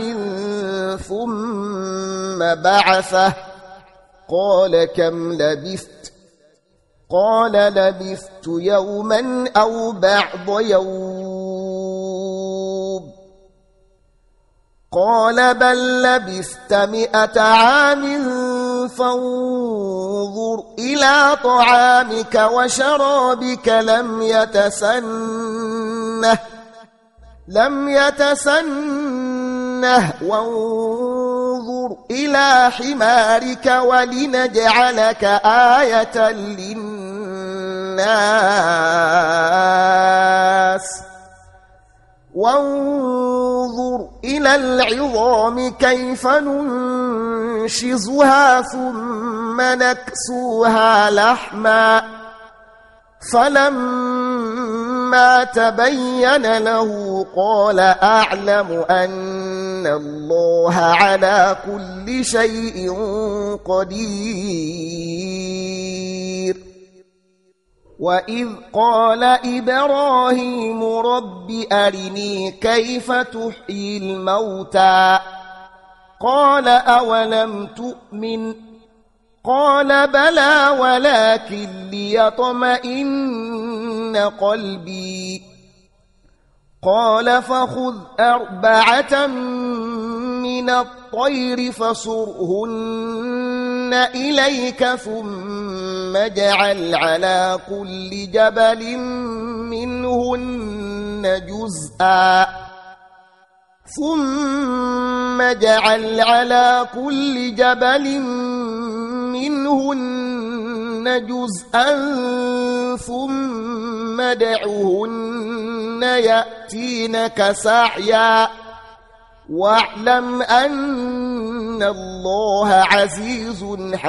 ثم بعثه قال كم لبثت قال لبثت يوما أو بعض يوم قال بل لبثت مئة عام فانظر إلى طعامك وشرابك لم يتسنه لم يتسنه وانظر إلى حمارك ولنجعلك آية للناس وانظر إلى العظام كيف ننشزها ثم نكسوها لحما فلما تبين له قال أعلم أن الله على كل شيء قدير وإذ قال إبراهيم رب أرني كيف تحيي الموتى قال أولم تؤمن قال بلى ولكن ليطمئن قلبي قال فخذ أربعة من الطير فصرهن إليك ثم اجعل على كل جبل منهن جزءا ثم اجعل على كل جبل منهن جزءا ثم ادعهن يأتينك سعيا واعلم أن الله عزيز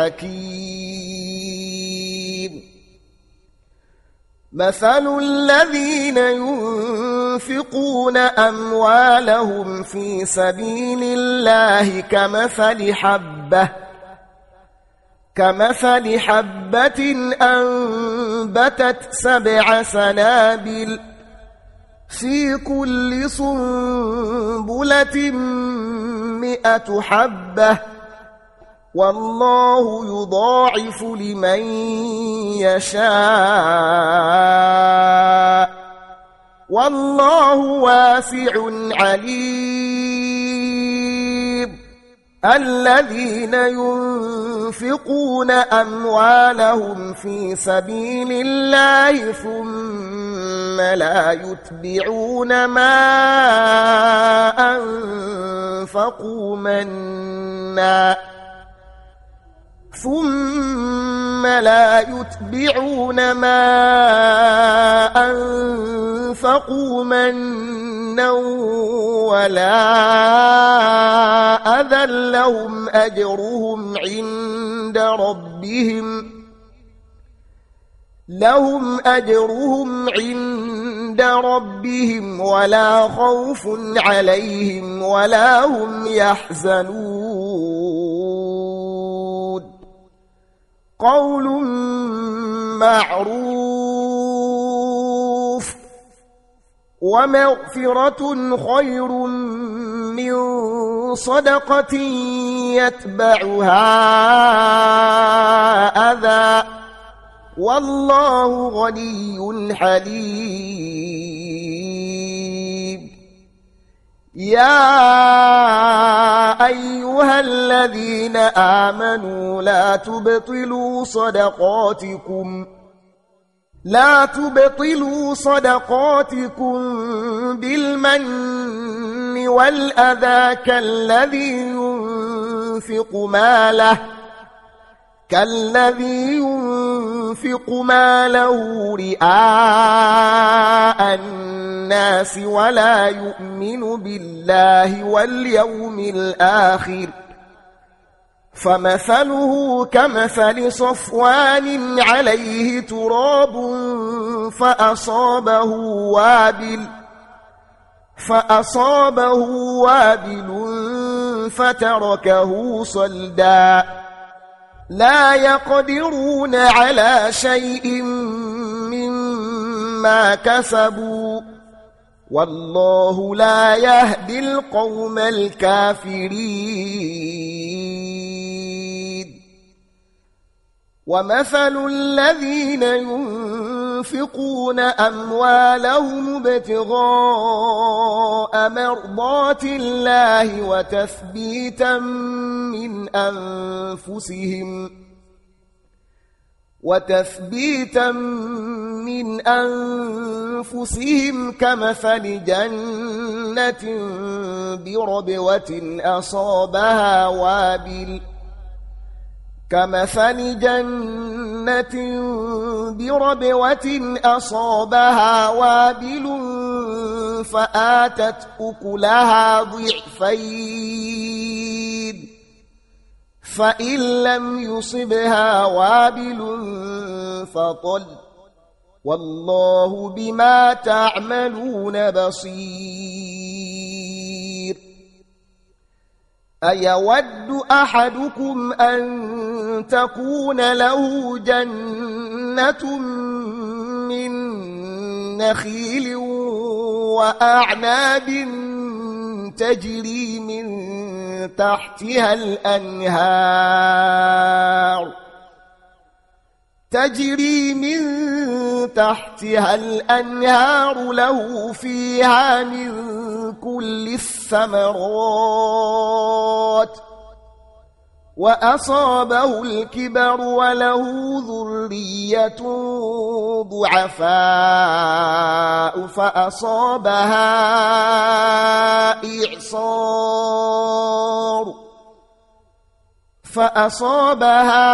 حكيم مثل الذين ينفقون أموالهم في سبيل الله كمثل حبة كمثل حبة أنبتت سبع سنابل في كل سنبلة مئة حبة والله يضاعف لمن يشاء والله واسع عليم الذين ينفقون أموالهم في سبيل الله ثم لا يتبعون ما أنفقوا منا ثم لا يتبعون ما أنفقوا منا ولا أذى لهم أجرهم عند ربهم لهم أجرهم عند ربهم ولا خوف عليهم ولا هم يحزنون قول معروف ومغفرة خير من صدقة يتبعها أذى والله غني حليم. يا أيها الذين آمنوا لا تبطلوا صدقاتكم لا تبطلوا صدقاتكم بالمن والأذى كالذي ينفق ماله كالذي ينفق ماله رئاء الناس ولا يؤمن بالله واليوم الآخر فمثله كمثل صفوان عليه تراب فأصابه وابل فأصابه وابل فتركه صلدا لا يقدرون على شيء مما كسبوا والله لا يهدي القوم الكافرين. ومثل الذين ينفقون أموالهم ابتغاء مرضات الله وتثبيتا من أنفسهم وتثبيتا من أنفسهم كمثل جنة بربوة أصابها وابل كمثل جنة بربوة أصابها وابل فآتت أكلها ضعفين فإن لم يصبها وابل فطل والله بما تعملون بصير. أيود أحدكم أن تكون له جنة من نخيل وأعناب تجري من تحتها الأنهار تجري من تحتها الأنهار له فيها من كل الثمرات وأصابه الكبر وله ذرية ضعفاء فأصابها إعصار فأصابها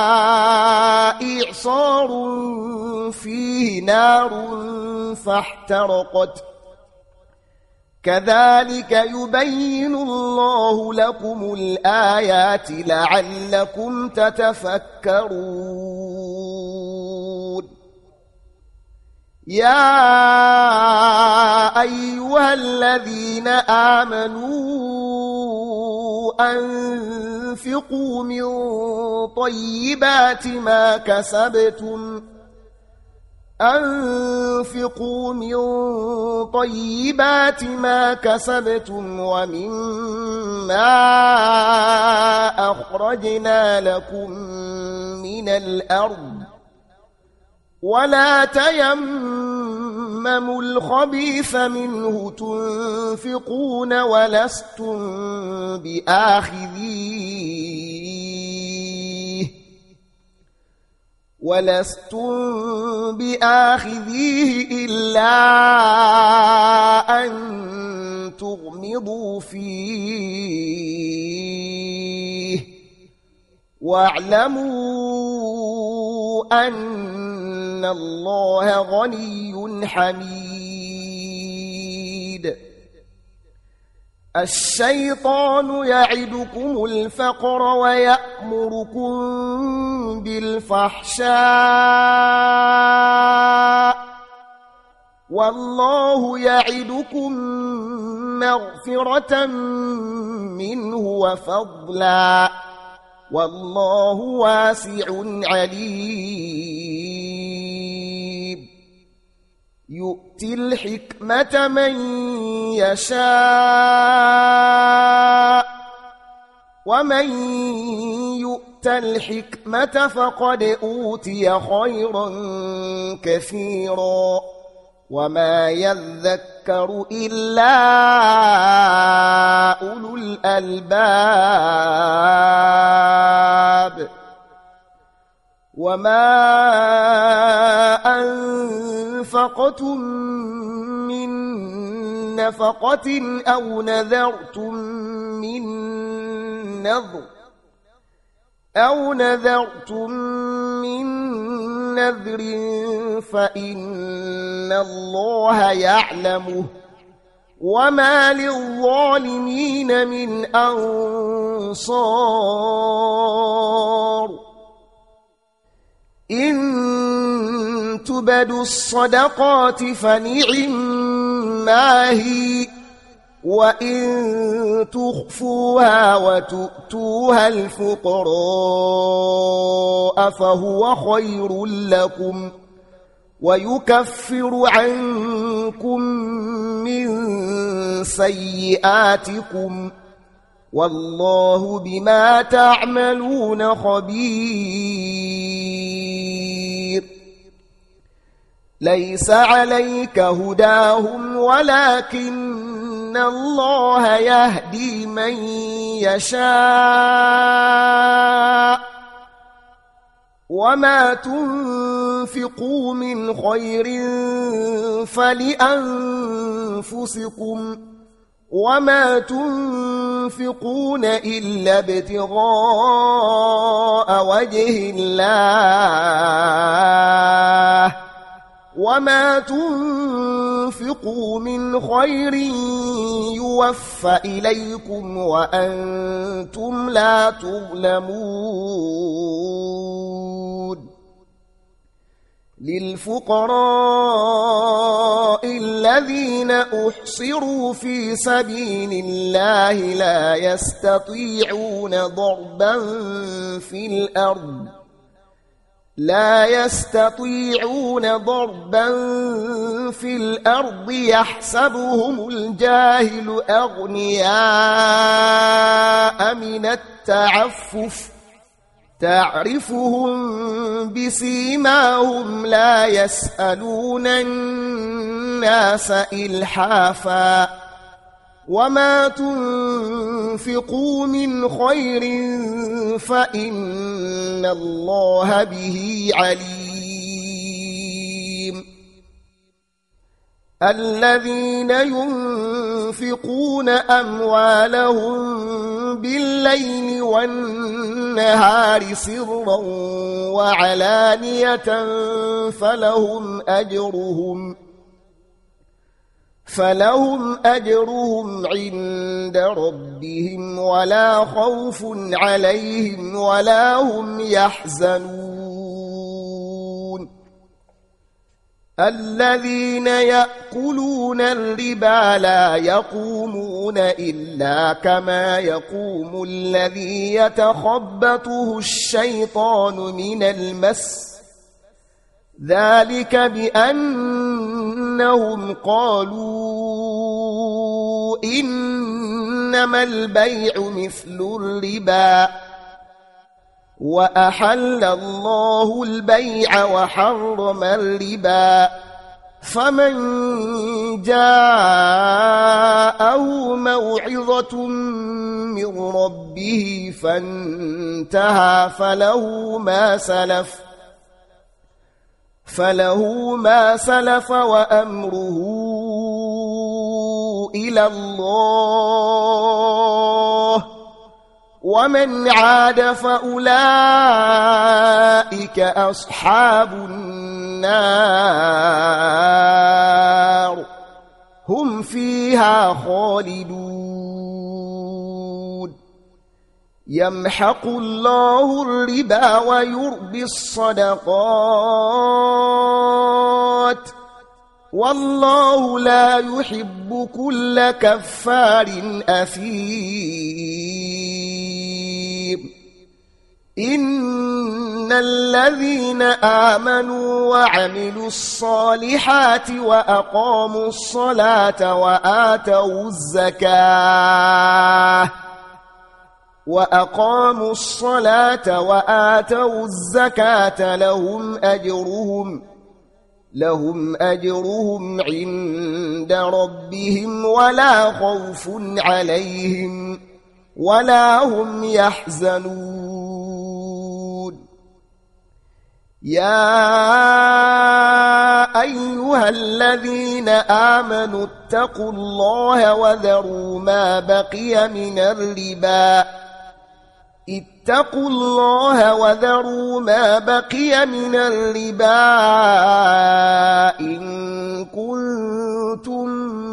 إعصار فيه نار فاحترقت كذلك يبين الله لكم الآيات لعلكم تتفكرون. يا أيها الذين آمنوا أنفقوا من طيبات ما كسبتم أنفقوا من طيبات ما كسبتم ومما أخرجنا لكم من الأرض ولا تيمموا الخبيث منه تنفقون ولستم بآخذيه ولستم بآخذيه إلا أن تغمضوا فيه واعلموا أن الله غني حميد. الشيطان يعدكم الفقر ويأمركم بالفحشاء والله يعدكم مغفرة منه وفضلا والله واسع عليم. يؤتي الحكمة من يشاء ومن يؤت الحكمة فقد أوتي خيرا كثيرا وما يذكر إلا أولو الألباب وما أنفقتم من نفقة أو نذرتم من نذر أو نذرتم من نذر فإن الله يعلمه وما للظالمين من أنصار إن تبدوا الصدقات فنعما هي وإن تخفوها وتؤتوها الفقراء فهو خير لكم ويكفر عنكم من سيئاتكم والله بما تعملون خبير ليس عليك هداهم ولكن الله يهدي من يشاء وما تنفقوا من خير فلأنفسكم وما تنفقون إلا ابتغاء وجه الله وما تنفقوا من خير يوفى إليكم وأنتم لا تظلمون للفقراء الذين أحصروا في سبيل الله لا يستطيعون ضربا في الأرض لا يستطيعون ضربا في الأرض يحسبهم الجاهل أغنياء من التعفف تعرفهم بسيماهم لا يسألون الناس إلحافا وما تنفقوا من خير فإن الله به عليم الذين ينفقون أموالهم بالليل والنهار سرا وعلانية فلهم أجرهم فلهم أجرهم عند ربهم ولا خوف عليهم ولا هم يحزنون الذين يأكلون الربا لا يقومون إلا كما يقوم الذي يتخبطه الشيطان من المس ذلك بأنهم قالوا إنما البيع مثل الربا وأحل الله البيع وحرم الربا فمن جاءه موعظة من ربه فانتهى فله ما سلف فله ما سلف وأمره إلى الله ومن عاد فأولئك أصحاب النار هم فيها خالدون يمحق الله الربا ويربي الصدقات والله لا يحب كل كفار أثيم إن الذين آمنوا وعملوا الصالحات وأقاموا الصلاة وآتوا الزكاة وأقاموا الصلاة وآتوا الزكاة لهم أجرهم لهم أجرهم عند ربهم ولا خوف عليهم ولا هم يحزنون. يا أيها الذين آمنوا اتقوا الله وذروا ما بقي من الربا اتقوا الله وذروا ما بقي من الربا إن كنتم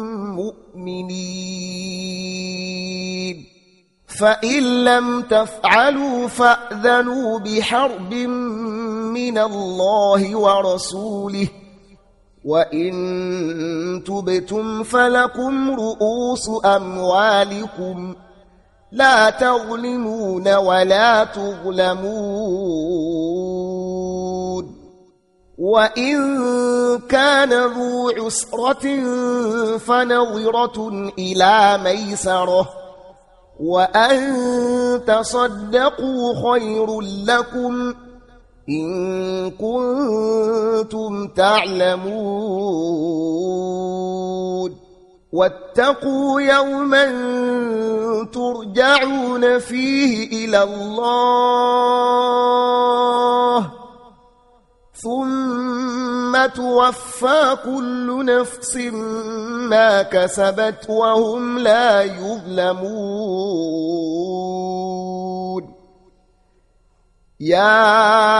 مؤمنين فإن لم تفعلوا فأذنوا بحرب من الله ورسوله وإن تبتم فلكم رؤوس أموالكم لا تظلمون ولا تظلمون. وإن كان ذو عسرة فنظرة إلى ميسرة وأن تصدقوا خير لكم إن كنتم تعلمون. واتقوا يوما ترجعون فيه إلى الله ثم توفى كل نفس ما كسبت وهم لا يظلمون. يا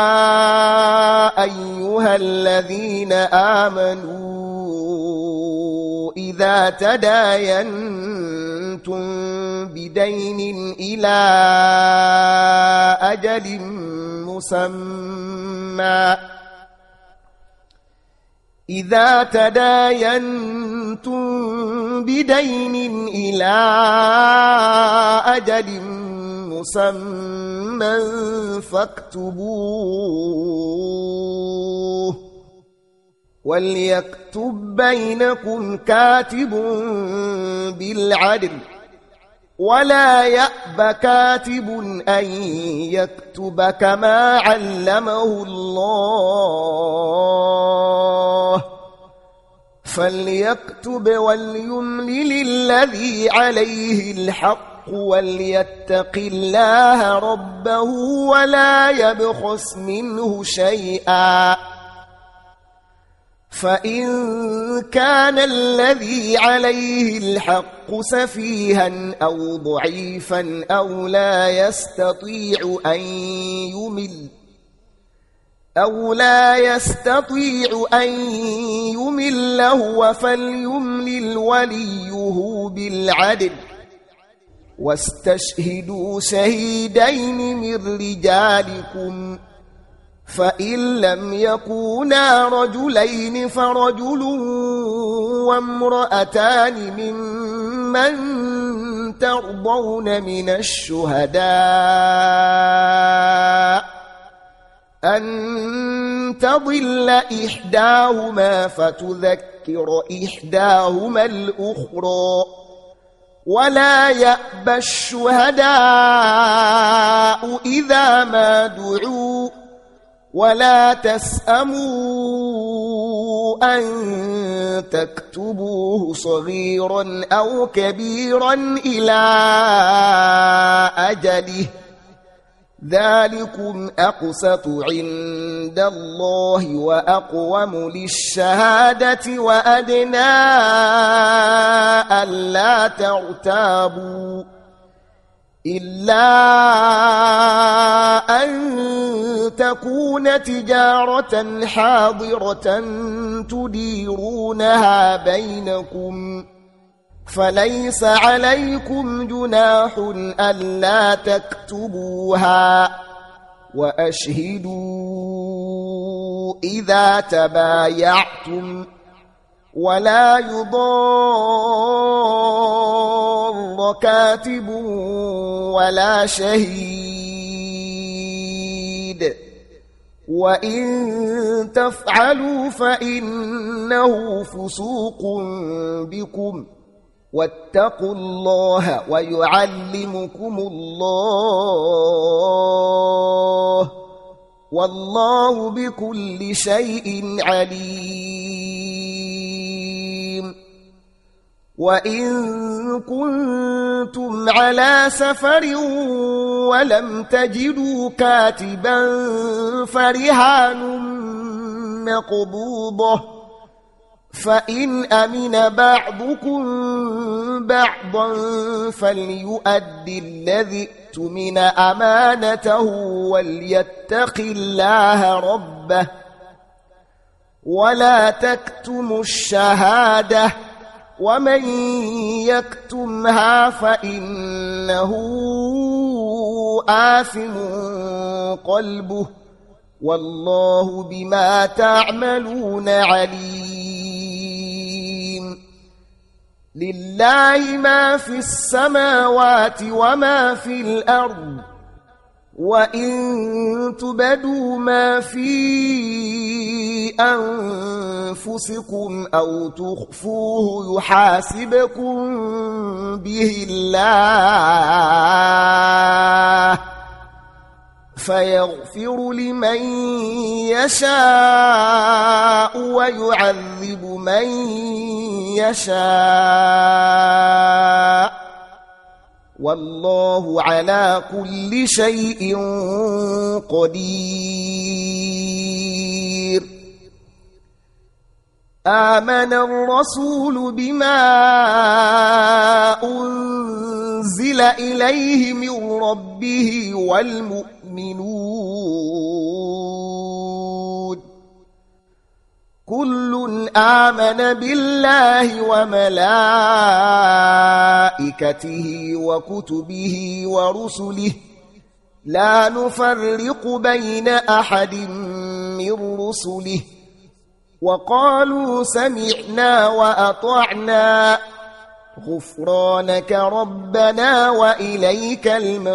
أيها الذين آمنوا إذا تداينتم بدين إلى أجل مسمى إذا تداينتم بدين إلى أجل مسمى فاكتبوه وليكتب بينكم كاتب بالعدل ولا يأب كاتب أن يكتب كما علمه الله فليكتب وليملل الذي عليه الحق وليتق الله ربه ولا يبخس منه شيئا فإن كان الذي عليه الحق سفيها أو ضعيفا أو لا يستطيع أن يمل أو لا يستطيع أن يمل هو فليملل وليه بالعدل واستشهدوا شهيدين من رجالكم فإن لم يكونا رجلين فرجل وامرأتان ممن ترضون من الشهداء أن تضل إحداهما فتذكر إحداهما الأخرى ولا يأبى الشهداء إذا ما دعوا ولا تسأموا أن تكتبوه صغيرا أو كبيرا إلى أجله ذلكم أقسط عند الله وأقوم للشهادة وأدنى ألا ترتابوا إلا أن تكون تجارة حاضرة تديرونها بينكم فليس عليكم جناح ألا تكتبوها وأشهدوا إذا تبايعتم ولا يضار كاتب ولا شهيد وإن تفعلوا فإنه فسوق بكم واتقوا الله ويعلمكم الله والله بكل شيء عليم. وإن كنتم على سفر ولم تجدوا كاتبا فرهان مقبوضة فإن أمن بعضكم بعضا فليؤد الذي اؤتمن أمانته وليتق الله ربه ولا تكتموا الشهادة ومن يكتمها فإنه آثم قلبه والله بما تعملون عليم. لله ما في السماوات وما في الأرض وإن تبدوا ما في أنفسكم أو تخفوه يحاسبكم به الله فيغفر لمن يشاء ويعذب من يشاء والله على كل شيء قدير. آمن الرسول بما أنزل إليه من ربه والمؤمنون كل آمن بالله وملائكته وكتبه ورسله لا نفرق بين أحد من رسله وقالوا سمعنا وأطعنا غفرانك ربنا وإليك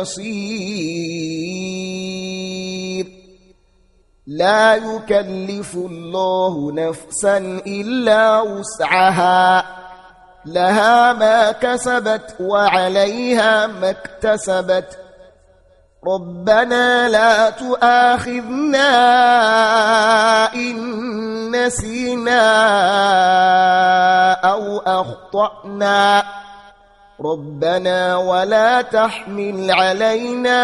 المصير. لا يكلف الله نفسا إلا وسعها لها ما كسبت وعليها ما اكتسبت ربنا لا تؤاخذنا إن نسينا أو أخطأنا ربنا ولا تحمل علينا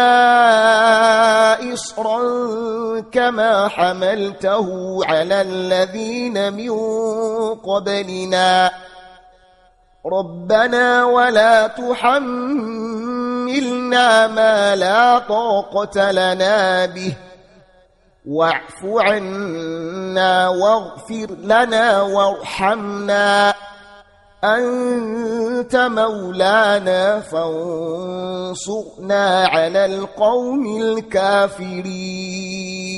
إصرا كما حملته على الذين من قبلنا ربنا ولا تحملنا ما لا طاقة لنا به واعف عنا واغفر لنا وارحمنا أنت مولانا فانصرنا على القوم الكافرين.